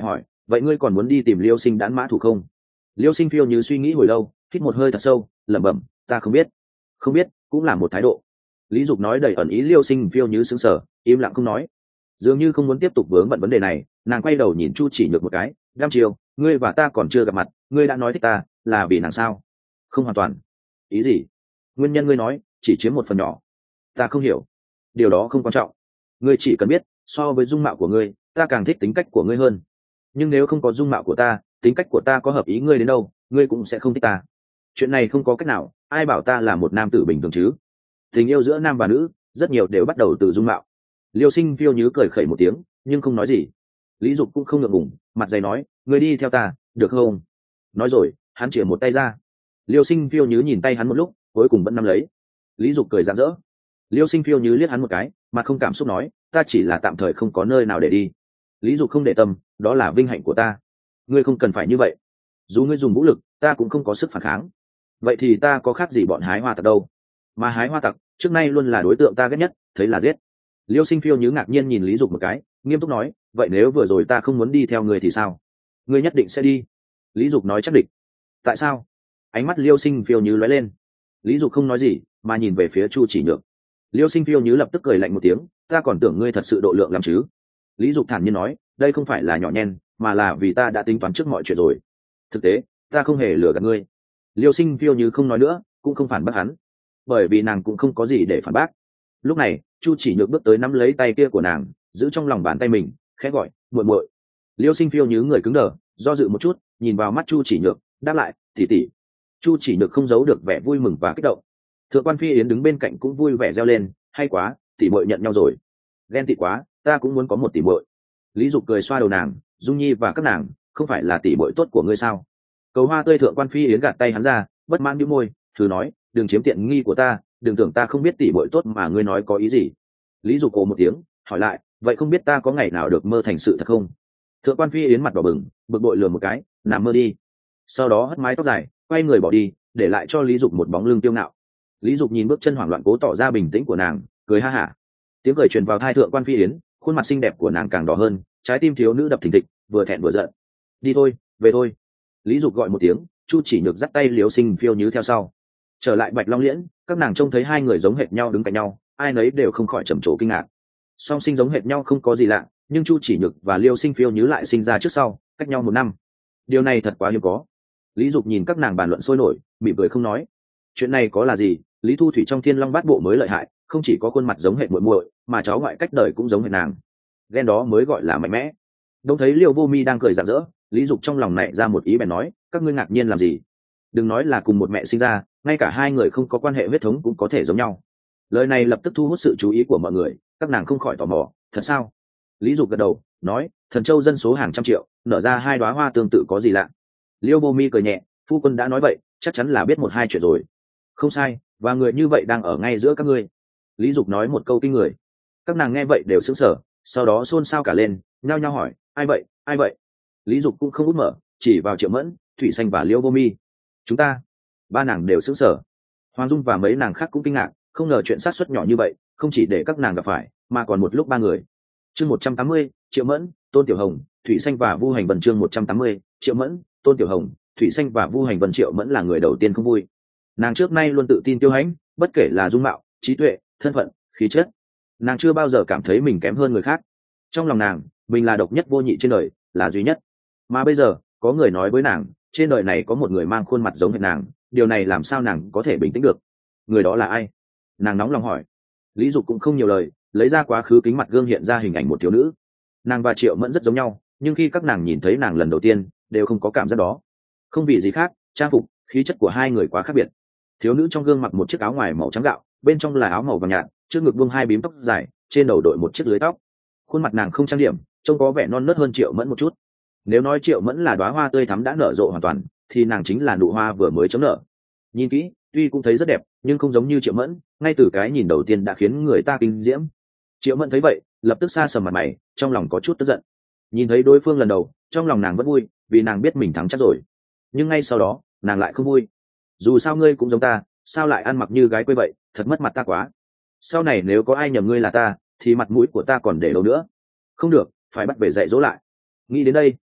vậy ngươi còn muốn đi tìm liêu sinh đãn mã thủ không? Liêu sinh phiêu như suy nghĩ hồi lâu, hít một hơi thật sâu, lẩm bẩm, ta không biết. Không biết cũng là một thái độ. Lý Dục nói đầy ẩn ý. Liêu sinh phiêu như sững sờ, im lặng không nói, dường như không muốn tiếp tục vướng bận vấn đề này. Nàng quay đầu nhìn Chu Chỉ Nhược một cái, đăm chiều, ngươi và ta còn chưa gặp mặt, ngươi đã nói thích ta là vì nàng sao? Không hoàn toàn. Ý gì? Nguyên nhân ngươi nói chỉ chiếm một phần nhỏ. Ta không hiểu. Điều đó không quan trọng, ngươi chỉ cần biết so với dung mạo của ngươi, ta càng thích tính cách của ngươi hơn. Nhưng nếu không có dung mạo của ta, tính cách của ta có hợp ý ngươi đến đâu, ngươi cũng sẽ không thích ta. Chuyện này không có cách nào, ai bảo ta là một nam tử bình thường chứ? Tình yêu giữa nam và nữ rất nhiều đều bắt đầu từ dung mạo. Liêu sinh phiêu nhứ cười khẩy một tiếng, nhưng không nói gì. Lý Dục cũng không ngượng ngùng, mặt dày nói, ngươi đi theo ta được không? Nói rồi hắn chìa một tay ra. Liêu sinh phiêu nhứ nhìn tay hắn một lúc, cuối cùng vẫn nắm lấy. Lý Dục cười rạng rỡ. Liêu sinh phiêu nhứ liếc hắn một cái, mà không cảm xúc nói, ta chỉ là tạm thời không có nơi nào để đi. Lý Dục không để tâm, đó là vinh hạnh của ta. Ngươi không cần phải như vậy. Dù ngươi dùng vũ lực, ta cũng không có sức phản kháng. Vậy thì ta có khác gì bọn hái hoa tặc đâu? Mà hái hoa tặc trước nay luôn là đối tượng ta ghét nhất, thấy là giết. Liêu sinh phiêu nhứ ngạc nhiên nhìn Lý Dục một cái, nghiêm túc nói, vậy nếu vừa rồi ta không muốn đi theo ngươi thì sao? Ngươi nhất định sẽ đi. Lý Dục nói chắc định. Tại sao? Ánh mắt Liêu sinh phiêu nhứ lóe lên. Lý Dục không nói gì, mà nhìn về phía Chu Chỉ Nhược. Liêu sinh phiêu nhứ lập tức cười lạnh một tiếng, ta còn tưởng ngươi thật sự độ lượng lắm chứ. Lý Dục thản nhiên nói, đây không phải là nhỏ nhen, mà là vì ta đã tính toán trước mọi chuyện rồi. Thực tế ta không hề lừa gạt ngươi. Liêu sinh phiêu nhứ không nói nữa, cũng không phản bác hắn, bởi vì nàng cũng không có gì để phản bác. Lúc này Chu Chỉ Nhược bước tới nắm lấy tay kia của nàng, giữ trong lòng bàn tay mình, khẽ gọi, muội muội. Liêu sinh phiêu nhứ người cứng đờ, do dự một chút, nhìn vào mắt Chu Chỉ Nhược, đáp lại, tỷ tỷ. Chu Chỉ Nhược không giấu được vẻ vui mừng và kích động. Thượng quan Phi Yến đứng bên cạnh cũng vui vẻ reo lên, hay quá, tỷ muội nhận nhau rồi. Ghen tị quá, ta cũng muốn có một tỷ muội. Lý Dục cười xoa đầu nàng, Dung Nhi và các nàng không phải là tỷ muội tốt của ngươi sao? Cầu hoa tươi. Thượng quan Phi Yến gạt tay hắn ra, bất mãn nhíu môi, thử nói, đừng chiếm tiện nghi của ta, đừng tưởng ta không biết tỷ muội tốt mà ngươi nói có ý gì. Lý Dục ồ một tiếng, hỏi lại, vậy không biết ta có ngày nào được mơ thành sự thật không? Thượng quan Phi Yến mặt đỏ bừng, bực bội lườm một cái, nằm mơ đi. Sau đó hất mái tóc dài, quay người bỏ đi, để lại cho Lý Dục một bóng lưng tiêu ngạo. Lý Dục nhìn bước chân hoảng loạn cố tỏ ra bình tĩnh của nàng, cười ha hả. Tiếng cười truyền vào tai Thượng quan Phi Yến, khuôn mặt xinh đẹp của nàng càng đỏ hơn, trái tim thiếu nữ đập thình thịch, vừa thẹn vừa giận. Đi thôi, về thôi. Lý Dục gọi một tiếng, Chu Chỉ Nhược dắt tay Liêu sinh phiêu nhứ theo sau. Trở lại Bạch Long Liễn, các nàng trông thấy hai người giống hệt nhau đứng cạnh nhau, ai nấy đều không khỏi trầm trồ kinh ngạc. Song sinh giống hệt nhau không có gì lạ, nhưng Chu Chỉ Nhược và Liêu sinh phiêu nhứ lại sinh ra trước sau, cách nhau một năm. Điều này thật quá hiếm có. Lý Dục nhìn các nàng bàn luận sôi nổi, mỉm cười không nói. Chuyện này có là gì, Lý Thu Thủy trong Thiên Long Bát Bộ mới lợi hại, không chỉ có khuôn mặt giống hệt muội muội, mà cháu ngoại cách đời cũng giống hệt nàng. Ghen đó mới gọi là mạnh mẽ. Đông thấy Liêu Vô Mi đang cười rạng rỡ, Lý Dục trong lòng nảy ra một ý bèn nói, các ngươi ngạc nhiên làm gì? Đừng nói là cùng một mẹ sinh ra, ngay cả hai người không có quan hệ huyết thống cũng có thể giống nhau. Lời này lập tức thu hút sự chú ý của mọi người, các nàng không khỏi tò mò, thật sao? Lý Dục gật đầu, nói, Thần Châu dân số hàng trăm triệu, nở ra hai đóa hoa tương tự có gì lạ? Liêu Vô Mi cười nhẹ, phu quân đã nói vậy, chắc chắn là biết một hai chuyện rồi. Không sai, và người như vậy đang ở ngay giữa các ngươi. Lý Dục nói một câu kinh người. Các nàng nghe vậy đều sững sờ, sau đó xôn xao cả lên, nhao nhao hỏi, ai vậy, ai vậy? Lý Dục cũng không út mở, chỉ vào Triệu Mẫn, Thủy Xanh và Liêu Vô Mi. Chúng ta. Ba nàng đều sững sờ. Hoàng Dung và mấy nàng khác cũng kinh ngạc, không ngờ chuyện sát suất nhỏ như vậy, không chỉ để các nàng gặp phải, mà còn một lúc ba người. Chương một trăm tám mươi, Triệu Mẫn, Tôn Tiểu Hồng, Thủy Xanh và Vu Hành Vân. Chương một trăm tám mươi, Triệu Mẫn, Tôn Tiểu Hồng, Thủy Xanh và Vu Hành Vân. Triệu Mẫn là người đầu tiên không vui. Nàng trước nay luôn tự tin kiêu hãnh, bất kể là dung mạo, trí tuệ, thân phận, khí chất, nàng chưa bao giờ cảm thấy mình kém hơn người khác. Trong lòng nàng, mình là độc nhất vô nhị trên đời, là duy nhất. Mà bây giờ có người nói với nàng, trên đời này có một người mang khuôn mặt giống hệt nàng, điều này làm sao nàng có thể bình tĩnh được? Người đó là ai? Nàng nóng lòng hỏi. Lý Dục cũng không nhiều lời, lấy ra quá khứ kính mặt gương hiện ra hình ảnh một thiếu nữ. Nàng và Triệu Mẫn rất giống nhau, nhưng khi các nàng nhìn thấy nàng lần đầu tiên, đều không có cảm giác đó. Không vì gì khác, trang phục, khí chất của hai người quá khác biệt. Thiếu nữ trong gương mặc một chiếc áo ngoài màu trắng gạo, bên trong là áo màu vàng nhạt, trước ngực buông hai bím tóc dài, trên đầu đội một chiếc lưới tóc. Khuôn mặt nàng không trang điểm, trông có vẻ non nớt hơn Triệu Mẫn một chút. Nếu nói Triệu Mẫn là đóa hoa tươi thắm đã nở rộ hoàn toàn, thì nàng chính là nụ hoa vừa mới chớm nở. Nhìn kỹ, tuy cũng thấy rất đẹp, nhưng không giống như Triệu Mẫn, ngay từ cái nhìn đầu tiên đã khiến người ta kinh diễm. Triệu Mẫn thấy vậy, lập tức sa sầm mặt mày, trong lòng có chút tức giận. Nhìn thấy đối phương lần đầu, trong lòng nàng vẫn vui, vì nàng biết mình thắng chắc rồi. Nhưng ngay sau đó, nàng lại không vui. Dù sao ngươi cũng giống ta, sao lại ăn mặc như gái quê vậy, thật mất mặt ta quá. Sau này nếu có ai nhầm ngươi là ta, thì mặt mũi của ta còn để đâu nữa. Không được, phải bắt về dạy dỗ lại. Nghĩ đến đây,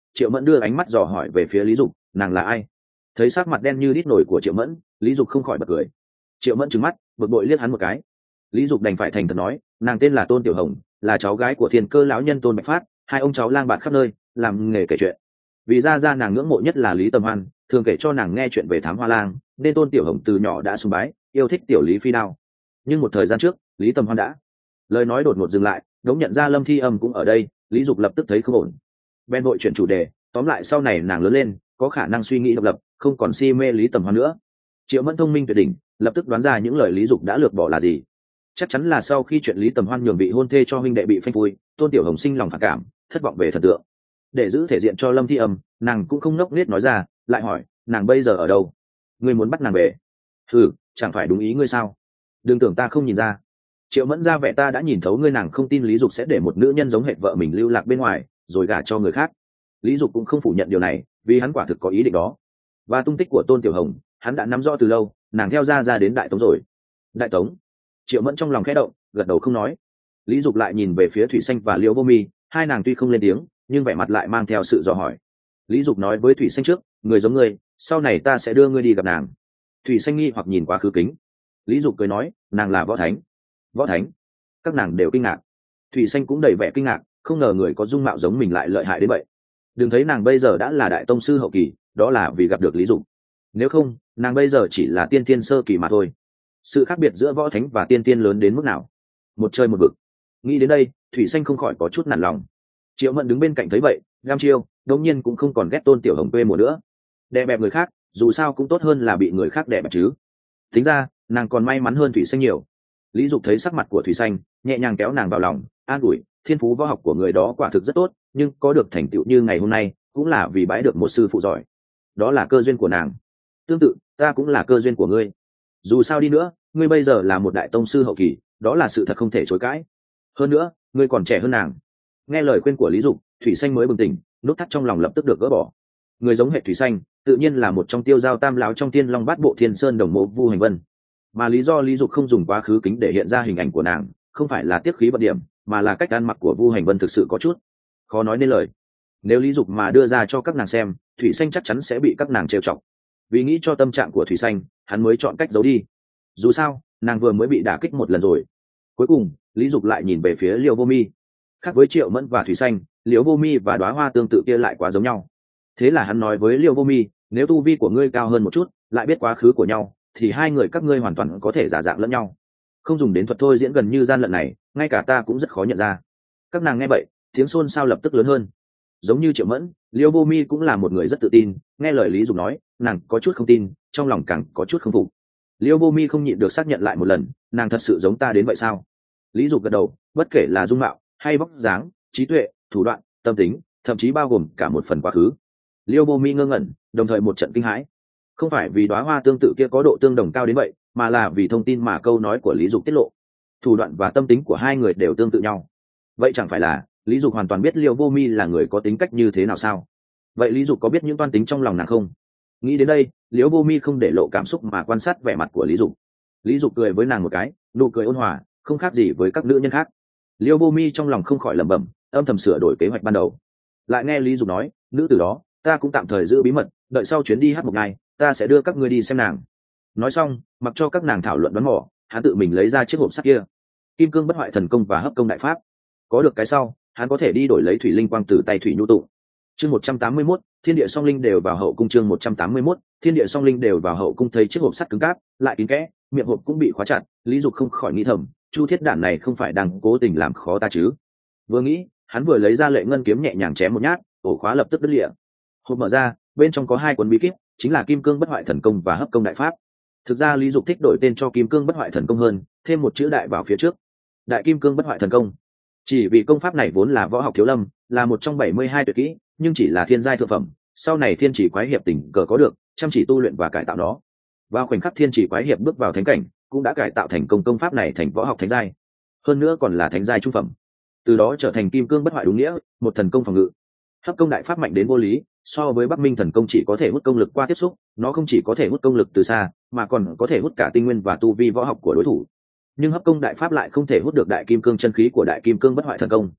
Triệu Mẫn đưa ánh mắt dò hỏi về phía Lý Dục, nàng là ai? Thấy sắc mặt đen như đít nổi của Triệu Mẫn, Lý Dục không khỏi bật cười. Triệu Mẫn trừng mắt, bực bội liếc hắn một cái. Lý Dục đành phải thành thật nói, nàng tên là Tôn Tiểu Hồng, là cháu gái của Thiên Cơ lão nhân Tôn Bạch Phát, hai ông cháu lang bạt khắp nơi, làm nghề kể chuyện. Vì ra ra nàng ngưỡng mộ nhất là Lý Tầm Hoan, thường kể cho nàng nghe chuyện về thám hoa lang, nên Tôn Tiểu Hồng từ nhỏ đã sùng bái, yêu thích tiểu Lý Phi Đao. Nhưng một thời gian trước, Lý Tầm Hoan đã. Lời nói đột ngột dừng lại, đống nhận ra Lâm Thi Âm cũng ở đây, Lý Dục lập tức thấy không ổn. Ben vội chuyển chủ đề, tóm lại sau này nàng lớn lên, có khả năng suy nghĩ độc lập, không còn si mê Lý Tầm Hoan nữa. Triệu Mẫn thông minh tuyệt đỉnh, lập tức đoán ra những lời Lý Dục đã lược bỏ là gì. Chắc chắn là sau khi chuyện Lý Tầm Hoan nhường vị hôn thê cho huynh đệ bị phanh phui, Tôn Tiểu Hồng sinh lòng phản cảm, thất vọng về thần tượng. Để giữ thể diện cho Lâm Thi Âm, nàng cũng không nốc nết nói ra, lại hỏi, nàng bây giờ ở đâu? Ngươi muốn bắt nàng về? Ừ, chẳng phải đúng ý ngươi sao? Đừng tưởng ta không nhìn ra. Triệu Mẫn ra vẻ ta đã nhìn thấu ngươi, nàng không tin Lý Dục sẽ để một nữ nhân giống hệt vợ mình lưu lạc bên ngoài, rồi gả cho người khác. Lý Dục cũng không phủ nhận điều này, vì hắn quả thực có ý định đó. Và tung tích của Tôn Tiểu Hồng, hắn đã nắm rõ từ lâu, nàng theo ra ra đến Đại Tống rồi. Đại Tống? Triệu Mẫn trong lòng khẽ động, gật đầu không nói. Lý Dục lại nhìn về phía Thủy Xanh và Liễu Vô Mi, hai nàng tuy không lên tiếng, nhưng vẻ mặt lại mang theo sự dò hỏi. Lý Dục nói với Thủy Xanh trước, người giống ngươi, sau này ta sẽ đưa ngươi đi gặp nàng. Thủy Xanh nghi hoặc nhìn quá khứ kính. Lý Dục cười nói, nàng là Võ Thánh. Võ Thánh? Các nàng đều kinh ngạc. Thủy Xanh cũng đầy vẻ kinh ngạc, không ngờ người có dung mạo giống mình lại lợi hại đến vậy. Đừng thấy nàng bây giờ đã là đại tông sư hậu kỳ, đó là vì gặp được Lý Dục. Nếu không, nàng bây giờ chỉ là tiên tiên sơ kỳ mà thôi. Sự khác biệt giữa Võ Thánh và tiên tiên lớn đến mức nào? Một trời một vực. Nghĩ đến đây, Thủy Xanh không khỏi có chút nản lòng. Triệu Mẫn đứng bên cạnh thấy vậy, gam chiêu, đương nhiên cũng không còn ghét Tôn Tiểu Hồng quê mùa nữa. Đè bẹp người khác, dù sao cũng tốt hơn là bị người khác đè bẹp chứ. Tính ra, nàng còn may mắn hơn Thủy Xanh nhiều. Lý Dục thấy sắc mặt của Thủy Xanh, nhẹ nhàng kéo nàng vào lòng, an ủi, thiên phú võ học của người đó quả thực rất tốt, nhưng có được thành tựu như ngày hôm nay, cũng là vì bái được một sư phụ giỏi. Đó là cơ duyên của nàng. Tương tự, ta cũng là cơ duyên của ngươi. Dù sao đi nữa, ngươi bây giờ là một đại tông sư hậu kỳ, đó là sự thật không thể chối cãi. Hơn nữa, ngươi còn trẻ hơn nàng. Nghe lời khuyên của Lý Dục, Thủy Xanh mới bừng tỉnh, nút thắt trong lòng lập tức được gỡ bỏ. Người giống hệ Thủy Xanh, tự nhiên là một trong tiêu giao tam lão trong Tiên Long Bát Bộ Thiên Sơn Đồng Mộ Vu Hành Vân. Mà lý do Lý Dục không dùng quá khứ kính để hiện ra hình ảnh của nàng, không phải là tiếp khí bận điểm, mà là cách ăn mặc của Vu Hành Vân thực sự có chút khó nói nên lời. Nếu Lý Dục mà đưa ra cho các nàng xem, Thủy Xanh chắc chắn sẽ bị các nàng trêu chọc. Vì nghĩ cho tâm trạng của Thủy Xanh, hắn mới chọn cách giấu đi. Dù sao, nàng vừa mới bị đả kích một lần rồi. Cuối cùng, Lý Dục lại nhìn về phía Liễu Vô Mi. Khác với Triệu Mẫn và Thủy Xanh, Liễu Vô Mi và Đóa Hoa tương tự kia lại quá giống nhau. Thế là hắn nói với Liễu Vô Mi, nếu tu vi của ngươi cao hơn một chút, lại biết quá khứ của nhau, thì hai người các ngươi hoàn toàn có thể giả dạng lẫn nhau. Không dùng đến thuật thôi diễn gần như gian lận này, ngay cả ta cũng rất khó nhận ra. Các nàng nghe vậy, tiếng xôn xao lập tức lớn hơn. Giống như Triệu Mẫn, Liễu Vô Mi cũng là một người rất tự tin, nghe lời Lý Dục nói, nàng có chút không tin, trong lòng càng có chút không phục. Liễu Vô Mi không nhịn được xác nhận lại một lần, nàng thật sự giống ta đến vậy sao? Lý Dục gật đầu, bất kể là dung mạo hay vóc dáng, trí tuệ, thủ đoạn, tâm tính, thậm chí bao gồm cả một phần quá khứ. Liễu Vô Mi ngơ ngẩn, đồng thời một trận kinh hãi. Không phải vì Đóa Hoa tương tự kia có độ tương đồng cao đến vậy, mà là vì thông tin mà câu nói của Lý Dục tiết lộ. Thủ đoạn và tâm tính của hai người đều tương tự nhau. Vậy chẳng phải là Lý Dục hoàn toàn biết Liễu Vô Mi là người có tính cách như thế nào sao? Vậy Lý Dục có biết những toan tính trong lòng nàng không? Nghĩ đến đây, Liễu Vô Mi không để lộ cảm xúc mà quan sát vẻ mặt của Lý Dục. Lý Dục cười với nàng một cái, nụ cười ôn hòa, không khác gì với các nữ nhân khác. Liễu Vô Mi trong lòng không khỏi lẩm bẩm, âm thầm sửa đổi kế hoạch ban đầu. Lại nghe Lý Dục nói, nữ tử đó, ta cũng tạm thời giữ bí mật, đợi sau chuyến đi hát một ngày, ta sẽ đưa các ngươi đi xem nàng. Nói xong, mặc cho các nàng thảo luận đoán mò, hắn tự mình lấy ra chiếc hộp sắt kia. Kim cương bất hoại thần công và hấp công đại pháp. Có được cái sau, hắn có thể đi đổi lấy thủy linh quang từ tay thủy nhu tụ. Chương một trăm tám mươi mốt, thiên địa song linh đều vào hậu cung. Chương một trăm tám mươi mốt, thiên địa song linh đều vào hậu cung. Thấy chiếc hộp sắt cứng cáp, lại kín kẽ, miệng hộp cũng bị khóa chặt, Lý Dục không khỏi nghĩ thầm, Chu Thiết Đản này không phải đang cố tình làm khó ta chứ? Vừa nghĩ, hắn vừa lấy ra lệ ngân kiếm nhẹ nhàng chém một nhát, ổ khóa lập tức đứt lìa. Hộp mở ra, bên trong có hai cuốn bí kíp, chính là Kim Cương Bất Hoại Thần Công và Hấp Công Đại Pháp. Thực ra Lý Dục thích đổi tên cho Kim Cương Bất Hoại Thần Công hơn, thêm một chữ đại vào phía trước. Đại Kim Cương Bất Hoại Thần Công. Chỉ vì công pháp này vốn là võ học thiếu lâm, là một trong bảy mươi hai tuyệt kỹ, nhưng chỉ là thiên giai thượng phẩm, sau này Thiên Chỉ Quái Hiệp tình cờ có được, chăm chỉ tu luyện và cải tạo nó. Vào khoảnh khắc Thiên Chỉ Quái Hiệp bước vào thánh cảnh, cũng đã cải tạo thành công công pháp này thành võ học thánh giai. Hơn nữa còn là thánh giai trung phẩm. Từ đó trở thành Kim Cương Bất Hoại đúng nghĩa, một thần công phòng ngự. Hấp Công Đại Pháp mạnh đến vô lý, so với Bắc Minh thần công chỉ có thể hút công lực qua tiếp xúc, nó không chỉ có thể hút công lực từ xa, mà còn có thể hút cả tinh nguyên và tu vi võ học của đối thủ. Nhưng Hấp Công Đại Pháp lại không thể hút được đại kim cương chân khí của đại kim cương bất hoại thần công.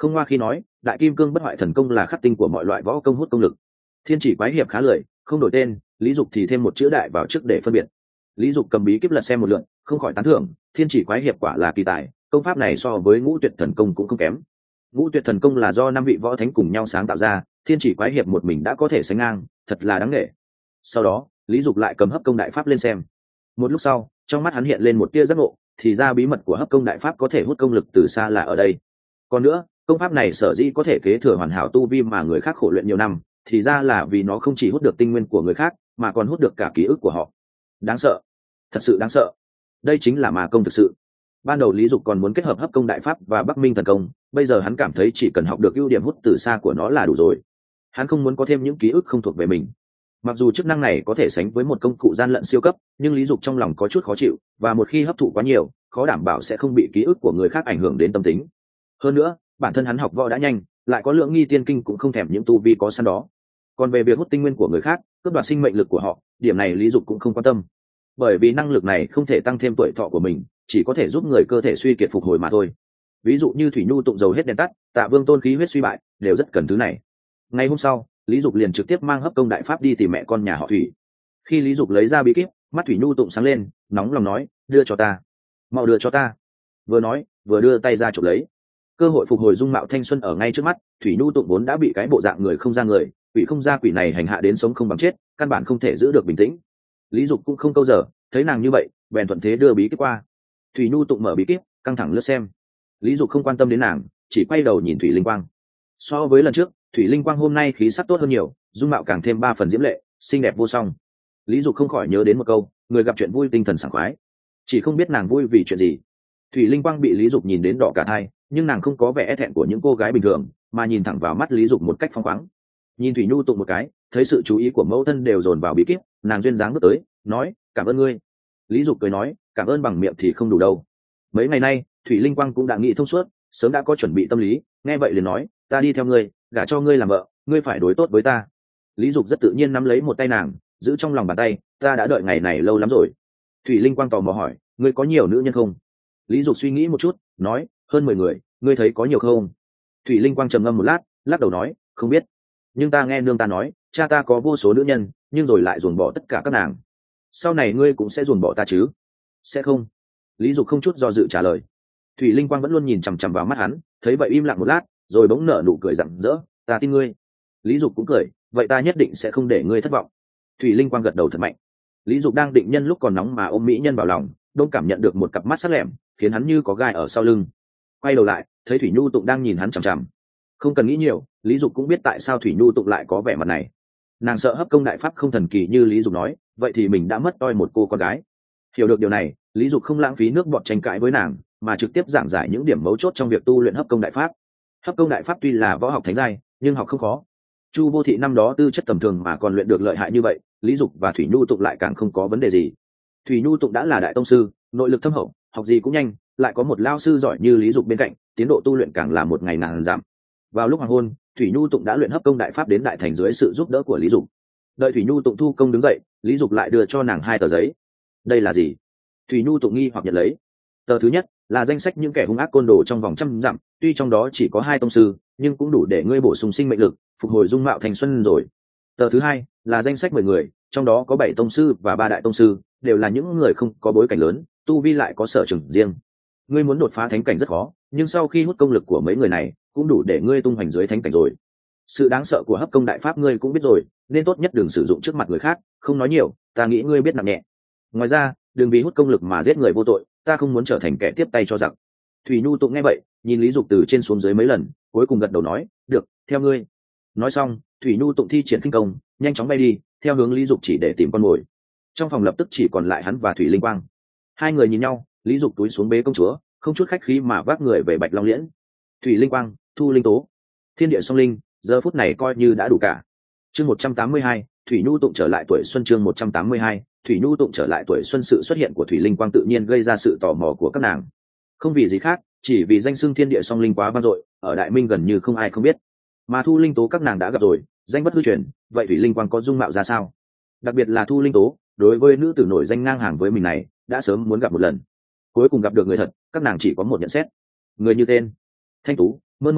Không ngoa khi nói, đại kim cương bất hoại thần công là khắc tinh của mọi loại võ công hút công lực. Thiên chỉ quái hiệp khá lười, không đổi tên, Lý Dục thì thêm một chữ đại vào trước để phân biệt. Lý Dục cầm bí kíp lật xem một lượt, không khỏi tán thưởng, thiên chỉ quái hiệp quả là kỳ tài, công pháp này so với ngũ tuyệt thần công cũng không kém. Ngũ tuyệt thần công là do năm vị võ thánh cùng nhau sáng tạo ra, thiên chỉ quái hiệp một mình đã có thể sánh ngang, thật là đáng nể. Sau đó, Lý Dục lại cầm hấp công đại pháp lên xem. Một lúc sau, trong mắt hắn hiện lên một tia giác ngộ, thì ra bí mật của hấp công đại pháp có thể hút công lực từ xa là ở đây. Còn nữa, công pháp này sở dĩ có thể kế thừa hoàn hảo tu vi mà người khác khổ luyện nhiều năm, thì ra là vì nó không chỉ hút được tinh nguyên của người khác, mà còn hút được cả ký ức của họ. Đáng sợ, thật sự đáng sợ. Đây chính là ma công thực sự. Ban đầu Lý Dục còn muốn kết hợp hấp công đại pháp và Bắc Minh thần công, bây giờ hắn cảm thấy chỉ cần học được ưu điểm hút từ xa của nó là đủ rồi. Hắn không muốn có thêm những ký ức không thuộc về mình. Mặc dù chức năng này có thể sánh với một công cụ gian lận siêu cấp, nhưng Lý Dục trong lòng có chút khó chịu, và một khi hấp thụ quá nhiều, khó đảm bảo sẽ không bị ký ức của người khác ảnh hưởng đến tâm tính. Hơn nữa, bản thân hắn học võ đã nhanh, lại có lượng nghi tiên kinh cũng không thèm những tu vi có sẵn đó. Còn về việc hút tinh nguyên của người khác, cướp đoạt sinh mệnh lực của họ, điểm này Lý Dục cũng không quan tâm, bởi vì năng lực này không thể tăng thêm tuổi thọ của mình, chỉ có thể giúp người cơ thể suy kiệt phục hồi mà thôi. Ví dụ như thủy nhu tụng dầu hết đèn tắt, Tạ Vương tôn khí huyết suy bại, đều rất cần thứ này. Ngày hôm sau, Lý Dục liền trực tiếp mang hấp công đại pháp đi tìm mẹ con nhà họ Thủy. Khi Lý Dục lấy ra bí kíp, mắt thủy nhu tụng sáng lên, nóng lòng nói, đưa cho ta, mau đưa cho ta. Vừa nói vừa đưa tay ra chụp lấy. Cơ hội phục hồi dung mạo thanh xuân ở ngay trước mắt, thủy nhu tụng vốn đã bị cái bộ dạng người không ra người, quỷ không ra quỷ này hành hạ đến sống không bằng chết, căn bản không thể giữ được bình tĩnh. Lý Dục cũng không câu giờ, thấy nàng như vậy, bèn thuận thế đưa bí kíp qua. Thủy nhu tụng mở bí kíp, căng thẳng lướt xem. Lý Dục không quan tâm đến nàng, chỉ quay đầu nhìn thủy linh quang. So với lần trước, thủy linh quang hôm nay khí sắc tốt hơn nhiều, dung mạo càng thêm ba phần diễm lệ, xinh đẹp vô song. Lý Dục không khỏi nhớ đến một câu, người gặp chuyện vui tinh thần sảng khoái, chỉ không biết nàng vui vì chuyện gì. Thủy linh quang bị Lý Dục nhìn đến đỏ cả tai, nhưng nàng không có vẻ e thẹn của những cô gái bình thường, mà nhìn thẳng vào mắt Lý Dục một cách phóng khoáng. Nhìn thủy nhu tụng một cái, thấy sự chú ý của mẫu thân đều dồn vào bí kíp, nàng duyên dáng bước tới, nói, cảm ơn ngươi. Lý Dục cười nói, cảm ơn bằng miệng thì không đủ đâu. Mấy ngày nay, thủy linh quang cũng đã nghĩ thông suốt, sớm đã có chuẩn bị tâm lý, nghe vậy liền nói, ta đi theo ngươi, gả cho ngươi làm vợ, ngươi phải đối tốt với ta. Lý Dục rất tự nhiên nắm lấy một tay nàng, giữ trong lòng bàn tay, ta đã đợi ngày này lâu lắm rồi. Thủy linh quang tò mò hỏi, ngươi có nhiều nữ nhân không? Lý Dục suy nghĩ một chút, nói, hơn mười người, ngươi thấy có nhiều không? Thủy linh quang trầm ngâm một lát, lắc đầu nói, không biết, nhưng ta nghe nương ta nói, cha ta có vô số nữ nhân, nhưng rồi lại ruồng bỏ tất cả các nàng. Sau này ngươi cũng sẽ ruồng bỏ ta chứ? Sẽ không. Lý Dục không chút do dự trả lời. Thủy linh quang vẫn luôn nhìn chằm chằm vào mắt hắn, thấy vậy im lặng một lát, rồi bỗng nở nụ cười rạng rỡ, ta tin ngươi. Lý Dục cũng cười, vậy ta nhất định sẽ không để ngươi thất vọng. Thủy linh quang gật đầu thật mạnh. Lý Dục đang định nhân lúc còn nóng mà ôm mỹ nhân vào lòng, đông cảm nhận được một cặp mắt sắc lẹm, khiến hắn như có gai ở sau lưng. Quay đầu lại, thấy thủy nhu tụng đang nhìn hắn chằm chằm. Không cần nghĩ nhiều, Lý Dục cũng biết tại sao thủy nhu tụng lại có vẻ mặt này. Nàng sợ hấp công đại pháp không thần kỳ như Lý Dục nói, vậy thì mình đã mất toi một cô con gái. Hiểu được điều này, Lý Dục không lãng phí nước bọt tranh cãi với nàng, mà trực tiếp giảng giải những điểm mấu chốt trong việc tu luyện hấp công đại pháp. Hấp công đại pháp tuy là võ học thánh giai, nhưng học không khó. Chu Vô Thị năm đó tư chất tầm thường mà còn luyện được lợi hại như vậy, Lý Dục và thủy nhu tụng lại càng không có vấn đề gì. Thủy nhu tụng đã là đại tông sư, nội lực thâm hậu, học gì cũng nhanh, lại có một lao sư giỏi như Lý Dục bên cạnh, tiến độ tu luyện càng là một ngày ngàn dặm. Vào lúc hoàng hôn, thủy nhu tụng đã luyện hấp công đại pháp đến đại thành dưới sự giúp đỡ của Lý Dục. Đợi thủy nhu tụng thu công đứng dậy, Lý Dục lại đưa cho nàng hai tờ giấy. Đây là gì? Thủy nhu tụng nghi hoặc nhận lấy. Tờ thứ nhất là danh sách những kẻ hung ác côn đồ trong vòng trăm dặm, tuy trong đó chỉ có hai tông sư, nhưng cũng đủ để ngươi bổ sung sinh mệnh lực, phục hồi dung mạo thành xuân rồi. Tờ thứ hai là danh sách mười người, trong đó có bảy tông sư và ba đại tông sư, đều là những người không có bối cảnh lớn, tu vi lại có sở trường riêng. Ngươi muốn đột phá thánh cảnh rất khó, nhưng sau khi hút công lực của mấy người này, cũng đủ để ngươi tung hoành dưới thánh cảnh rồi. Sự đáng sợ của hấp công đại pháp ngươi cũng biết rồi, nên tốt nhất đừng sử dụng trước mặt người khác, không nói nhiều, ta nghĩ ngươi biết nặng nhẹ. Ngoài ra, đừng vì hút công lực mà giết người vô tội, ta không muốn trở thành kẻ tiếp tay cho giặc. Thủy nhu tụng nghe vậy, nhìn Lý Dục từ trên xuống dưới mấy lần, cuối cùng gật đầu nói, được, theo ngươi. Nói xong, thủy nhu tụng thi triển khinh công, nhanh chóng bay đi theo hướng Lý Dục chỉ để tìm con mồi. Trong phòng lập tức chỉ còn lại hắn và thủy linh quang. Hai người nhìn nhau, Lý Dục túi xuống bế công chúa, không chút khách khí mà vác người về Bạch Long Liễn. Thủy linh quang, thu linh tố, thiên địa song linh, giờ phút này coi như đã đủ cả. Chương một trăm tám mươi hai, thủy nhu tụng trở lại tuổi xuân. Chương một trăm tám mươi hai, thủy nhu tụng trở lại tuổi xuân. Sự xuất hiện của thủy linh quang tự nhiên gây ra sự tò mò của các nàng, không vì gì khác, chỉ vì danh xưng thiên địa song linh quá vang dội, ở Đại Minh gần như không ai không biết. Mà thu linh tố các nàng đã gặp rồi, danh bất hư truyền, vậy thủy linh quang có dung mạo ra sao? Đặc biệt là thu linh tố, đối với nữ tử nổi danh ngang hàng với mình này, đã sớm muốn gặp một lần. Cuối cùng gặp được người thật, các nàng chỉ có một nhận xét. Người như tên thanh tú, mơn mận,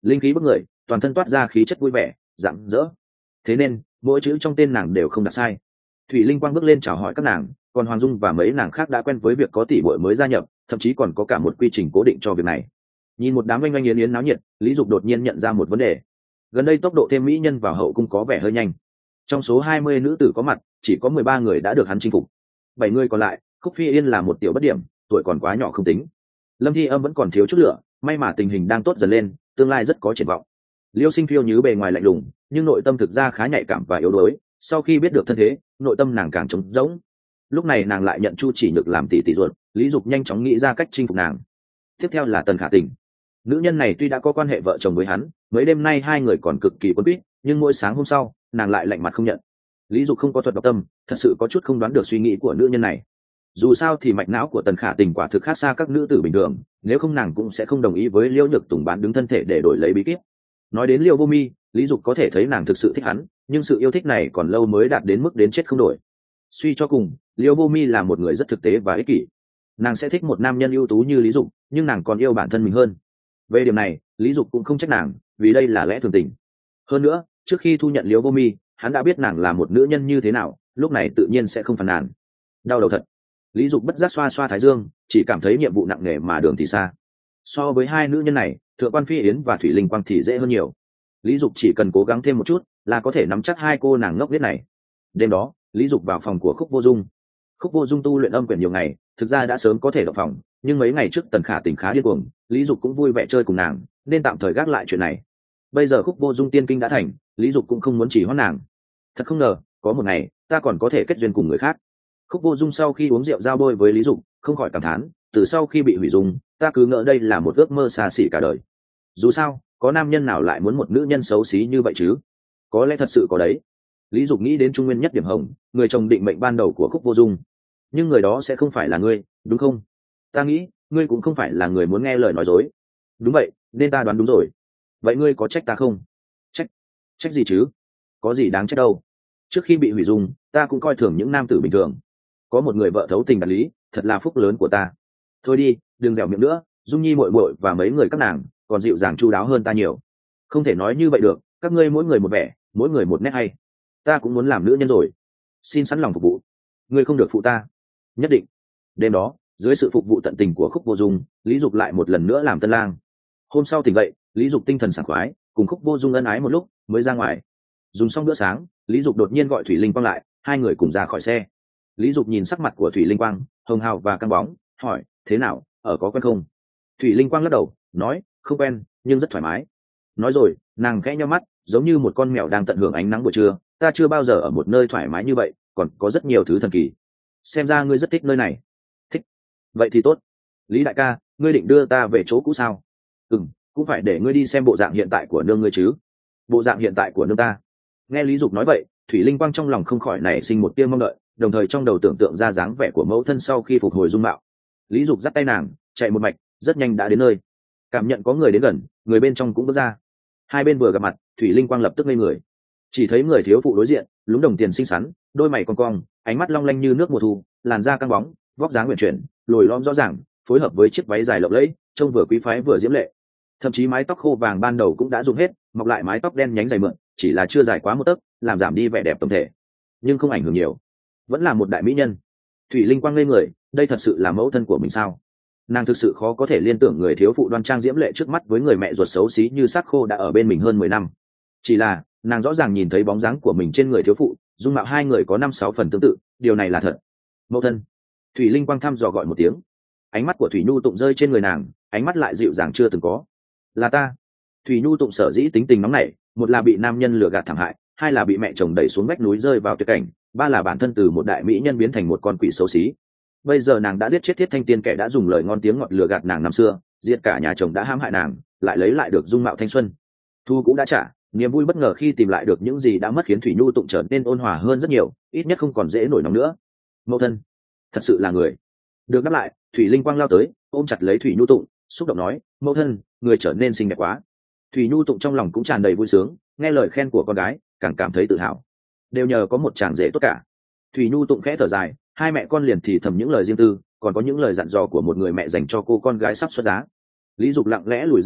linh khí bức người, toàn thân toát ra khí chất vui vẻ rạng rỡ. Thế nên mỗi chữ trong tên nàng đều không đặt sai. Thủy Linh Quang bước lên chào hỏi các nàng, còn Hoàng Dung và mấy nàng khác đã quen với việc có tỷ muội mới gia nhập, thậm chí còn có cả một quy trình cố định cho việc này. Nhìn một đám oanh oanh yến yến náo nhiệt, Lý Dục đột nhiên nhận ra một vấn đề. Gần đây tốc độ thêm mỹ nhân vào hậu cung có vẻ hơi nhanh. Trong số hai mươi nữ tử có mặt, chỉ có mười ba người đã được hắn chinh phục. Bảy người còn lại, Khúc Phi Yên là một tiểu bất điểm, tuổi còn quá nhỏ không tính. Lâm Thi Âm vẫn còn thiếu chút lửa, may mà tình hình đang tốt dần lên, tương lai rất có triển vọng. Liêu Sinh Phiêu như bề ngoài lạnh lùng, nhưng nội tâm thực ra khá nhạy cảm và yếu đuối. Sau khi biết được thân thế, nội tâm nàng càng trống rỗng. Lúc này nàng lại nhận Chu Chỉ Nhược làm tỷ tỷ ruột, Lý Dục nhanh chóng nghĩ ra cách chinh phục nàng. Tiếp theo là Tần Khả Tình. Nữ nhân này tuy đã có quan hệ vợ chồng với hắn, mấy đêm nay hai người còn cực kỳ quấn quýt, nhưng mỗi sáng hôm sau nàng lại lạnh mặt không nhận. Lý Dục không có thuật đọc tâm, thật sự có chút không đoán được suy nghĩ của nữ nhân này. Dù sao thì mạch não của Tần Khả Tình quả thực khác xa các nữ tử bình thường, nếu không nàng cũng sẽ không đồng ý với Liêu Nhược Tùng bán đứng thân thể để đổi lấy bí kíp. Nói đến Liêu Vô Mi, Lý Dục có thể thấy nàng thực sự thích hắn, nhưng sự yêu thích này còn lâu mới đạt đến mức đến chết không đổi. Suy cho cùng, Liêu Vô Mi là một người rất thực tế và ích kỷ. Nàng sẽ thích một nam nhân ưu tú như Lý Dục, nhưng nàng còn yêu bản thân mình hơn. Về điểm này, Lý Dục cũng không trách nàng, vì đây là lẽ thường tình. Hơn nữa, trước khi thu nhận Liêu Vô Mi, hắn đã biết nàng là một nữ nhân như thế nào, lúc này tự nhiên sẽ không phàn nàn. Đau đầu thật. Lý Dục bất giác xoa xoa thái dương, chỉ cảm thấy nhiệm vụ nặng nề mà đường thì xa. So với hai nữ nhân này, Thượng quan Phi Yến và Thủy Linh Quang thì dễ hơn nhiều. Lý Dục chỉ cần cố gắng thêm một chút là có thể nắm chắc hai cô nàng ngốc nghếch này. Đêm đó, Lý Dục vào phòng của Khúc Vô Dung. Khúc Vô Dung tu luyện âm quyển nhiều ngày, thực ra đã sớm có thể động phòng, nhưng mấy ngày trước Tần Khả Tình khá điên cuồng, Lý Dục cũng vui vẻ chơi cùng nàng, nên tạm thời gác lại chuyện này. Bây giờ Khúc Vô Dung tiên kinh đã thành, Lý Dục cũng không muốn chỉ hoãn nàng. Thật không ngờ, có một ngày ta còn có thể kết duyên cùng người khác. Khúc Vô Dung sau khi uống rượu giao bôi với Lý Dục, không khỏi cảm thán, từ sau khi bị hủy dung, ta cứ ngỡ đây là một ước mơ xa xỉ cả đời. Dù sao, có nam nhân nào lại muốn một nữ nhân xấu xí như vậy chứ? Có lẽ thật sự có đấy. Lý Dục nghĩ đến Trung Nguyên Nhất Điểm Hồng, người chồng định mệnh ban đầu của Khúc Vô Dung. Nhưng người đó sẽ không phải là ngươi, đúng không? Ta nghĩ, ngươi cũng không phải là người muốn nghe lời nói dối. Đúng vậy, nên ta đoán đúng rồi. Vậy ngươi có trách ta không? Trách? Trách gì chứ? Có gì đáng trách đâu. Trước khi bị hủy dung, ta cũng coi thường những nam tử bình thường. Có một người vợ thấu tình đạt lý, thật là phúc lớn của ta. Thôi đi, đừng dẻo miệng nữa, Dung Nhi muội muội và mấy người các nàng còn dịu dàng chu đáo hơn ta nhiều. Không thể nói như vậy được, các ngươi mỗi người một vẻ, mỗi người một nét hay. Ta cũng muốn làm nữ nhân rồi, xin sẵn lòng phục vụ. Ngươi không được phụ ta. Nhất định. Đêm đó, dưới sự phục vụ tận tình của Khúc Vô Dung, Lý Dục lại một lần nữa làm tân lang. Hôm sau tỉnh dậy, Lý Dục tinh thần sảng khoái, cùng Khúc Vô Dung ân ái một lúc mới ra ngoài. Dùng xong bữa sáng, Lý Dục đột nhiên gọi Thủy Linh Quang lại, hai người cùng ra khỏi xe. Lý Dục nhìn sắc mặt của Thủy Linh Quang hồng hào và căng bóng, hỏi, thế nào, ở có quen không? Thủy Linh Quang lắc đầu, nói, không quen, nhưng rất thoải mái. Nói rồi, nàng khẽ nhắm mắt, giống như một con mèo đang tận hưởng ánh nắng buổi trưa. Ta chưa bao giờ ở một nơi thoải mái như vậy, còn có rất nhiều thứ thần kỳ. Xem ra ngươi rất thích nơi này. Thích. Vậy thì tốt. Lý đại ca, ngươi định đưa ta về chỗ cũ sao? Ừm, cũng phải để ngươi đi xem bộ dạng hiện tại của nương ngươi chứ. Bộ dạng hiện tại của nương ta. Nghe Lý Dục nói vậy, Thủy Linh Quang trong lòng không khỏi nảy sinh một tia mong đợi, đồng thời trong đầu tưởng tượng ra dáng vẻ của mẫu thân sau khi phục hồi dung mạo. Lý Dục dắt tay nàng, chạy một mạch, rất nhanh đã đến nơi. Cảm nhận có người đến gần, người bên trong cũng bước ra. Hai bên vừa gặp mặt, Thủy Linh Quang lập tức ngây người. Chỉ thấy người thiếu phụ đối diện, lúng đồng tiền xinh xắn, đôi mày cong cong, ánh mắt long lanh như nước mùa thu, làn da căng bóng, vóc dáng uyển chuyển, lồi lõm rõ ràng, phối hợp với chiếc váy dài lộng lẫy, trông vừa quý phái vừa diễm lệ. Thậm chí mái tóc khô vàng ban đầu cũng đã dùng hết, mọc lại mái tóc đen nhánh dày mượn, chỉ là chưa dài quá một tấc, làm giảm đi vẻ đẹp tổng thể, nhưng không ảnh hưởng nhiều. Vẫn là một đại mỹ nhân. Thủy Linh Quang ngây người, đây thật sự là mẫu thân của mình sao? Nàng thực sự khó có thể liên tưởng người thiếu phụ đoan trang diễm lệ trước mắt với người mẹ ruột xấu xí như xác khô đã ở bên mình hơn mười năm. Chỉ là nàng rõ ràng nhìn thấy bóng dáng của mình trên người thiếu phụ, dung mạo hai người có năm sáu phần tương tự, điều này là thật. Mẫu thân. Thủy Linh Quang thăm dò gọi một tiếng. Ánh mắt của Thủy Nhu Tụng rơi trên người nàng, ánh mắt lại dịu dàng chưa từng có. Là ta. Thủy Nhu Tụng sở dĩ tính tình nóng nảy, một là bị nam nhân lừa gạt thảm hại, hai là bị mẹ chồng đẩy xuống vách núi rơi vào tuyệt cảnh, ba là bản thân từ một đại mỹ nhân biến thành một con quỷ xấu xí. Bây giờ nàng đã giết chết Thiết Thanh Tiên, kẻ đã dùng lời ngon tiếng ngọt lừa gạt nàng năm xưa, giết cả nhà chồng đã hãm hại nàng, lại lấy lại được dung mạo thanh xuân. Thu cũng đã trả, niềm vui bất ngờ khi tìm lại được những gì đã mất khiến Thủy Nhu Tụng trở nên ôn hòa hơn rất nhiều, ít nhất không còn dễ nổi nóng nữa. Mẫu thân, thật sự là người. Được đáp lại, Thủy Linh Quang lao tới, ôm chặt lấy Thủy Nhu Tụng, xúc động nói, mẫu thân, người trở nên xinh đẹp quá. Thủy Nhu Tụng trong lòng cũng tràn đầy vui sướng, nghe lời khen của con gái, càng cảm thấy tự hào. Đều nhờ có một chàng rể tốt cả. Thủy Nhu Tụng khẽ thở dài, hai mẹ con liền thì thầm những lời riêng tư, còn có những lời dặn dò của một người mẹ dành cho cô con gái sắp xuất giá. Lý Dục lặng lẽ lùi ra xa,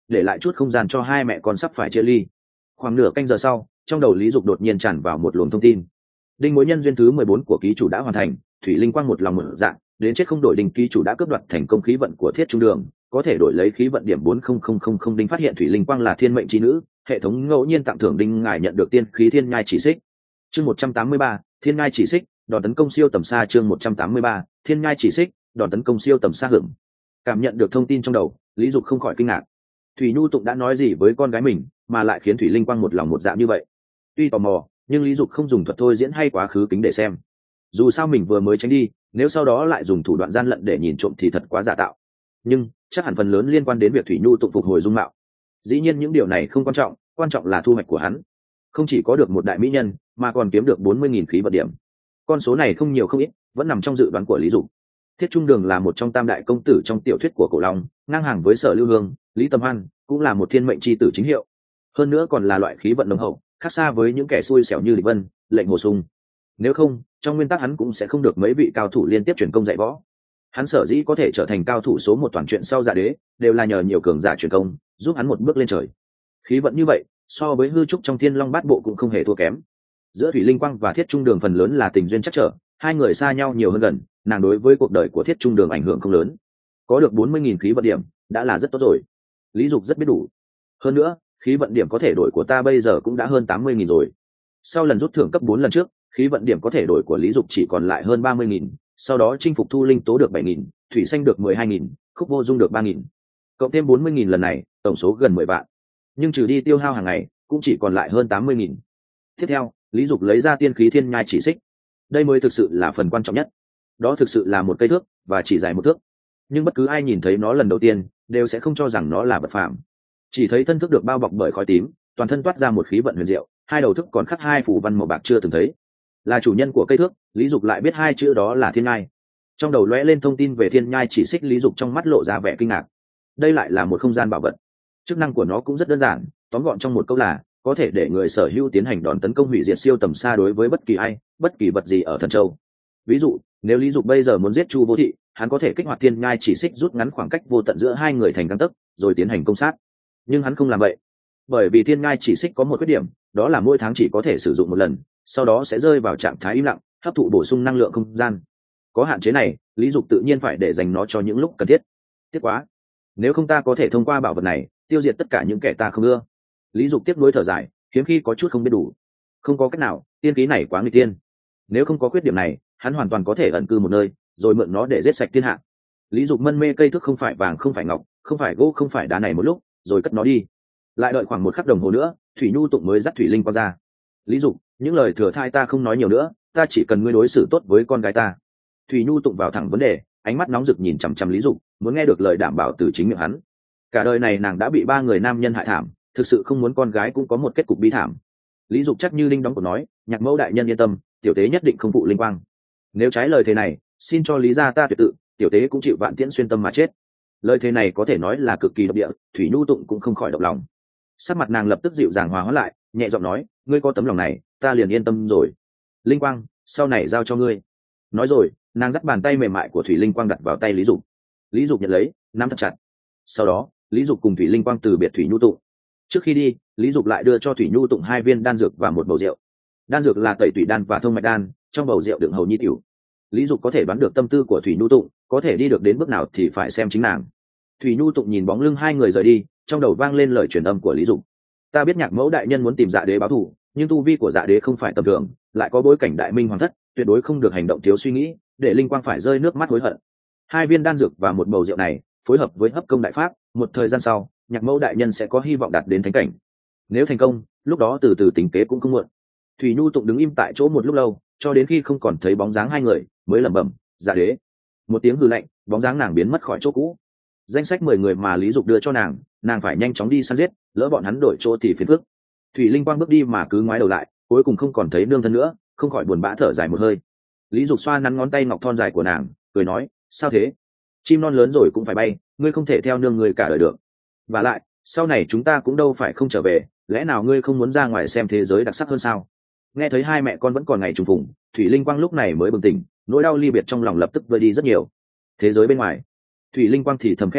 để lại chút không gian cho hai mẹ con sắp phải chia ly. Khoảng nửa canh giờ sau, trong đầu Lý Dục đột nhiên tràn vào một luồng thông tin. Đinh mối nhân duyên thứ mười bốn của ký chủ đã hoàn thành, Thủy Linh Quang một lòng một dạ, đến chết không đổi. Đinh ký chủ đã cướp đoạt thành công khí vận của Thiết Trung Đường, có thể đổi lấy khí vận điểm bốn không không không không. Đinh phát hiện Thủy Linh Quang là thiên mệnh chi nữ, hệ thống ngẫu nhiên tặng thưởng Đinh ngài nhận được tiên khí thiên nhai chỉ xích. Chương một trăm tám mươi ba, thiên nhai chỉ xích, đòn tấn công siêu tầm xa. Chương một trăm tám mươi ba, thiên nhai chỉ xích, đòn tấn công siêu tầm xa. Hưởng cảm nhận được thông tin trong đầu, Lý Dục không khỏi kinh ngạc. Thủy Nhu Tụng đã nói gì với con gái mình mà lại khiến Thủy Linh Quang một lòng một dạ như vậy? Tuy tò mò, nhưng Lý Dục không dùng thuật thôi diễn hay quá khứ kính để xem. Dù sao mình vừa mới tránh đi, nếu sau đó lại dùng thủ đoạn gian lận để nhìn trộm thì thật quá giả tạo. Nhưng chắc hẳn phần lớn liên quan đến việc Thủy Nhu Tụng phục hồi dung mạo. Dĩ nhiên những điều này không quan trọng, quan trọng là thu hoạch của hắn. Không chỉ có được một đại mỹ nhân, mà còn kiếm được bốn mươi nghìn khí vận điểm. Con số này không nhiều không ít, vẫn nằm trong dự đoán của Lý Dục. Thiết Trung Đường là một trong tam đại công tử trong tiểu thuyết của Cổ Long, ngang hàng với Sở Lưu Hương, Lý Tầm Hoan, cũng là một thiên mệnh chi tử chính hiệu. Hơn nữa còn là loại khí vận nồng hậu, khác xa với những kẻ xui xẻo như Lịch Vân, Lệnh Hồ Sung. Nếu không, trong nguyên tắc hắn cũng sẽ không được mấy vị cao thủ liên tiếp truyền công dạy võ. Hắn sở dĩ có thể trở thành cao thủ số một toàn truyện sau Dạ Đế, đều là nhờ nhiều cường giả truyền công, giúp hắn một bước lên trời. Khí vận như vậy, so với hư trúc trong Thiên Long Bát Bộ cũng không hề thua kém. Giữa Thủy Linh Quang và Thiết Trung Đường phần lớn là tình duyên chắc trở, hai người xa nhau nhiều hơn gần, nàng đối với cuộc đời của Thiết Trung Đường ảnh hưởng không lớn. Có được bốn mươi nghìn khí vận điểm đã là rất tốt rồi. Lý Dục rất biết đủ. Hơn nữa, khí vận điểm có thể đổi của ta bây giờ cũng đã hơn tám mươi nghìn rồi. Sau lần rút thưởng cấp bốn lần trước, khí vận điểm có thể đổi của Lý Dục chỉ còn lại hơn ba mươi nghìn, sau đó chinh phục Thu Linh Tố được bảy nghìn, Thủy Xanh được mười hai nghìn, Khúc Vô Dung được ba nghìn. Cộng thêm bốn mươi nghìn lần này, tổng số gần mười vạn. Nhưng trừ đi tiêu hao hàng ngày, cũng chỉ còn lại hơn tám mươi nghìn. Tiếp theo, Lý Dục lấy ra tiên khí thiên nhai chỉ xích. Đây mới thực sự là phần quan trọng nhất. Đó thực sự là một cây thước và chỉ dài một thước. Nhưng bất cứ ai nhìn thấy nó lần đầu tiên đều sẽ không cho rằng nó là vật phàm. Chỉ thấy thân thước được bao bọc bởi khói tím, toàn thân toát ra một khí vận huyền diệu, hai đầu thước còn khắc hai phù văn màu bạc chưa từng thấy. Là chủ nhân của cây thước, Lý Dục lại biết hai chữ đó là thiên nhai. Trong đầu lóe lên thông tin về thiên nhai chỉ xích, Lý Dục trong mắt lộ ra vẻ kinh ngạc. Đây lại là một không gian bảo vật. Chức năng của nó cũng rất đơn giản, tóm gọn trong một câu là có thể để người sở hữu tiến hành đòn tấn công hủy diệt siêu tầm xa đối với bất kỳ ai, bất kỳ vật gì ở Thần Châu. Ví dụ, nếu Lý Dục bây giờ muốn giết Chu Vô Thị, hắn có thể kích hoạt thiên nhai chỉ xích rút ngắn khoảng cách vô tận giữa hai người thành gang tấc, rồi tiến hành công sát. Nhưng hắn không làm vậy, bởi vì thiên nhai chỉ xích có một khuyết điểm, đó là mỗi tháng chỉ có thể sử dụng một lần, sau đó sẽ rơi vào trạng thái im lặng, hấp thụ bổ sung năng lượng không gian. Có hạn chế này, Lý Dục tự nhiên phải để dành nó cho những lúc cần thiết. Tiếc quá, nếu không ta có thể thông qua bảo vật này tiêu diệt tất cả những kẻ ta không ưa. Lý Dục tiếp nối thở dài, hiếm khi có chút không biết đủ. Không có cách nào, tiên khí này quá nguy tiên. Nếu không có khuyết điểm này, hắn hoàn toàn có thể ẩn cư một nơi, rồi mượn nó để giết sạch thiên hạ. Lý Dục mân mê cây thước không phải vàng không phải ngọc, không phải gỗ không phải đá này một lúc, rồi cất nó đi. Lại đợi khoảng một khắc đồng hồ nữa, Thủy Nhu Tụng mới dắt Thủy Linh Quang ra. Lý Dục, những lời thừa thai ta không nói nhiều nữa, ta chỉ cần ngươi đối xử tốt với con gái ta. Thủy Nhu Tụng vào thẳng vấn đề, ánh mắt nóng rực nhìn chằm chằm Lý Dục, muốn nghe được lời đảm bảo từ chính miệng hắn. Cả đời này nàng đã bị ba người nam nhân hại thảm, thực sự không muốn con gái cũng có một kết cục bi thảm. Lý Dục chắc như linh đóng của nói, Nhạc Mẫu đại nhân yên tâm, tiểu tế nhất định không phụ Linh Quang. Nếu trái lời thế này, xin cho Lý gia ta tuyệt tự, tiểu tế cũng chịu vạn tiễn xuyên tâm mà chết. Lời thế này có thể nói là cực kỳ độc địa, Thủy Nhu Tụng cũng không khỏi động lòng. Sắc mặt nàng lập tức dịu dàng hòa hóa lại, nhẹ giọng nói, ngươi có tấm lòng này, ta liền yên tâm rồi. Linh Quang, sau này giao cho ngươi. Nói rồi, nàng dắt bàn tay mềm mại của Thủy Linh Quang đặt vào tay Lý Dục. Lý Dục nhận lấy, nắm thật chặt. Sau đó, Lý Dục cùng Thủy Linh Quang từ biệt Thủy Nhu Tụng. Trước khi đi, Lý Dục lại đưa cho Thủy Nhu Tụng hai viên đan dược và một bầu rượu. Đan dược là tẩy tủy đan và thông mạch đan, trong bầu rượu đựng hầu nhi tiểu. Lý Dục có thể đoán được tâm tư của Thủy Nhu Tụng, có thể đi được đến bước nào thì phải xem chính nàng. Thủy Nhu Tụng nhìn bóng lưng hai người rời đi, trong đầu vang lên lời truyền âm của Lý Dục. Ta biết Nhạc Mẫu đại nhân muốn tìm Dạ Đế báo thù, nhưng tu vi của Dạ Đế không phải tầm thường, lại có bối cảnh đại minh hoàng thất, tuyệt đối không được hành động thiếu suy nghĩ, để Linh Quang phải rơi nước mắt hối hận. Hai viên đan dược và một bầu rượu này, phối hợp với hấp công đại pháp, một thời gian sau, Nhạc Mẫu đại nhân sẽ có hy vọng đạt đến thánh cảnh. Nếu thành công, lúc đó từ từ tính kế cũng không muộn. Thủy Nhu Tụng đứng im tại chỗ một lúc lâu, cho đến khi không còn thấy bóng dáng hai người, mới lẩm bẩm, Dạ Đế. Một tiếng hư lạnh, bóng dáng nàng biến mất khỏi chỗ cũ. Danh sách mười người mà Lý Dục đưa cho nàng, nàng phải nhanh chóng đi săn giết, lỡ bọn hắn đổi chỗ thì phiền phức. Thủy Linh Quang bước đi mà cứ ngoái đầu lại, cuối cùng không còn thấy nương thân nữa, không khỏi buồn bã thở dài một hơi. Lý Dục xoa nắn ngón tay ngọc thon dài của nàng, cười nói, sao thế? Chim non lớn rồi cũng phải bay, ngươi không thể theo nương người cả đời được. Và lại, sau này chúng ta cũng đâu phải không trở về, lẽ nào ngươi không muốn ra ngoài xem thế giới đặc sắc hơn sao? Nghe thấy hai mẹ con vẫn còn ngày trùng phùng, Thủy Linh Quang lúc này mới bừng tỉnh, nỗi đau ly biệt trong lòng lập tức vơi đi rất nhiều. Thế giới bên ngoài, Thủy Linh Quang thì thầm khẽ khẽ,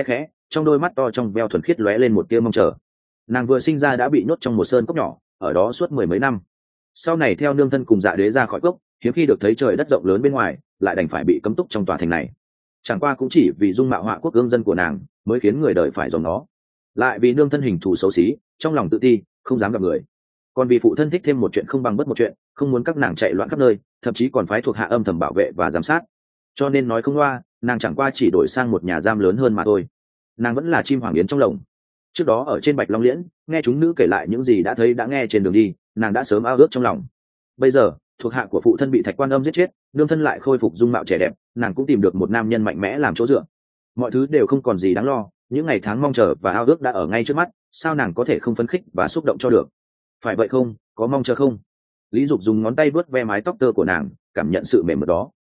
trong đôi mắt to trong veo thuần khiết lóe lên một tia mong chờ. Nàng vừa sinh ra đã bị nhốt trong một sơn cốc nhỏ, ở đó suốt mười mấy năm. Sau này theo nương thân cùng Dạ Đế ra khỏi cốc, hiếm khi được thấy trời đất rộng lớn bên ngoài, lại đành phải bị cấm túc trong tòa thành này. Chẳng qua cũng chỉ vì dung mạo họa quốc gương dân của nàng mới khiến người đời phải dòng nó, lại vì nương thân hình thù xấu xí, trong lòng tự ti, không dám gặp người. Còn vì phụ thân thích thêm một chuyện không bằng bất một chuyện, không muốn các nàng chạy loạn khắp nơi, thậm chí còn phái thuộc hạ âm thầm bảo vệ và giám sát. Cho nên nói không loa, nàng chẳng qua chỉ đổi sang một nhà giam lớn hơn mà thôi. Nàng vẫn là chim hoàng yến trong lồng. Trước đó ở trên Bạch Long Liễn, nghe chúng nữ kể lại những gì đã thấy đã nghe trên đường đi, nàng đã sớm ao ước trong lòng. Bây giờ thuộc hạ của phụ thân bị Thạch Quan Âm giết chết, nương thân lại khôi phục dung mạo trẻ đẹp, nàng cũng tìm được một nam nhân mạnh mẽ làm chỗ dựa. Mọi thứ đều không còn gì đáng lo, những ngày tháng mong chờ và ao ước đã ở ngay trước mắt, sao nàng có thể không phấn khích và xúc động cho được? Phải vậy không? Có mong chờ không? Lý Dục dùng ngón tay vuốt ve mái tóc tơ của nàng, cảm nhận sự mềm mượt đó.